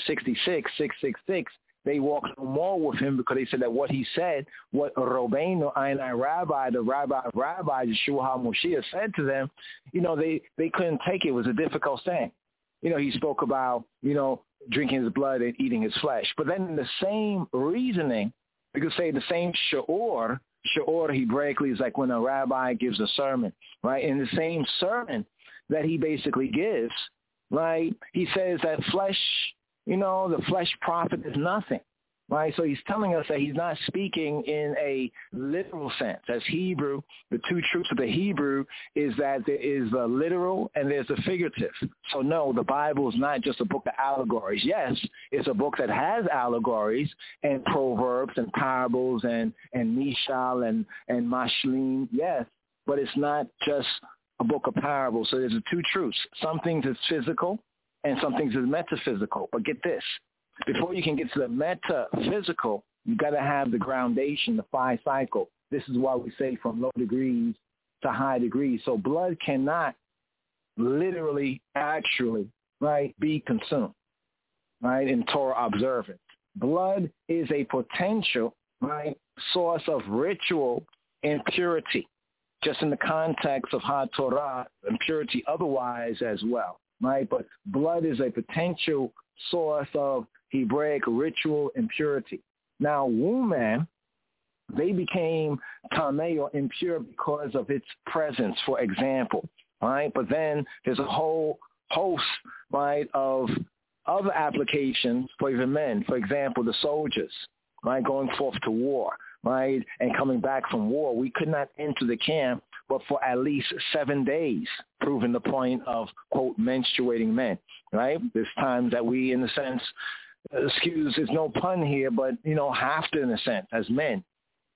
666, they walked no more with him because they said that what he said, what Rabbeinu, I Rabbi, the Rabbi of Rabbi, Yeshua HaMoshiach said to them, they couldn't take it. It was a difficult thing. He spoke about, drinking his blood and eating his flesh. But then in the same reasoning, we could say the same She'or Hebraically is like when a rabbi gives a sermon, right? In the same sermon that he basically gives, right, he says that flesh, the flesh profit is nothing, right? So he's telling us that he's not speaking in a literal sense. As Hebrew, the two truths of the Hebrew is that there is the literal and there's the figurative. So no, the Bible is not just a book of allegories. Yes, it's a book that has allegories and proverbs and parables and mishal and mashlim, yes, but it's not just a book of parables. So there's the two truths. Some things is physical and some things is metaphysical. But get this. Before you can get to the metaphysical, you got to have the groundation, the 5 cycle. This is why we say from low degrees to high degrees. So blood cannot literally, actually, right, be consumed, right, in Torah observance. Blood is a potential, right, source of ritual impurity, just in the context of HaTorah, impurity otherwise as well, right? But blood is a potential source of Hebraic ritual impurity. Now, woman, they became tameh or impure because of its presence, for example, right? But then there's a whole host, right, of other applications for even men. For example, the soldiers, right, going forth to war, right, and coming back from war. We could not enter the camp but for at least 7 days, proving the point of, quote, menstruating men, right? There's times that we, in a sense, there's no pun here, but, have to, in a sense, as men,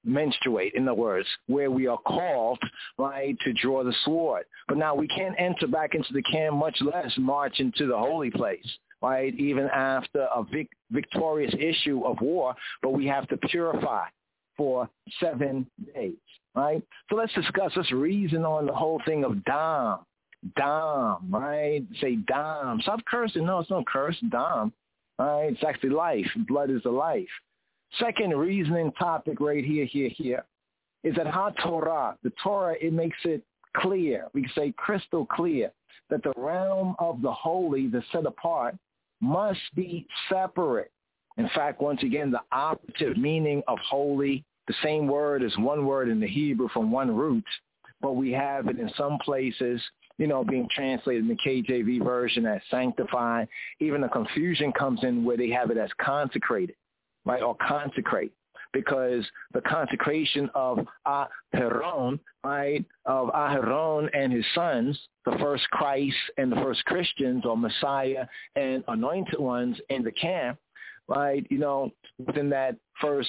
menstruate, in other words, where we are called, right, to draw the sword. But now we can't enter back into the camp, much less march into the holy place, right, even after a victorious issue of war, but we have to purify for 7 days, right? So let's reason on the whole thing of Dam, right? Say Dam. Stop cursing. No, it's not curse. Dam, right? It's actually life. Blood is the life. Second reasoning topic right here, is that HaTorah, the Torah, it makes it clear. We can say crystal clear that the realm of the holy, the set apart, must be separate. In fact, once again, the operative meaning of holy, the same word is one word in the Hebrew from one root, but we have it in some places, being translated in the KJV version as sanctify. Even the confusion comes in where they have it as consecrated, right, or consecrate, because the consecration of Aharon, right, of Aharon and his sons, the first Christ and the first Christians or Messiah and anointed ones in the camp, right, within that first,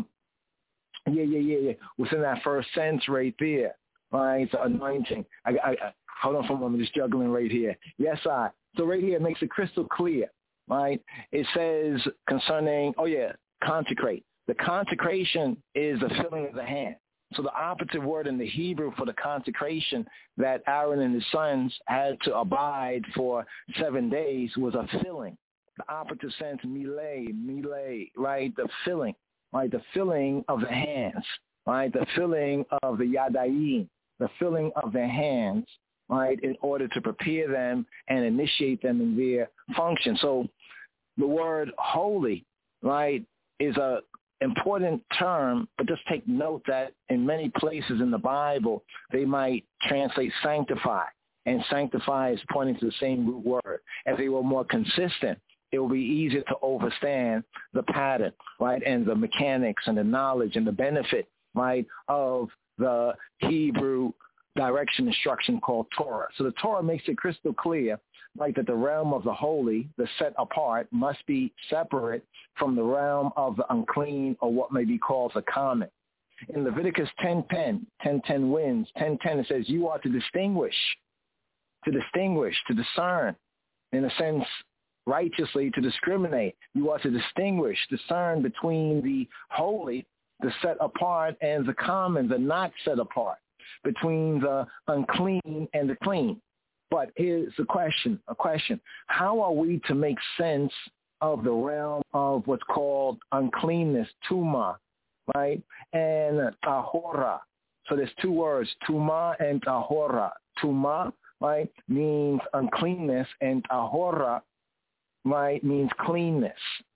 within that first sense right there, right, the anointing. I hold on for a moment, just juggling right here. Yes, so right here it makes it crystal clear, right? It says concerning, consecrate. The consecration is the filling of the hand. So the operative word in the Hebrew for the consecration that Aaron and his sons had to abide for 7 days was a filling. The operative sense, mileh, right? The filling, right? The filling of the hands, right? The filling of the yadayim, the filling of the hands, right? In order to prepare them and initiate them in their function. So the word holy, right, is a important term, but just take note that in many places in the Bible, they might translate sanctify, and sanctify is pointing to the same root word. If they were more consistent, it will be easier to understand the pattern, right, and the mechanics and the knowledge and the benefit, right, of the Hebrew direction instruction called Torah. So the Torah makes it crystal clear, right, that the realm of the holy, the set apart, must be separate from the realm of the unclean, or what may be called the common. In Leviticus 10:10 wins, 10:10 it says you are to distinguish, to discern, in a sense, righteously, to discriminate. You are to discern between the holy, the set apart, and the common, the not set apart, between the unclean and the clean. But here's a question. How are we to make sense of the realm of what's called uncleanness, tuma, right, and tahora? So there's two words, tuma and tahora. Tuma, right, means uncleanness, and tahora, right, means cleanness,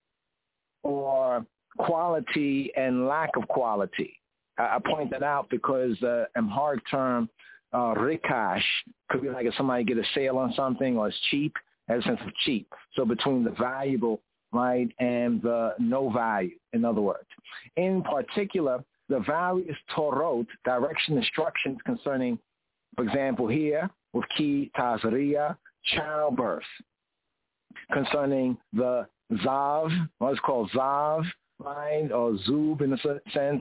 or quality and lack of quality. I point that out because the Amharic term rikash could be like if somebody get a sale on something, or it's cheap, has a sense of cheap. So between the valuable, right, and the no value, in other words. In particular, the various Torot, direction instructions concerning, for example, here with Ki Tazariya, childbirth, concerning the Zav, what's called Zav, right, or Zub in a sense,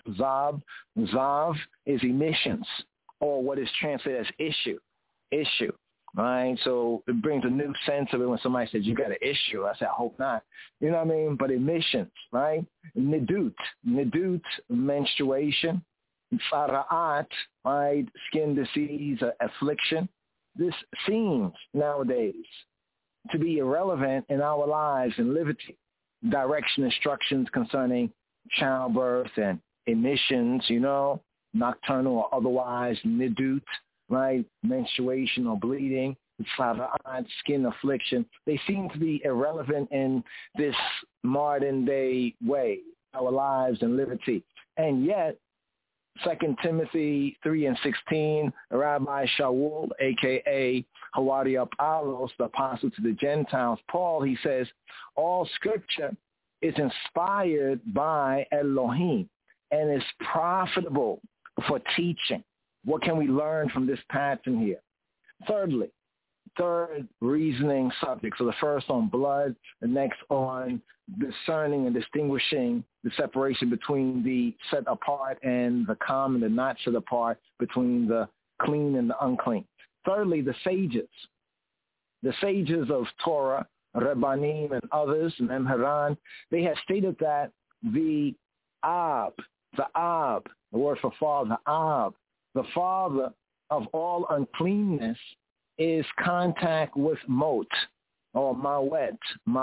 Zav is emissions, or what is translated as issue, right? So it brings a new sense of it when somebody says, you got an issue. I said, I hope not. You know what I mean? But emissions, right? Nidut, menstruation. Fara'at, right? Skin disease, affliction. This seems nowadays to be irrelevant in our lives and liberty. Direction instructions concerning childbirth and emissions, nocturnal or otherwise, nidut, right, menstruation or bleeding, skin affliction. They seem to be irrelevant in this modern day way, our lives and liberty. And yet, 2 Timothy 3:16, Rabbi Shaul, a.k.a. Hawari Apollos, the apostle to the Gentiles, Paul, he says, all scripture is inspired by Elohim and is profitable for teaching. What can we learn from this pattern here? Thirdly, third reasoning subject. So the first on blood, the next on discerning and distinguishing the separation between the set apart and the common, the not set apart, between the clean and the unclean. Thirdly, the sages. The sages of Torah, Rebbanim and others, Memharan, they have stated that the Ab, the word for father, Ab, the father of all uncleanness is contact with Mot, or Mawet,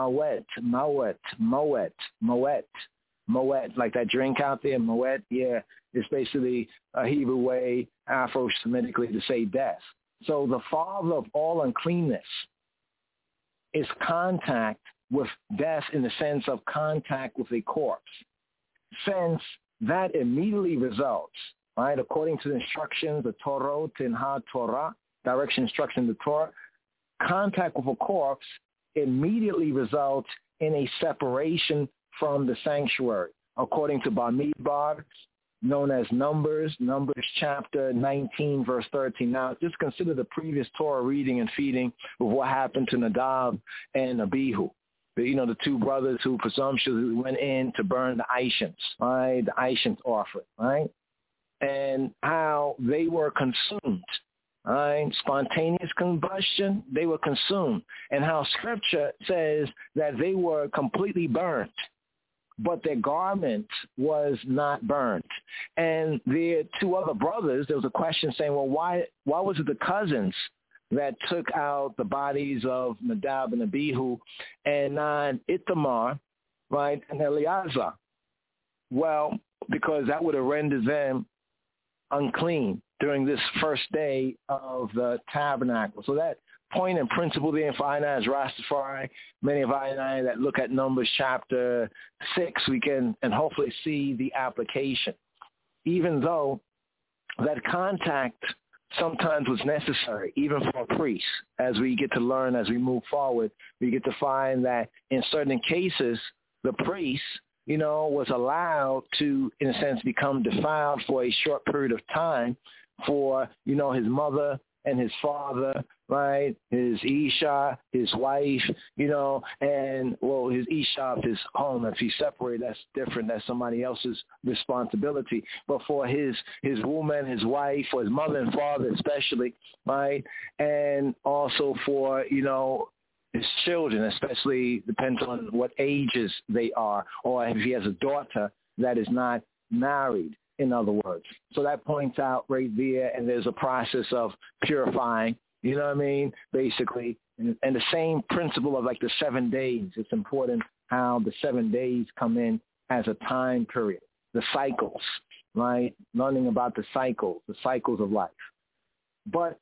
like that drink out there, Moet, yeah, it's basically a Hebrew way, Afro-Semitically, to say death. So the father of all uncleanness is contact with death in the sense of contact with a corpse. Since that immediately results, right, according to the instructions, the Torah, Tinha Torah, direction instruction, the Torah, contact with a corpse immediately results in a separation from the sanctuary, according to Bamidbar, known as Numbers chapter 19, verse 13. Now, just consider the previous Torah reading and feeding of what happened to Nadab and Abihu. The two brothers who presumptuously went in to burn the Ishans, right? The Ishans offering, right? And how they were consumed, right? Spontaneous combustion, they were consumed. And how Scripture says that they were completely burnt, but their garment was not burnt. And their two other brothers, there was a question saying, well, why was it the cousins that took out the bodies of Nadab and Abihu and not Ithamar, right, and Eleazar? Well, because that would have rendered them unclean during this first day of the tabernacle. So that point and principle there for I as Rastafari, many of I that look at Numbers chapter 6, we can and hopefully see the application. Even though that contact sometimes was necessary, even for a priest, as we get to learn as we move forward, we get to find that in certain cases, the priest, was allowed to, in a sense, become defiled for a short period of time for, his mother and his father, right? His Isha, his wife, and, well, his Isha, his home. If he's separated, that's different. That's somebody else's responsibility. But for his woman, his wife, for his mother and father especially, right? And also for, his children, especially depends on what ages they are, or if he has a daughter that is not married, in other words. So that points out right there, and there's a process of purifying, basically. And the same principle of like the 7 days, it's important how the 7 days come in as a time period, the cycles, right? Learning about the cycles of life. But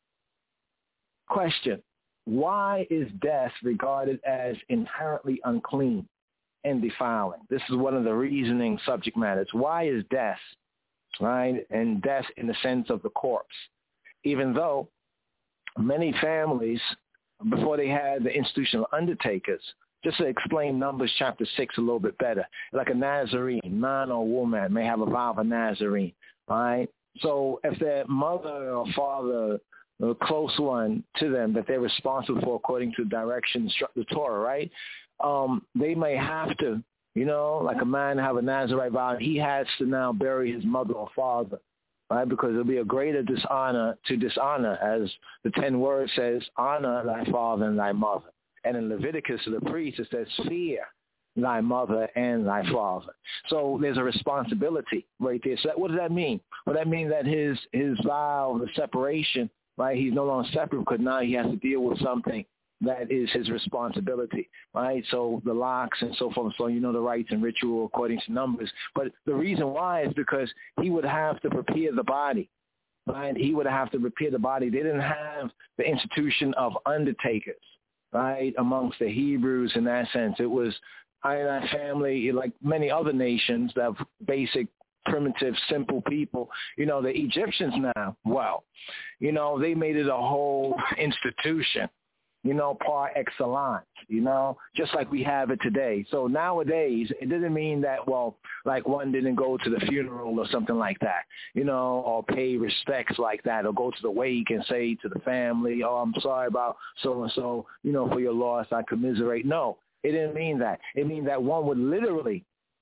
question, why is death regarded as inherently unclean and defiling? This is one of the reasoning subject matters. Why is death, right, and death in the sense of the corpse? Even though many families, before they had the institution of undertakers, just to explain Numbers chapter 6 a little bit better, like a Nazarene, man or woman, may have a vow of a Nazarene, right? So if their mother or father, a close one to them that they're responsible for according to direction, the Torah, right? They may have to, like a man have a Nazarite vow, he has to now bury his mother or father, right? Because it'll be a greater dishonor to dishonor, as the 10 words says, honor thy father and thy mother. And in Leviticus to the priest, it says, fear thy mother and thy father. So there's a responsibility right there. So what does that mean? Well, that means that his vow, the separation, right? He's no longer separate because now he has to deal with something that is his responsibility, right? So the locks and so forth. So the rites and ritual according to Numbers. But the reason why is because he would have to prepare the body, right? He would have to prepare the body. They didn't have the institution of undertakers, right, amongst the Hebrews in that sense. It was I family, like many other nations that have basic primitive, simple people. The Egyptians now, well, they made it a whole institution, par excellence, just like we have it today. So nowadays, it doesn't mean that, well, like one didn't go to the funeral or something like that, or pay respects like that, or go to the wake and say to the family, oh, I'm sorry about so-and-so, for your loss, I commiserate. No, it didn't mean that. It means that one would literally,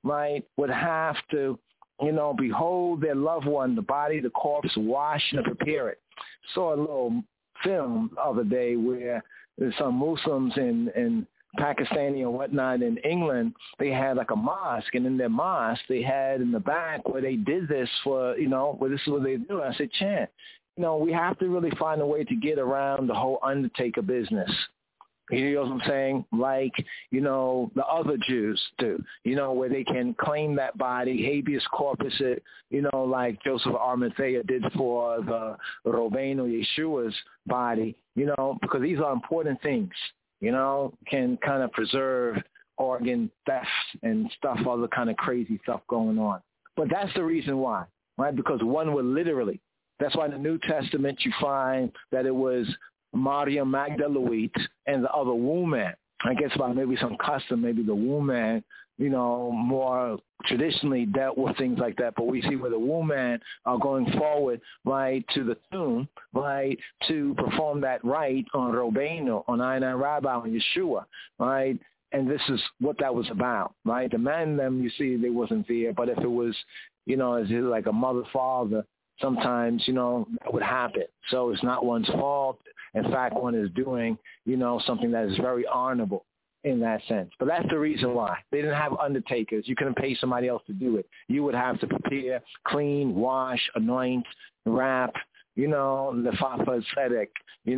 right, would have to, behold their loved one, the body, the corpse, wash and prepare it. Saw a little film the other day where there's some Muslims in Pakistani and whatnot in England, they had like a mosque, and in their mosque they had in the back where they did this for, where this is what they do. I said, Chan, we have to really find a way to get around the whole undertaker business. You know what I'm saying? Like, the other Jews do, where they can claim that body, habeas corpus it, like Joseph Arimathea did for the Rabbeinu Yeshua's body, because these are important things, can kind of preserve organ theft and stuff, other kind of crazy stuff going on. But that's the reason why, right? Because one would literally, that's why in the New Testament you find that it was Maryam Magdalene and the other woman. I guess by maybe some custom, maybe the woman, more traditionally dealt with things like that. But we see where the woman are going forward, right, to the tomb, right, to perform that rite on Rabbeinu, on Einai Rabbi, on Yeshua, right? And this is what that was about, right? The man, them, you see, they wasn't there. But if it was, as like a mother, father, sometimes, that would happen. So it's not one's fault. In fact, one is doing, something that is very honorable in that sense. But that's the reason why. They didn't have undertakers. You couldn't pay somebody else to do it. You would have to prepare, clean, wash, anoint, wrap, the Fafa Tzedek,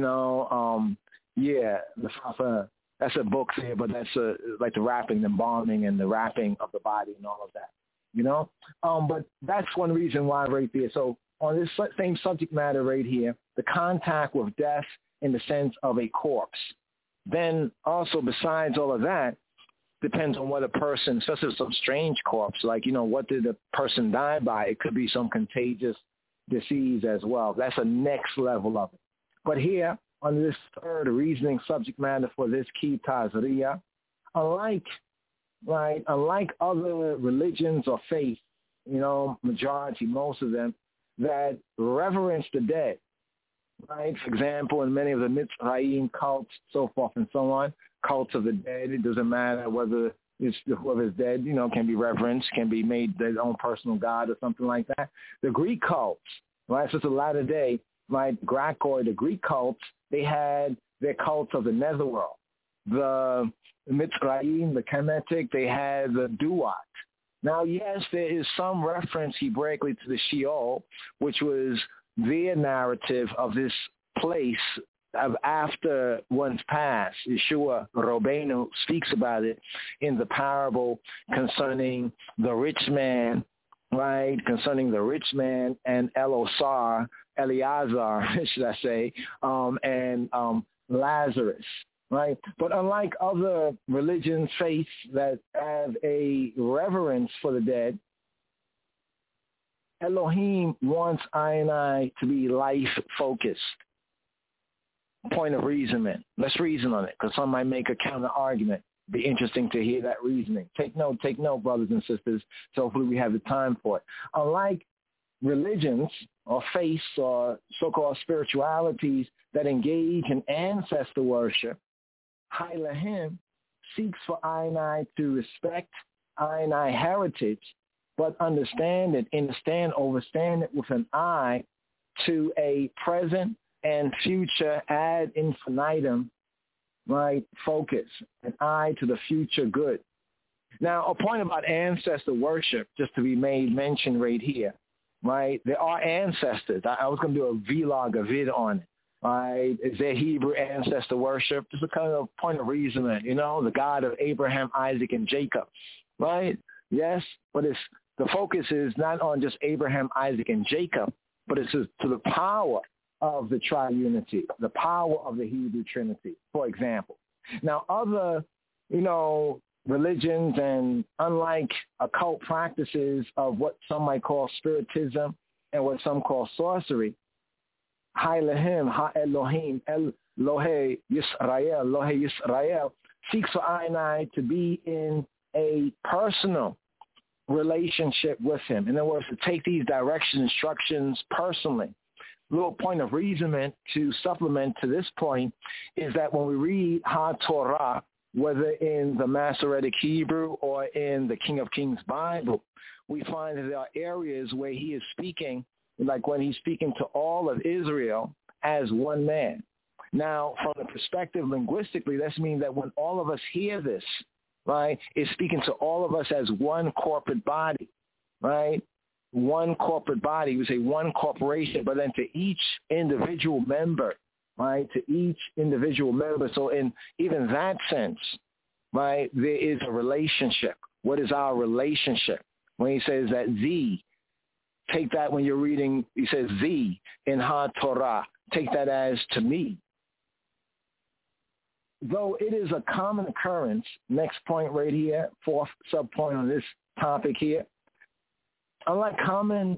the Fafa, that's a book there, but that's like the wrapping, the embalming, and the wrapping of the body and all of that, But that's one reason why right there. So on this same subject matter right here, the contact with death in the sense of a corpse. Then also besides all of that, depends on what a person, especially some strange corpse, like, what did the person die by? It could be some contagious disease as well. That's a next level of it. But here, on this third reasoning subject matter for this key Tazria, unlike other religions or faith, majority, most of them, that reverence the dead, right? For example, in many of the Mitzrayim cults, so forth and so on, cults of the dead, it doesn't matter whether whoever's dead, can be reverenced, can be made their own personal god or something like that. The Greek cults, right? So it's a latter day, right? Grakoi, the Greek cults, they had their cults of the netherworld. The Mitzrayim, the Kemetic, they had the Duat. Now, yes, there is some reference Hebraically to the Sheol, which was their narrative of this place of after one's past. Yeshua Rabbeinu speaks about it in the parable concerning the rich man, right? Concerning the rich man and Eleazar, should I say, and Lazarus. Right? But unlike other religions, faiths that have a reverence for the dead, Elohim wants I and I to be life-focused. Point of reasonment. Let's reason on it, because some might make a counter-argument. Be interesting to hear that reasoning. Take note, brothers and sisters. So hopefully we have the time for it. Unlike religions or faiths or so-called spiritualities that engage in ancestor worship, Hailahim seeks for I and I to respect I and I heritage, but understand it, overstand it with an eye to a present and future ad infinitum, right, focus, an eye to the future good. Now, a point about ancestor worship, just to be made mention right here, right, there are ancestors. I was going to do a vlog, a vid on it. Right? Is there Hebrew ancestor worship? Just a kind of point of reasoning, the God of Abraham, Isaac, and Jacob, right? Yes, but the focus is not on just Abraham, Isaac, and Jacob, but it's to the power of the triunity, the power of the Hebrew Trinity, for example. Now, other, religions and unlike occult practices of what some might call spiritism and what some call sorcery, Hailahim, Ha-Elohim, Elohe Yisrael, seeks for I and I to be in a personal relationship with him. In other words, to take these direction instructions personally. A little point of reasonment to supplement to this point is that when we read HaTorah, whether in the Masoretic Hebrew or in the King of Kings Bible, we find that there are areas where he is speaking, like when he's speaking to all of Israel as one man. Now, from the perspective linguistically, that means that when all of us hear this, right, it's speaking to all of us as one corporate body, right? One corporate body, we say one corporation, but then to each individual member, right, to each individual member. So in even that sense, right, there is a relationship. What is our relationship? When he says that thee, take that when you're reading, he says thee in HaTorah, take that as to me. Though it is a common occurrence, next point right here, fourth subpoint on this topic here, unlike common,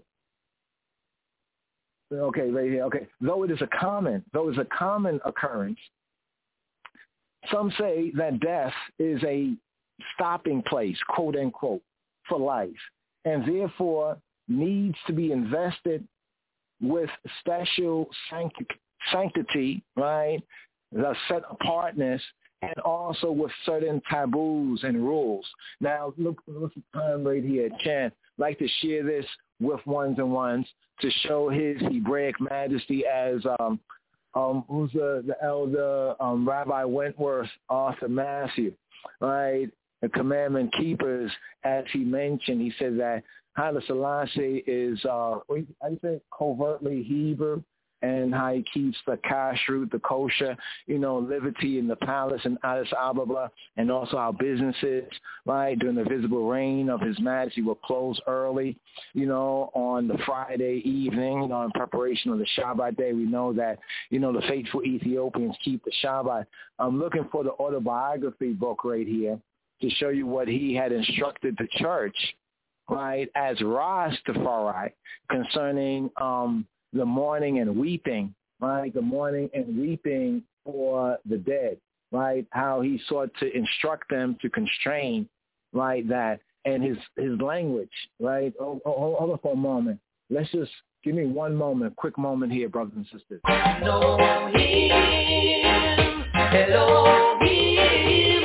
okay, right here, okay, though it is a common occurrence, some say that death is a stopping place, quote unquote, for life, and therefore needs to be invested with special sanctity, right, the set apartness, and also with certain taboos and rules. Now, look at the time right here. Chan, like to share this with ones and ones to show his Hebraic majesty as who's the elder Rabbi Wentworth Arthur Matthew, right? The commandment keepers, as he mentioned, he said that Haile Selassie is, I think, covertly Hebrew, and how he keeps the kashrut, the kosher, liberty in the palace in Addis Ababa, and also our businesses, right, during the visible reign of His Majesty will close early, on the Friday evening, in preparation of the Shabbat day. We know that, the faithful Ethiopians keep the Shabbat. I'm looking for the autobiography book right here to show you what he had instructed the church, right, as Rastafari concerning the mourning and weeping, right? The mourning and weeping for the dead, right? How he sought to instruct them to constrain, right, that, and his language, right? Hold on for a moment. Let's just give me one moment, quick moment here, brothers and sisters. Elohim, Elohim,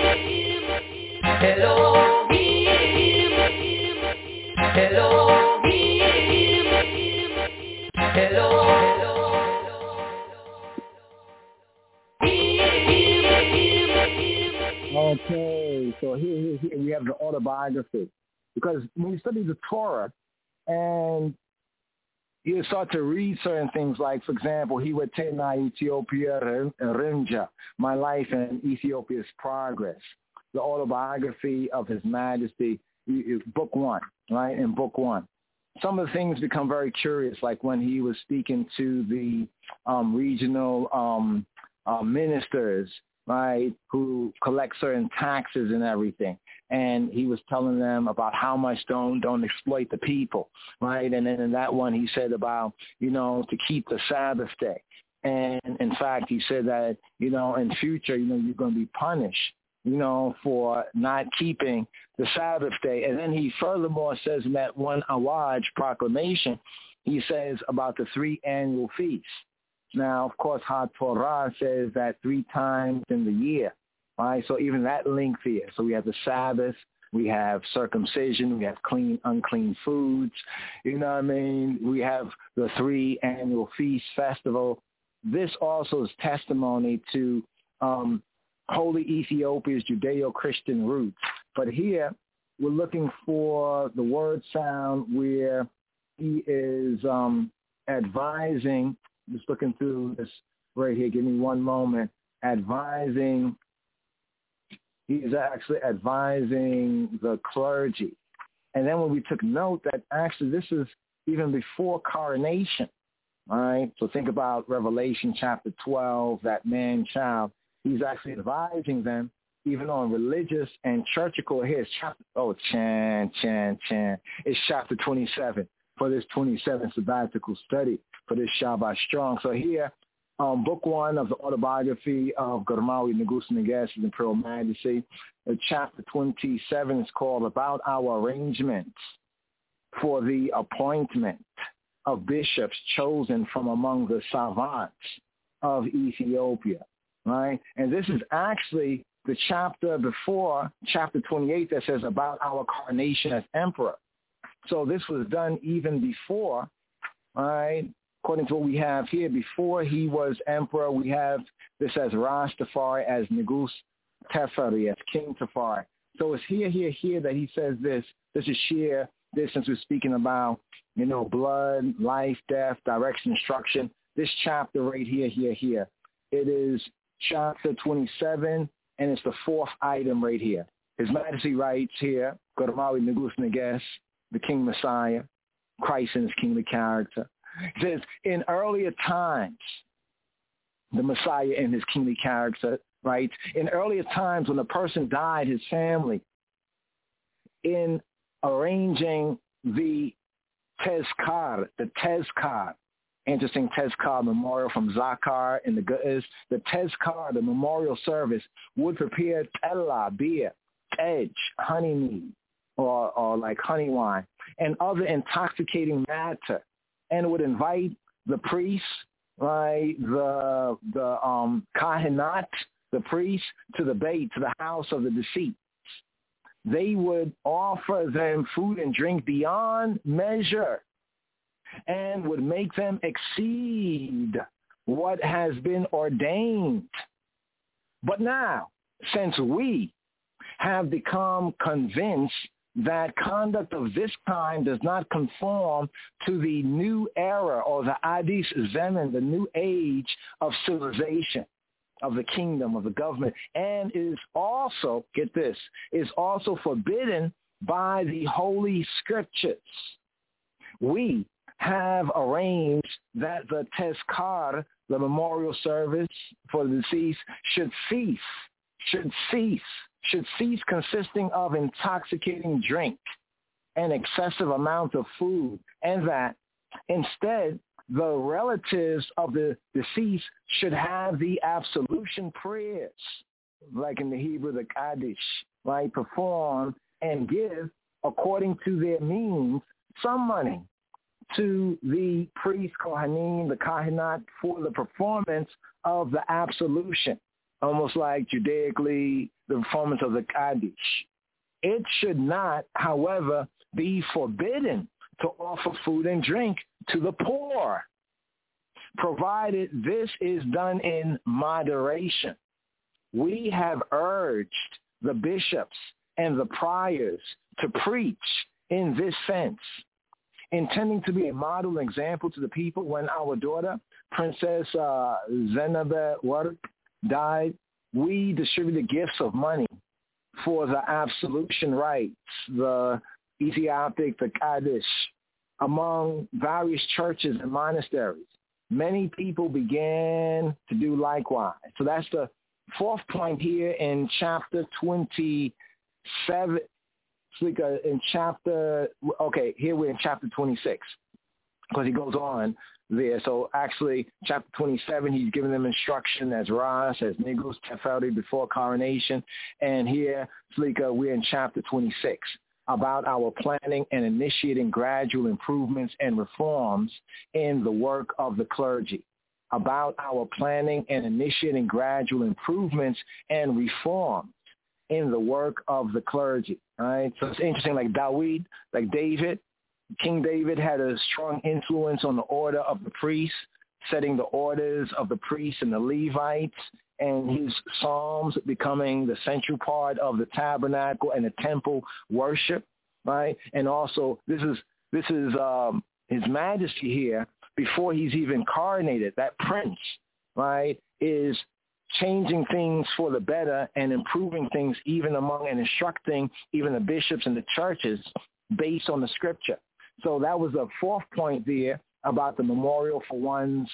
Elohim, Elohim. Hello. Okay, so here we have the autobiography. Because when you study the Torah and you start to read certain things like, for example, he would take my Ethiopia Rinja, my life in Ethiopia's progress, the autobiography of His Majesty, book 1, right, in book 1. Some of the things become very curious, like when he was speaking to the regional ministers, right, who collect certain taxes and everything. And he was telling them about how much don't exploit the people, right? And then in that one, he said about, to keep the Sabbath day. And in fact, he said that, in future, you're going to be punished, for not keeping the Sabbath day. And then he furthermore says in that one Awaj proclamation, he says about the 3 annual feasts. Now, of course, HaTorah says that 3 times in the year, right? So even that link here. So we have the Sabbath, we have circumcision, we have clean, unclean foods, we have the 3 annual feast festival. This also is testimony to Holy Ethiopia's Judeo-Christian roots. But here, we're looking for the word sound where he is advising, just looking through this right here, give me one moment, he's actually advising the clergy. And then when we took note that actually this is even before coronation, all right? So think about Revelation chapter 12, that man-child. He's actually advising them even on religious and churchical. Here's chapter, it's chapter 27 for this 27th sabbatical study for this Shabbat Strong. So here, book 1 of the autobiography of Garmawi Negusa Nagasi's Imperial Majesty, chapter 27 is called About Our Arrangements for the Appointment of Bishops Chosen from Among the Savants of Ethiopia. Right? And this is actually the chapter before, chapter 28, that says about our coronation as emperor. So this was done even before, all right? According to what we have here, before he was emperor, we have this as Ras Tafari, as Negus Teferi, as King Tafari. So it's here that he says this. This is sheer, this since we're speaking about, blood, life, death, direction, instruction. This chapter right here. It is chapter 27, and it's the fourth item right here. His Majesty writes here, Godamawi Negus Neges, the King Messiah, Christ in his kingly character. It says, in earlier times, the Messiah in his kingly character, right? In earlier times when a person died, his family, in arranging the Tezkar, interesting Tezkar memorial from Zakar in the Gu'ez, the Tezkar, the memorial service, would prepare tella, beer, tej, honey mead, or like honey wine, and other intoxicating matter, and would invite the priests, right, the kahinat, the priests, to the bait, to the house of the deceased. They would offer them food and drink beyond measure and would make them exceed what has been ordained. But now, since we have become convinced that conduct of this kind does not conform to the new era or the Adis Zemen, the new age of civilization, of the kingdom, of the government, and is also, get this, is also forbidden by the Holy Scriptures. We have arranged that the Tezkar, the memorial service for the deceased, should cease consisting of intoxicating drink and excessive amount of food, and that instead the relatives of the deceased should have the absolution prayers, like in the Hebrew, the Kaddish, right, perform and give according to their means some money to the priest, Kohanim, the Kahinat, for the performance of the absolution, almost like Judaically the performance of the Kaddish. It should not, however, be forbidden to offer food and drink to the poor, provided this is done in moderation. We have urged the bishops and the priors to preach in this sense, intending to be a model example to the people. When our daughter, Princess Zenabet Wark, died, we distributed gifts of money for the absolution rites, the Ethiopic, the Kaddish, among various churches and monasteries. Many people began to do likewise. So that's the fourth point here in chapter 27. Here we're in chapter 26, because he goes on there. So actually, chapter 27, he's giving them instruction as Ras, as Negus Teferi before coronation. And here, we're in chapter 26, about our planning and initiating gradual improvements and reforms in the work of the clergy. About our planning and initiating gradual improvements and reforms in the work of the clergy, right? So it's interesting, like David, King David had a strong influence on the order of the priests, setting the orders of the priests and the Levites, and his psalms becoming the central part of the tabernacle and the temple worship, right? And also, this is His Majesty here, before he's even coronated, that prince, right, is changing things for the better and improving things even among and instructing even the bishops and the churches based on the scripture. So that was the fourth point there about the memorial for one's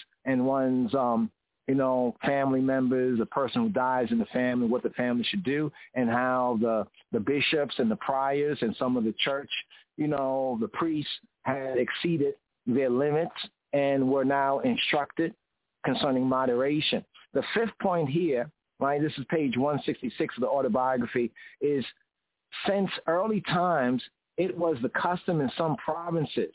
family members, a person who dies in the family, what the family should do, and how the bishops and the priors and some of the church, the priests had exceeded their limits and were now instructed concerning moderation. The fifth point here, right, this is page 166 of the autobiography, is since early times, it was the custom in some provinces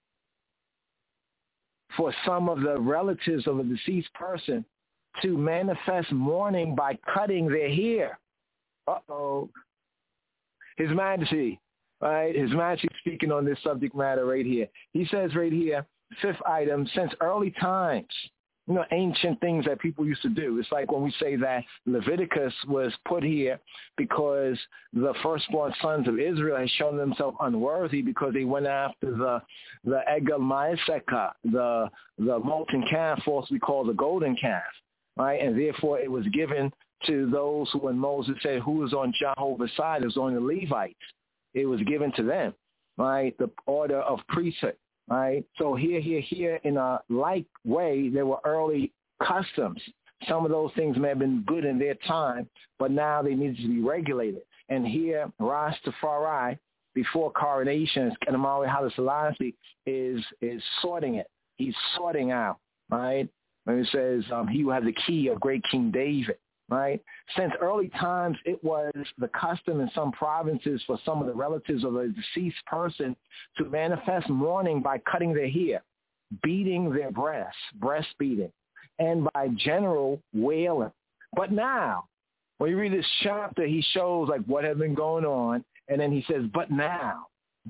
for some of the relatives of a deceased person to manifest mourning by cutting their hair His Majesty, right? His Majesty speaking on this subject matter right here. He says right here, fifth item, since early times, ancient things that people used to do. It's like when we say that Leviticus was put here because the firstborn sons of Israel had shown themselves unworthy because they went after the Egel Ma'aseka, the molten calf, falsely called the golden calf, right? And therefore it was given to those who, when Moses said who was on Jehovah's side, it was on the Levites. It was given to them, right? The order of priesthood. Right. So here, in a like way, there were early customs. Some of those things may have been good in their time, but now they need to be regulated. And here, Rastafari, before coronation, Kanamawi Haile Selassie is sorting it. He's sorting out, right? When it says he who has the key of great King David. Right? Since early times, it was the custom in some provinces for some of the relatives of a deceased person to manifest mourning by cutting their hair, beating their breasts, breastfeeding, and by general wailing. But now, when you read this chapter, he shows like what has been going on, and then he says, but now,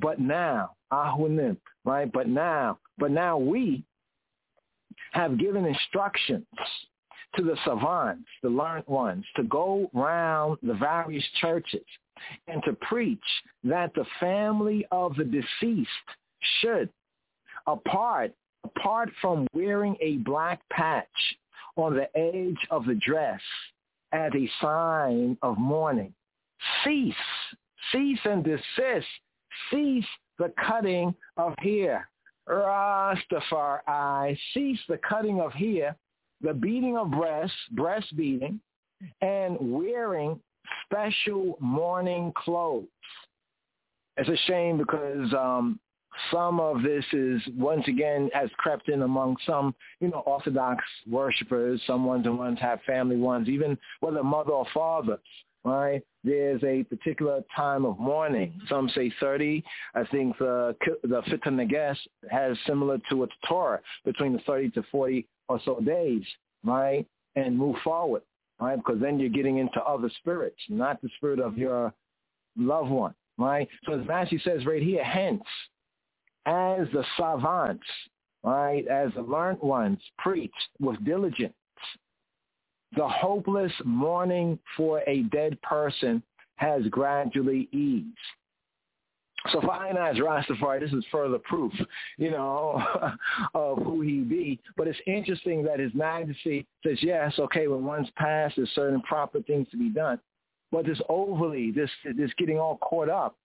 Ahunim, right? But now we have given instructions to the savants, the learned ones, to go round the various churches and to preach that the family of the deceased should, apart from wearing a black patch on the edge of the dress as a sign of mourning, cease and desist, cease the cutting of hair. Rastafari, cease the cutting of hair, the beating of breastfeeding, and wearing special mourning clothes. It's a shame because some of this is, once again, has crept in among some, Orthodox worshipers. Some ones have family ones, even whether mother or father, right? There's a particular time of mourning. Some say 30. I think the Fitta Neges has similar to its Torah, between the 30 to 40 or so days, right? And move forward, right? Because then you're getting into other spirits, not the spirit of your loved one, right? So as Matthew says right here, hence, as the savants, right, as the learned ones preach with diligence, the hopeless mourning for a dead person has gradually eased. So for I and I as Rastafari, this is further proof, of who he be. But it's interesting that His Majesty says, yes, okay, when one's passed, there's certain proper things to be done. But this overly, this getting all caught up,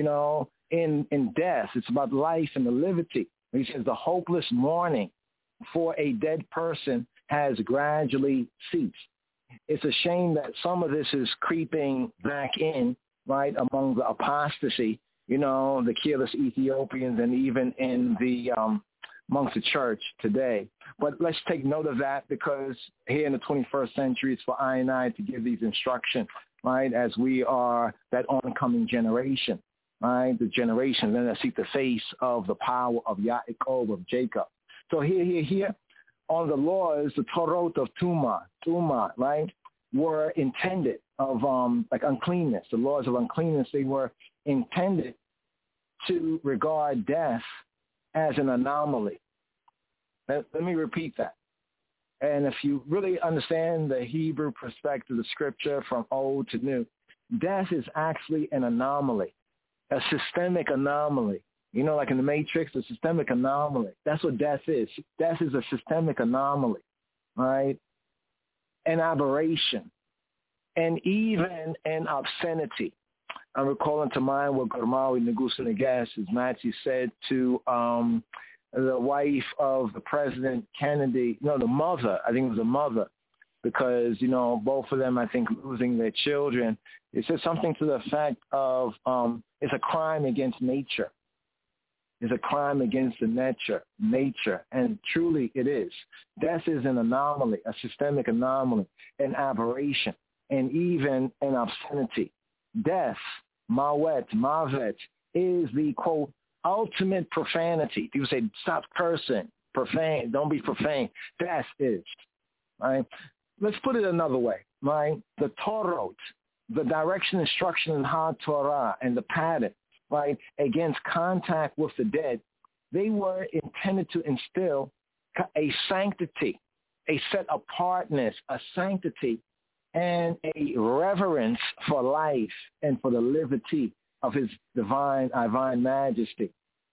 in death. It's about life and the liberty. He says the hopeless mourning for a dead person has gradually ceased. It's a shame that some of this is creeping back in, right, among the apostasy, the careless Ethiopians, and even in the amongst the church today. But let's take note of that, because here in the 21st century, it's for I and I to give these instructions, right, as we are that oncoming generation, right, the generation then that seek the face of the power of Yaakov, of Jacob. So here, on the laws, the Torot of Tumah, right, were intended of like uncleanness. The laws of uncleanness, they were intended to regard death as an anomaly. Let me repeat that. And if you really understand the Hebrew perspective of Scripture from old to new, death is actually an anomaly, a systemic anomaly. Like in the Matrix, a systemic anomaly. That's what death is. Death is a systemic anomaly, right? An aberration, and even an obscenity. I'm recalling to mind what Gormawi Negusa Negas, as Matthew said to the wife of the President Kennedy, the mother, I think it was the mother, because, both of them, I think, losing their children. It said something to the effect of it's a crime against nature. It's a crime against the nature, and truly it is. Death is an anomaly, a systemic anomaly, an aberration, and even an obscenity. Death, mawet, mavet, is the, quote, ultimate profanity. People say, stop cursing, profane, don't be profane. Death is, right? Let's put it another way, right? The Torot, the direction, instruction in HaTorah and the pattern, right, against contact with the dead, they were intended to instill a sanctity, a set apartness, a sanctity, and a reverence for life and for the liberty of his divine majesty.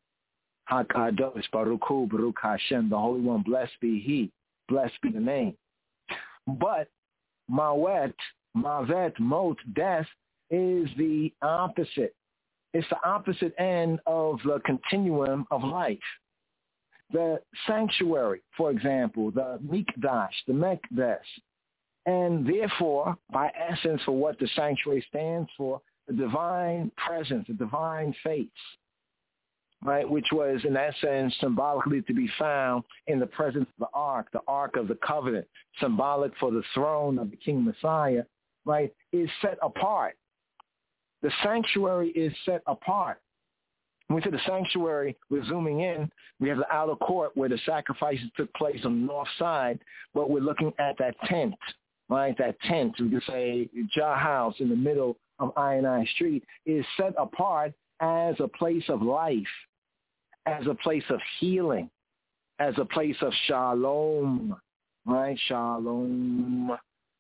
HaKadosh Baruch Hu, Baruch Hashem, the Holy One, blessed be he, blessed be the name. But Mawet, Mot, death, is the opposite. It's the opposite end of the continuum of life. The sanctuary, for example, the Mikdash, the Mekdesh, and therefore, by essence, for what the sanctuary stands for, the divine presence, the divine face, right, which was in essence symbolically to be found in the presence of the Ark of the Covenant, symbolic for the throne of the King Messiah, right, is set apart. The sanctuary is set apart. When we say the sanctuary, we're zooming in. We have the outer court where the sacrifices took place on the north side, but we're looking at that tent, right? That tent, we could say Jah House in the middle of I Street, is set apart as a place of life, as a place of healing, as a place of shalom, right? Shalom.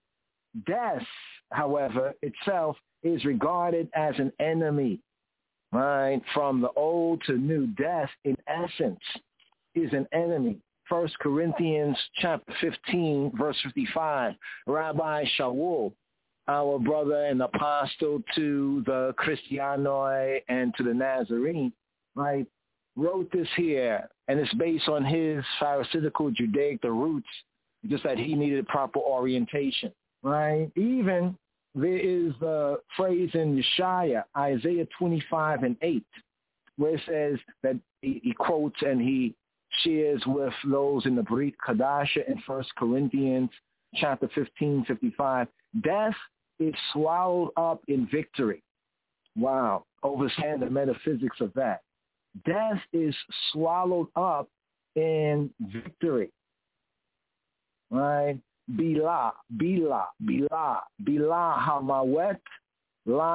Death, however, itself is regarded as an enemy, right? From the old to new, death in essence is an enemy. 1 Corinthians chapter 15, verse 55, Rabbi Shaul, our brother and apostle to the Christianoi and to the Nazarene, right, wrote this here, and it's based on his Pharisaical Judaic, the roots, just that he needed proper orientation, right? Even there is the phrase in Yeshaya, Isaiah 25:8, where it says that he quotes and he shares with those in the Brit Kadasha in 1 Corinthians chapter 15:55. Death is swallowed up in victory. Wow. Understand the metaphysics of that. Death is swallowed up in victory. Right? Bila hamawet la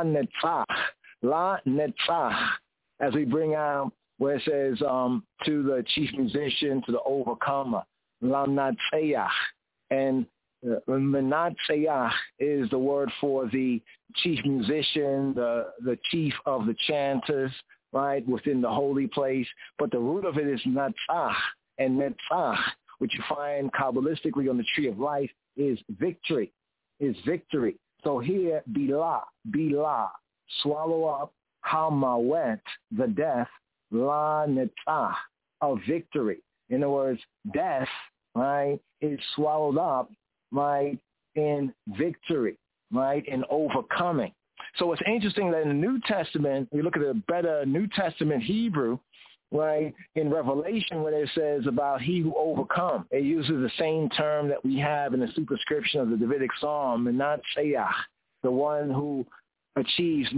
netzach, as we bring out where it says to the chief musician, to the overcomer, la natseach, and menatseach is the word for the chief musician, the chief of the chanters, right, within the holy place. But the root of it is natzach, and netzach, which you find Kabbalistically on the tree of life, is victory, So here, bila, swallow up, hamawet, the death, la netzach, of victory. In other words, death, right, is swallowed up, right, in victory, right, in overcoming. So it's interesting that in the New Testament, we look at a better New Testament Hebrew, right, in Revelation where it says about he who overcomes. It uses the same term that we have in the superscription of the Davidic Psalm, Menatseach, the one who achieves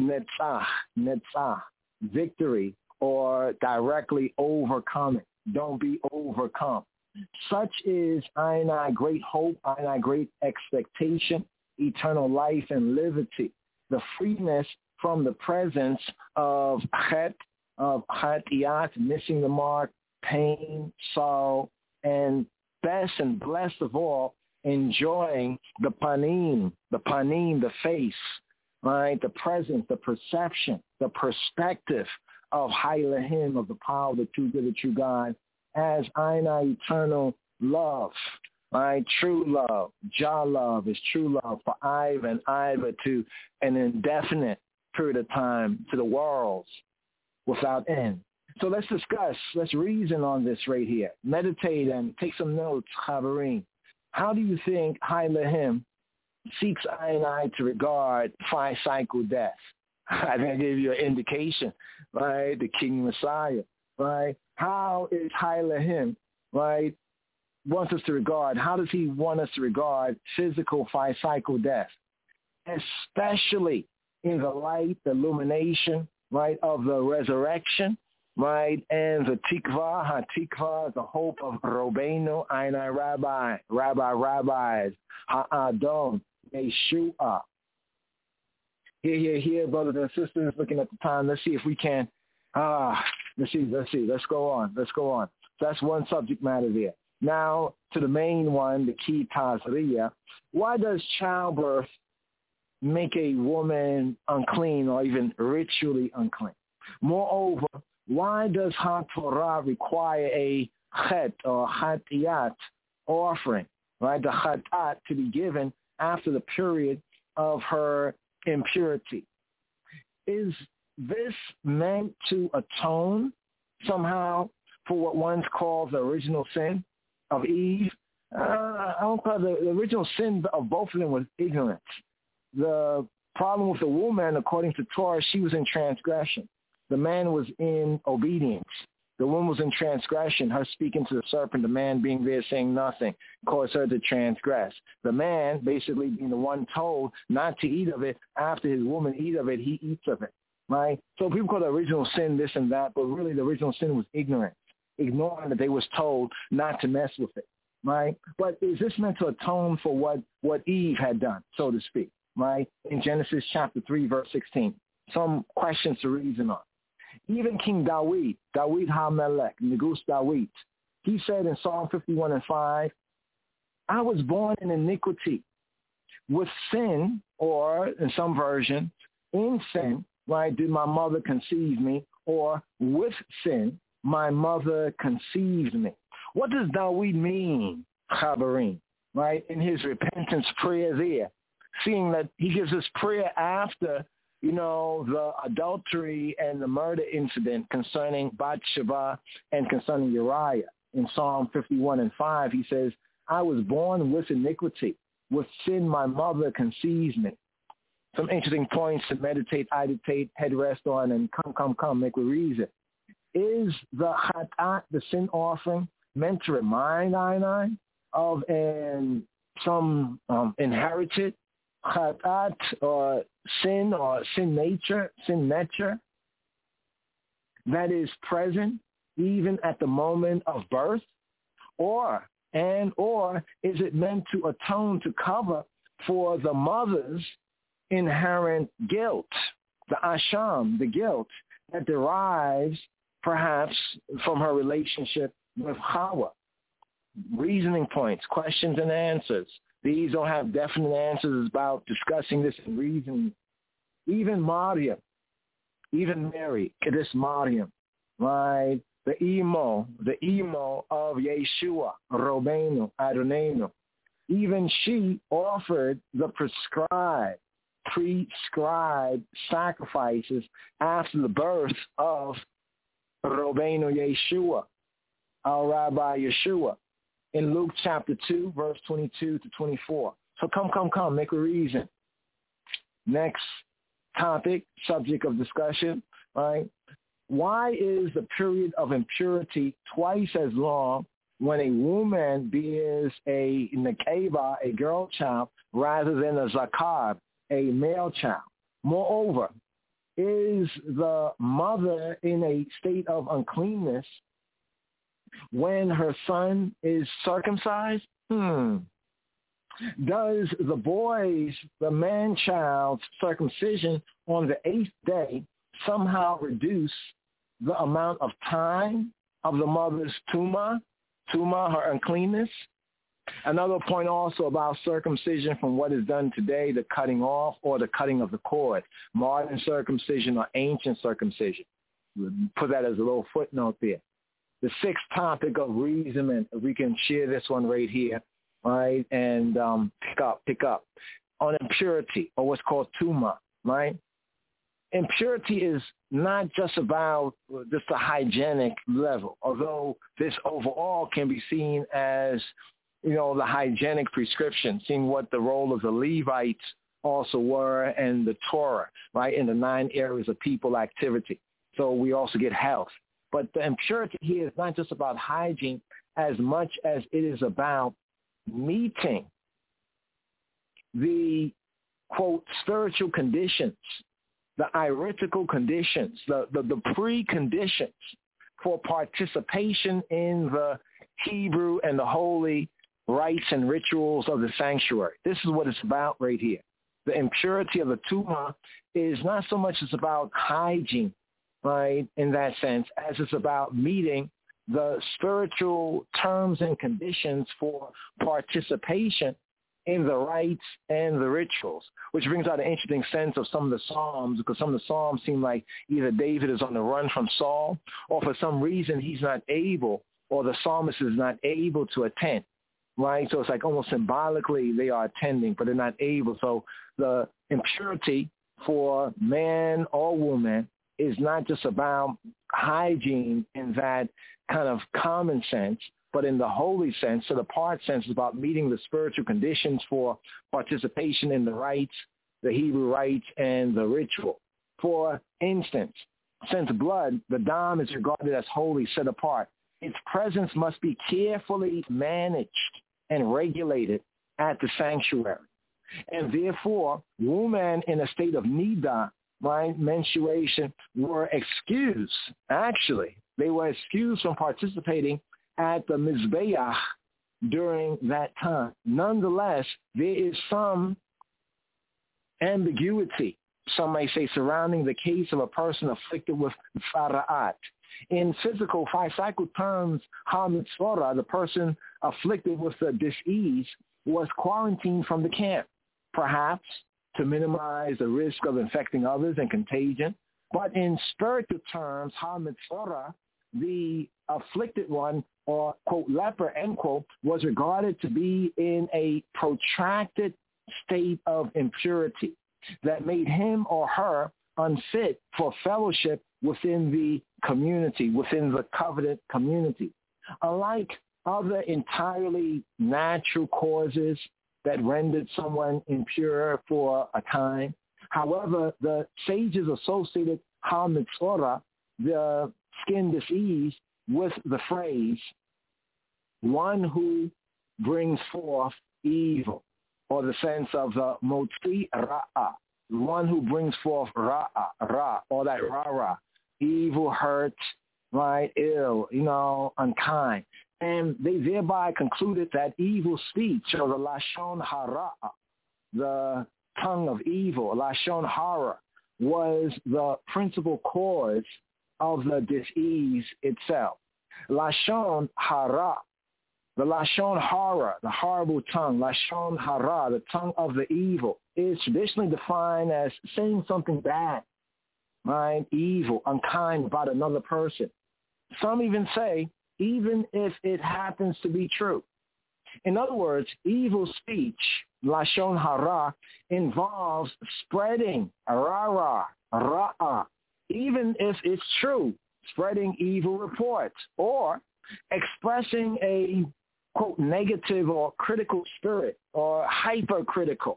netzach, victory, or directly overcoming. Don't be overcome. Such is I great hope, I great expectation, eternal life and liberty, the freeness from the presence of chet, of hatiyat, missing the mark, pain, sorrow, and best and blessed of all, enjoying the panim, the face, right? The presence, the perception, the perspective of Hailahim, of the power of the true good, the true God, as Aina eternal love, right? True love. Jah love is true love for Iva and Iva to an indefinite period of time, to the worlds without end. So let's discuss, let's reason on this right here. Meditate and take some notes, Chaverim. How do you think Hailahim seeks I to regard 5-cycle death? I think I gave you an indication, right? The King Messiah, right? How is Hailahim, right, wants us to regard, how does he want us to regard physical 5-cycle death? Especially in the light, the illumination, right, of the resurrection, right, and the tikvah, ha-tikvah, the hope of Robbeinu, Einai rabbis, ha'adon, Yeshua. Here, brothers and sisters, looking at the time. Let's see if we can. Let's see. Let's go on. So that's one subject matter there. Now to the main one, the key Tazria. Why does childbirth make a woman unclean or even ritually unclean? Moreover, why does HaTorah require a chet or hatiyat offering, right? The chatat to be given after the period of her impurity. Is this meant to atone somehow for what one calls the original sin of Eve? I don't call the original sin of both of them was ignorance. The problem with the woman, according to Torah, she was in transgression. The man was in obedience. The woman was in transgression, her speaking to the serpent, the man being there saying nothing, caused her to transgress. The man, basically being the one told not to eat of it, after his woman eat of it, he eats of it, right? So people call the original sin this and that, but really the original sin was ignorance, ignoring that they was told not to mess with it, right? But is this meant to atone for what Eve had done, so to speak, right? In Genesis chapter 3, verse 16. Some questions to reason on. Even King Dawid HaMelech, Negus Dawid, he said in Psalm 51:5, I was born in iniquity, with sin, or in some version, in sin, right, did my mother conceive me, or with sin, my mother conceived me. What does Dawid mean, Chabarim, right, in his repentance prayer there, seeing that he gives us prayer after the adultery and the murder incident concerning Bathsheba and concerning Uriah. In Psalm 51:5, he says, I was born with iniquity. With sin, my mother conceived me. Some interesting points to meditate, idetate, head rest on, and come, make a reason. Is the chatat, the sin offering, meant to remind I of some inherited chatat or sin nature that is present even at the moment of birth? Or is it meant to atone, to cover for the mother's inherent guilt, the asham, the guilt that derives perhaps from her relationship with Hawa? Reasoning points, questions and answers. These don't have definite answers about discussing this and reasoning. Even Maryam, even Mary, this Maryam, right? The emo of Yeshua, Robenu, Adonenu. Even she offered the prescribed sacrifices after the birth of Robenu Yeshua, our Rabbi Yeshua, in Luke chapter 2, verse 22 to 24. So come, make a reason. Next topic, subject of discussion, right? Why is the period of impurity twice as long when a woman bears a nekeba, a girl child, rather than a zakar, a male child? Moreover, is the mother in a state of uncleanness when her son is circumcised? Does the man-child's circumcision on the 8th day somehow reduce the amount of time of the mother's tuma, her uncleanness? Another point also about circumcision from what is done today, the cutting off or the cutting of the cord, modern circumcision or ancient circumcision. We'll put that as a little footnote there. The sixth topic of reasonment, we can share this one right here, right, and pick up on impurity, or what's called tuma, right? Impurity is not just about just a hygienic level, although this overall can be seen as, the hygienic prescription, seeing what the role of the Levites also were and the Torah, right, in the 9 areas of people activity. So we also get health. But the impurity here is not just about hygiene as much as it is about meeting the, quote, spiritual conditions, the iritical conditions, the preconditions for participation in the Hebrew and the holy rites and rituals of the sanctuary. This is what it's about right here. the impurity of the tumah is not so much as about hygiene, right, in that sense, as it's about meeting the spiritual terms and conditions for participation in the rites and the rituals, which brings out an interesting sense of some of the Psalms, because some of the Psalms seem like either David is on the run from Saul, or for some reason he's not able, or the psalmist is not able to attend, right? So it's like almost symbolically they are attending, but they're not able. So the impurity for man or woman is not just about hygiene in that kind of common sense, but in the holy sense, so the part sense is about meeting the spiritual conditions for participation in the rites, the Hebrew rites, and the ritual. For instance, since blood, the dam is regarded as holy, set apart. Its presence must be carefully managed and regulated at the sanctuary. And therefore, women in a state of nida, right, menstruation, were excused. Actually, they were excused from participating at the Mizbeach during that time. Nonetheless, there is some ambiguity, some may say, surrounding the case of a person afflicted with fara'at. In physical, physical terms, ha-mitzvora, the person afflicted with the disease, was quarantined from the camp, perhaps to minimize the risk of infecting others and contagion. But in spiritual terms, ha-mitzvora, the afflicted one, or, quote, leper, end quote, was regarded to be in a protracted state of impurity that made him or her unfit for fellowship within the community, within the covenant community. Unlike other entirely natural causes that rendered someone impure for a time, however, the sages associated ha-mitzvora, the skin disease, with the phrase, one who brings forth evil, or the sense of the motzi ra'a, one who brings forth ra'a, or that rara, evil, hurt, right, ill, unkind. And they thereby concluded that evil speech, or the lashon hara, the tongue of evil, lashon hara, was the principal cause of the disease itself. Lashon hara, the lashon hara, the horrible tongue, lashon hara, the tongue of the evil, is traditionally defined as saying something bad, right, evil, unkind about another person. Some even say, even if it happens to be true. In other words, evil speech, lashon hara, involves spreading rara, ra'a, even if it's true, spreading evil reports, or expressing a, quote, negative or critical spirit, or hypocritical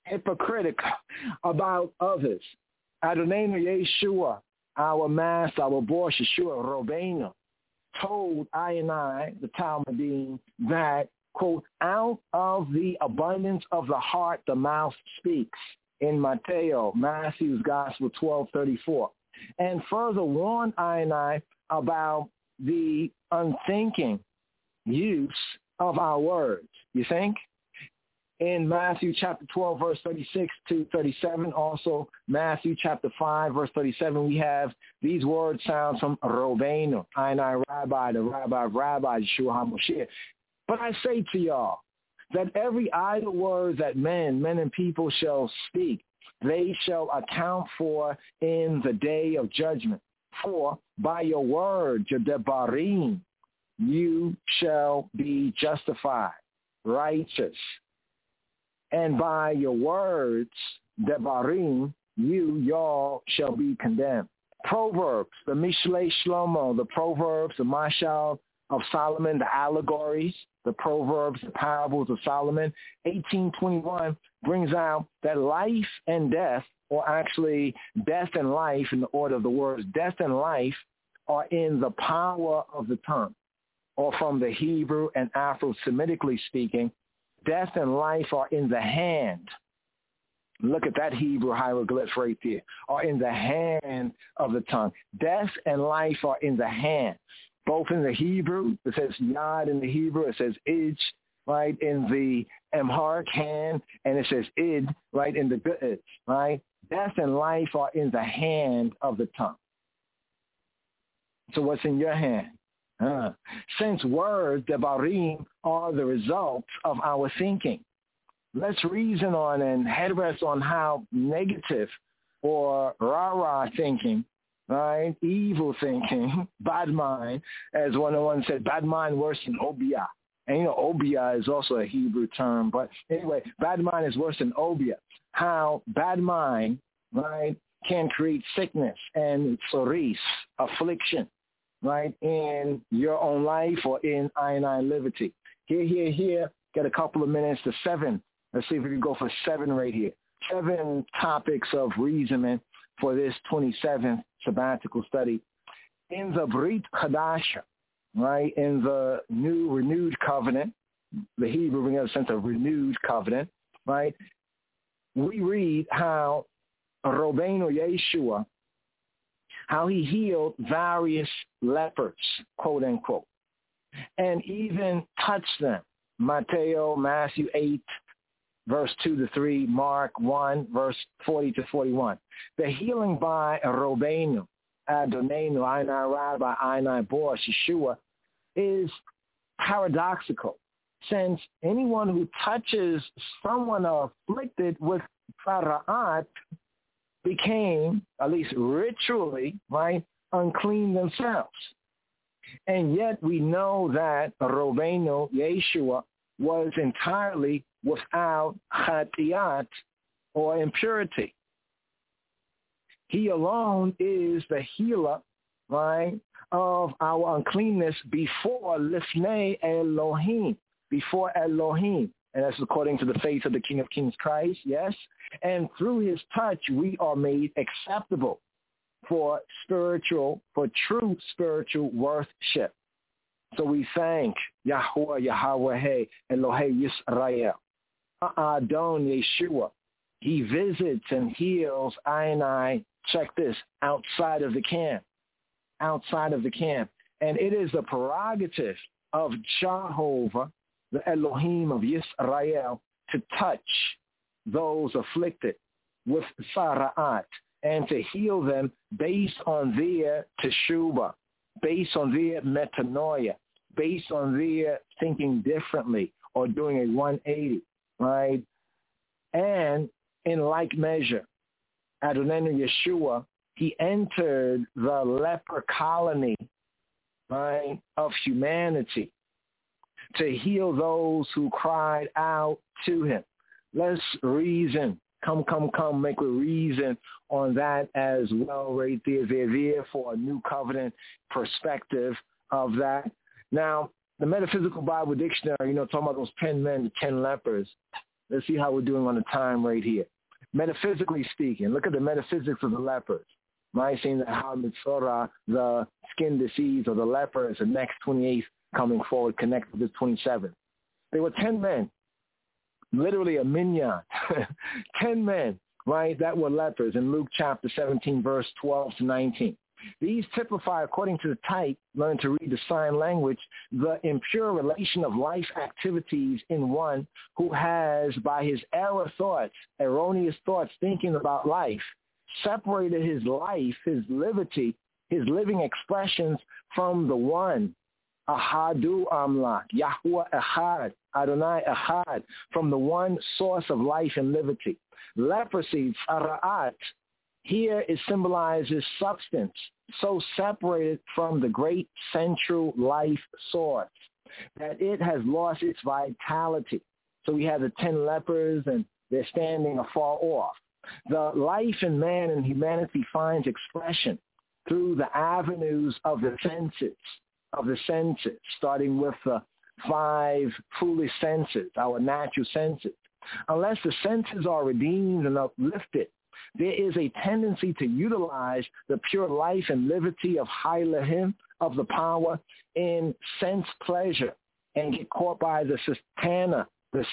about others. Adonai Yeshua, our master, our boss, Yeshua Rabbeinu, told I, the Talmudim, that, quote, out of the abundance of the heart, the mouth speaks, in Matthew's Gospel 12:34. And further warned I about the unthinking use of our words. You think? In Matthew chapter 12, verse 36 to 37, also Matthew chapter 5, verse 37, we have these words sound from Rabbeinu, I, Rabbi, the Rabbi of Rabbi, Yeshua HaMashiach. But I say to y'all that every idle word that men and people shall speak, they shall account for in the day of judgment. For by your word, your debarim, you shall be justified, righteous. And by your words, debarim, y'all shall be condemned. Proverbs, the Mishlei Shlomo, the Proverbs, the Mashal of Solomon, the allegories, the Proverbs, the parables of Solomon, 18:21 brings out that life and death, or actually death and life in the order of the words, death and life are in the power of the tongue, or from the Hebrew and Afro-Semitically speaking, death and life are in the hand. Look at that Hebrew hieroglyph right there, are in the hand of the tongue. Death and life are in the hand. Both in the Hebrew, it says yad in the Hebrew, it says ij right, in the Amharic hand, and it says id, right, in the Ge'ez, right? Death and life are in the hand of the tongue. So what's in your hand? Since words, devarim, are the results of our thinking. Let's reason on and headrest on how negative or rah-rah thinking, right, evil thinking, bad mind, as one said, bad mind worse than obia. And obia is also a Hebrew term, but anyway, bad mind is worse than obia. How bad mind, right, can create sickness and soris, affliction, right, in your own life or in I liberty. Here, get a couple of minutes to 7. Let's see if we can go for 7 right here. 7 topics of reasoning for this 27th sabbatical study. In the Brit Chadasha, right, in the new renewed covenant, the Hebrew bringing a sense of renewed covenant, right, we read how Rabbeinu Yeshua, how he healed various lepers, quote unquote, and even touched them. Matthew 8, verse 2-3, Mark 1, verse 40-41. The healing by Rabbeinu, Adonenu, Einai Rabbi, Einai Boaz, Yeshua, is paradoxical, since anyone who touches someone afflicted with fara'at became, at least ritually, right, unclean themselves. And yet we know that Rabbeinu Yeshua was entirely without chatiyat or impurity. He alone is the healer, right, of our uncleanness before Lifnei Elohim, before Elohim. And that's according to the faith of the King of Kings Christ, yes. And through his touch, we are made acceptable for true spiritual worship. So we thank Yahweh, Elohei Yisrael, Adon Yeshua. He visits and heals I, check this, outside of the camp. And it is the prerogative of Jehovah, the Elohim of Yisrael, to touch those afflicted with sara'at and to heal them based on their teshuvah, based on their metanoia, based on their thinking differently or doing a 180, right? And in like measure, Adonai Yeshua, he entered the leper colony, right, of humanity to heal those who cried out to him. Let's reason. Come, make a reason on that as well right there for a new covenant perspective of that. Now, the Metaphysical Bible Dictionary, talking about those 10 men, the 10 lepers. Let's see how we're doing on the time right here. Metaphysically speaking, look at the metaphysics of the lepers. Right, saying that how Mitzorah, the skin disease or the leper, is the next 28th coming forward, connected with this 27th. There were 10 men, literally a minyan, 10 men, right, that were lepers in Luke chapter 17, verse 12-19. These typify, according to the type, learn to read the sign language, the impure relation of life activities in one who has, by his erroneous thoughts, thinking about life, separated his life, his liberty, his living expressions from the one, Ahadu Amlak, Yahuwah Echad, Adonai Echad, from the one source of life and liberty. Leprosy, Sara'at, here it symbolizes substance, so separated from the great central life source that it has lost its vitality. So we have the 10 lepers and they're standing afar off. The life in man and humanity finds expression through the avenues of the senses, starting with the 5 foolish senses, our natural senses. Unless the senses are redeemed and uplifted, there is a tendency to utilize the pure life and liberty of Hailahim, of the power, in sense pleasure and get caught by the Satan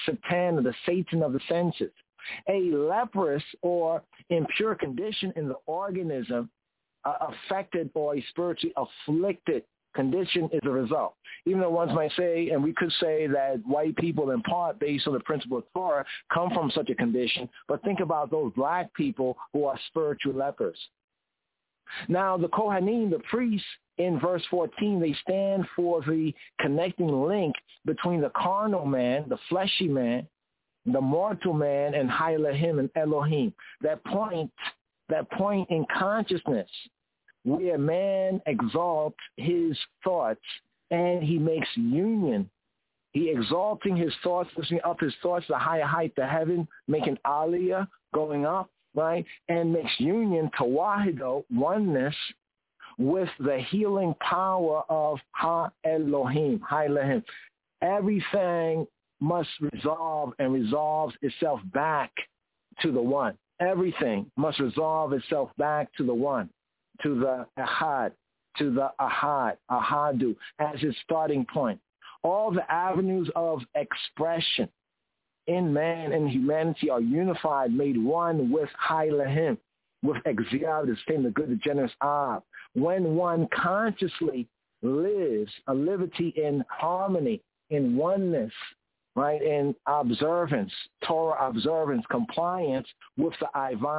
of the senses. A leprous or impure condition in the organism affected or a spiritually afflicted Condition is a result. Even though ones might say, and we could say that white people in part based on the principle of Torah come from such a condition, but think about those black people who are spiritual lepers. Now, the Kohanim, the priests, in verse 14, they stand for the connecting link between the carnal man, the fleshy man, the mortal man, and Elohim and Elohim. That point in consciousness where man exalts his thoughts and he makes union. He exalting his thoughts, lifting up his thoughts to higher height to heaven, making aliyah, going up, right? And makes union, tawahido, oneness, with the healing power of Ha-Elohim, Ha-Elohim. Everything must resolve and resolves itself back to the one. Everything must resolve itself back to the one, to the Ahad, to the Ahad, Ahadu, as its starting point. All the avenues of expression in man and humanity are unified, made one with Ha-Elohim, with Exia, the same, the good, the generous Ab. When one consciously lives a liberty in harmony, in oneness, right, in observance, Torah observance, compliance with the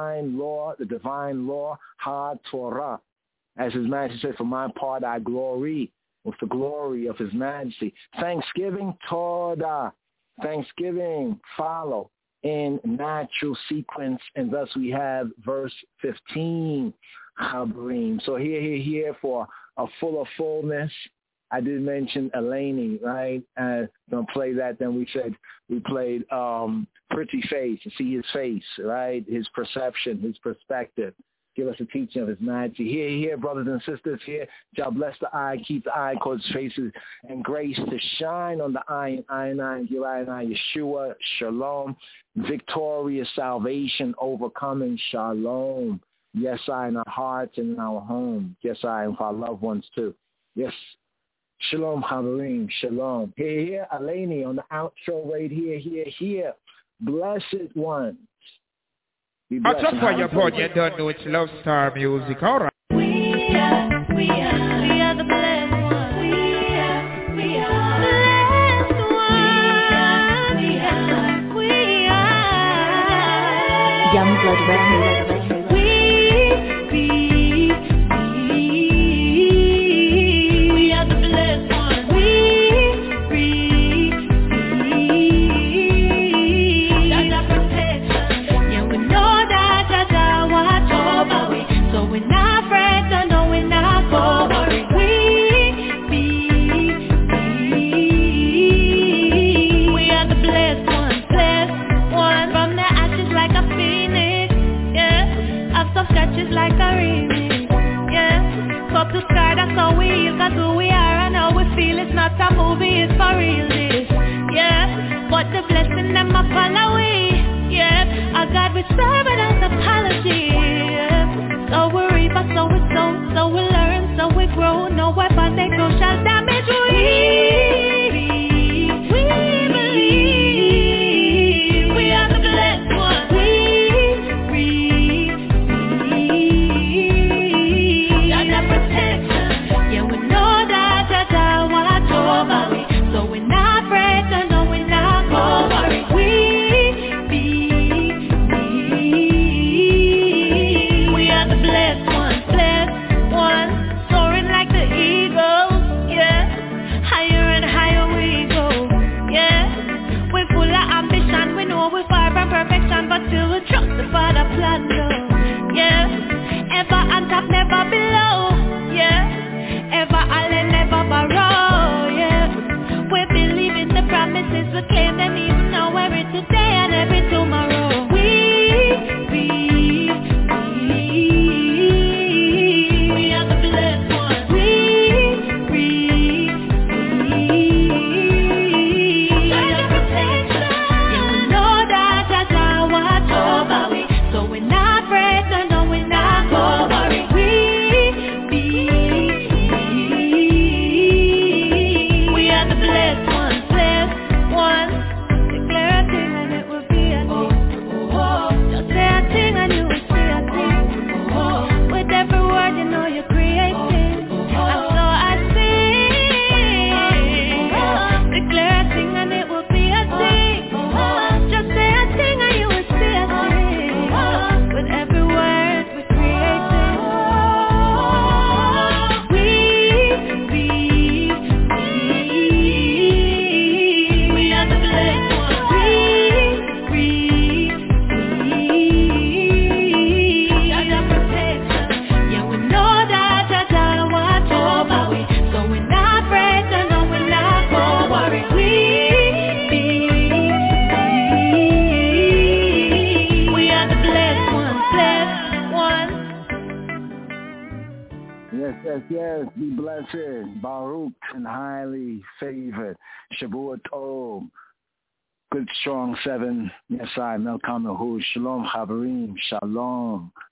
divine law, Ha-Torah. As His Majesty said, for my part I glory with the glory of His Majesty. Thanksgiving, Torah. Thanksgiving follow in natural sequence, and thus we have verse 15, Habarim. So here for a fullness. I did mention Eleni, right? Don't play that. Then we played Pretty Face, to see his face, right? His perception, his perspective. Give us a teaching of His Majesty. Here, brothers and sisters, here. God bless the eye, keep the eye, cause His faces and grace to shine on the eye and Yeshua, Shalom, victorious salvation, overcoming Shalom. Yes, I, in our hearts and in our homes. Yes, I, and for our loved ones too. Yes. Shalom, Habarim, Shalom. Here, Eleni on the outro right here. Blessed ones. I just for your board, you don't know it's Love Star Music, all right. We are the blessed ones. We are blessed ones. We are Youngblood Records. Yeah. Yes. Be blessed, Baruch, and highly favored. Shavua Tov. Good, strong 7. Yes, I. Melcham Yahush. Shalom, Chaverim. Shalom.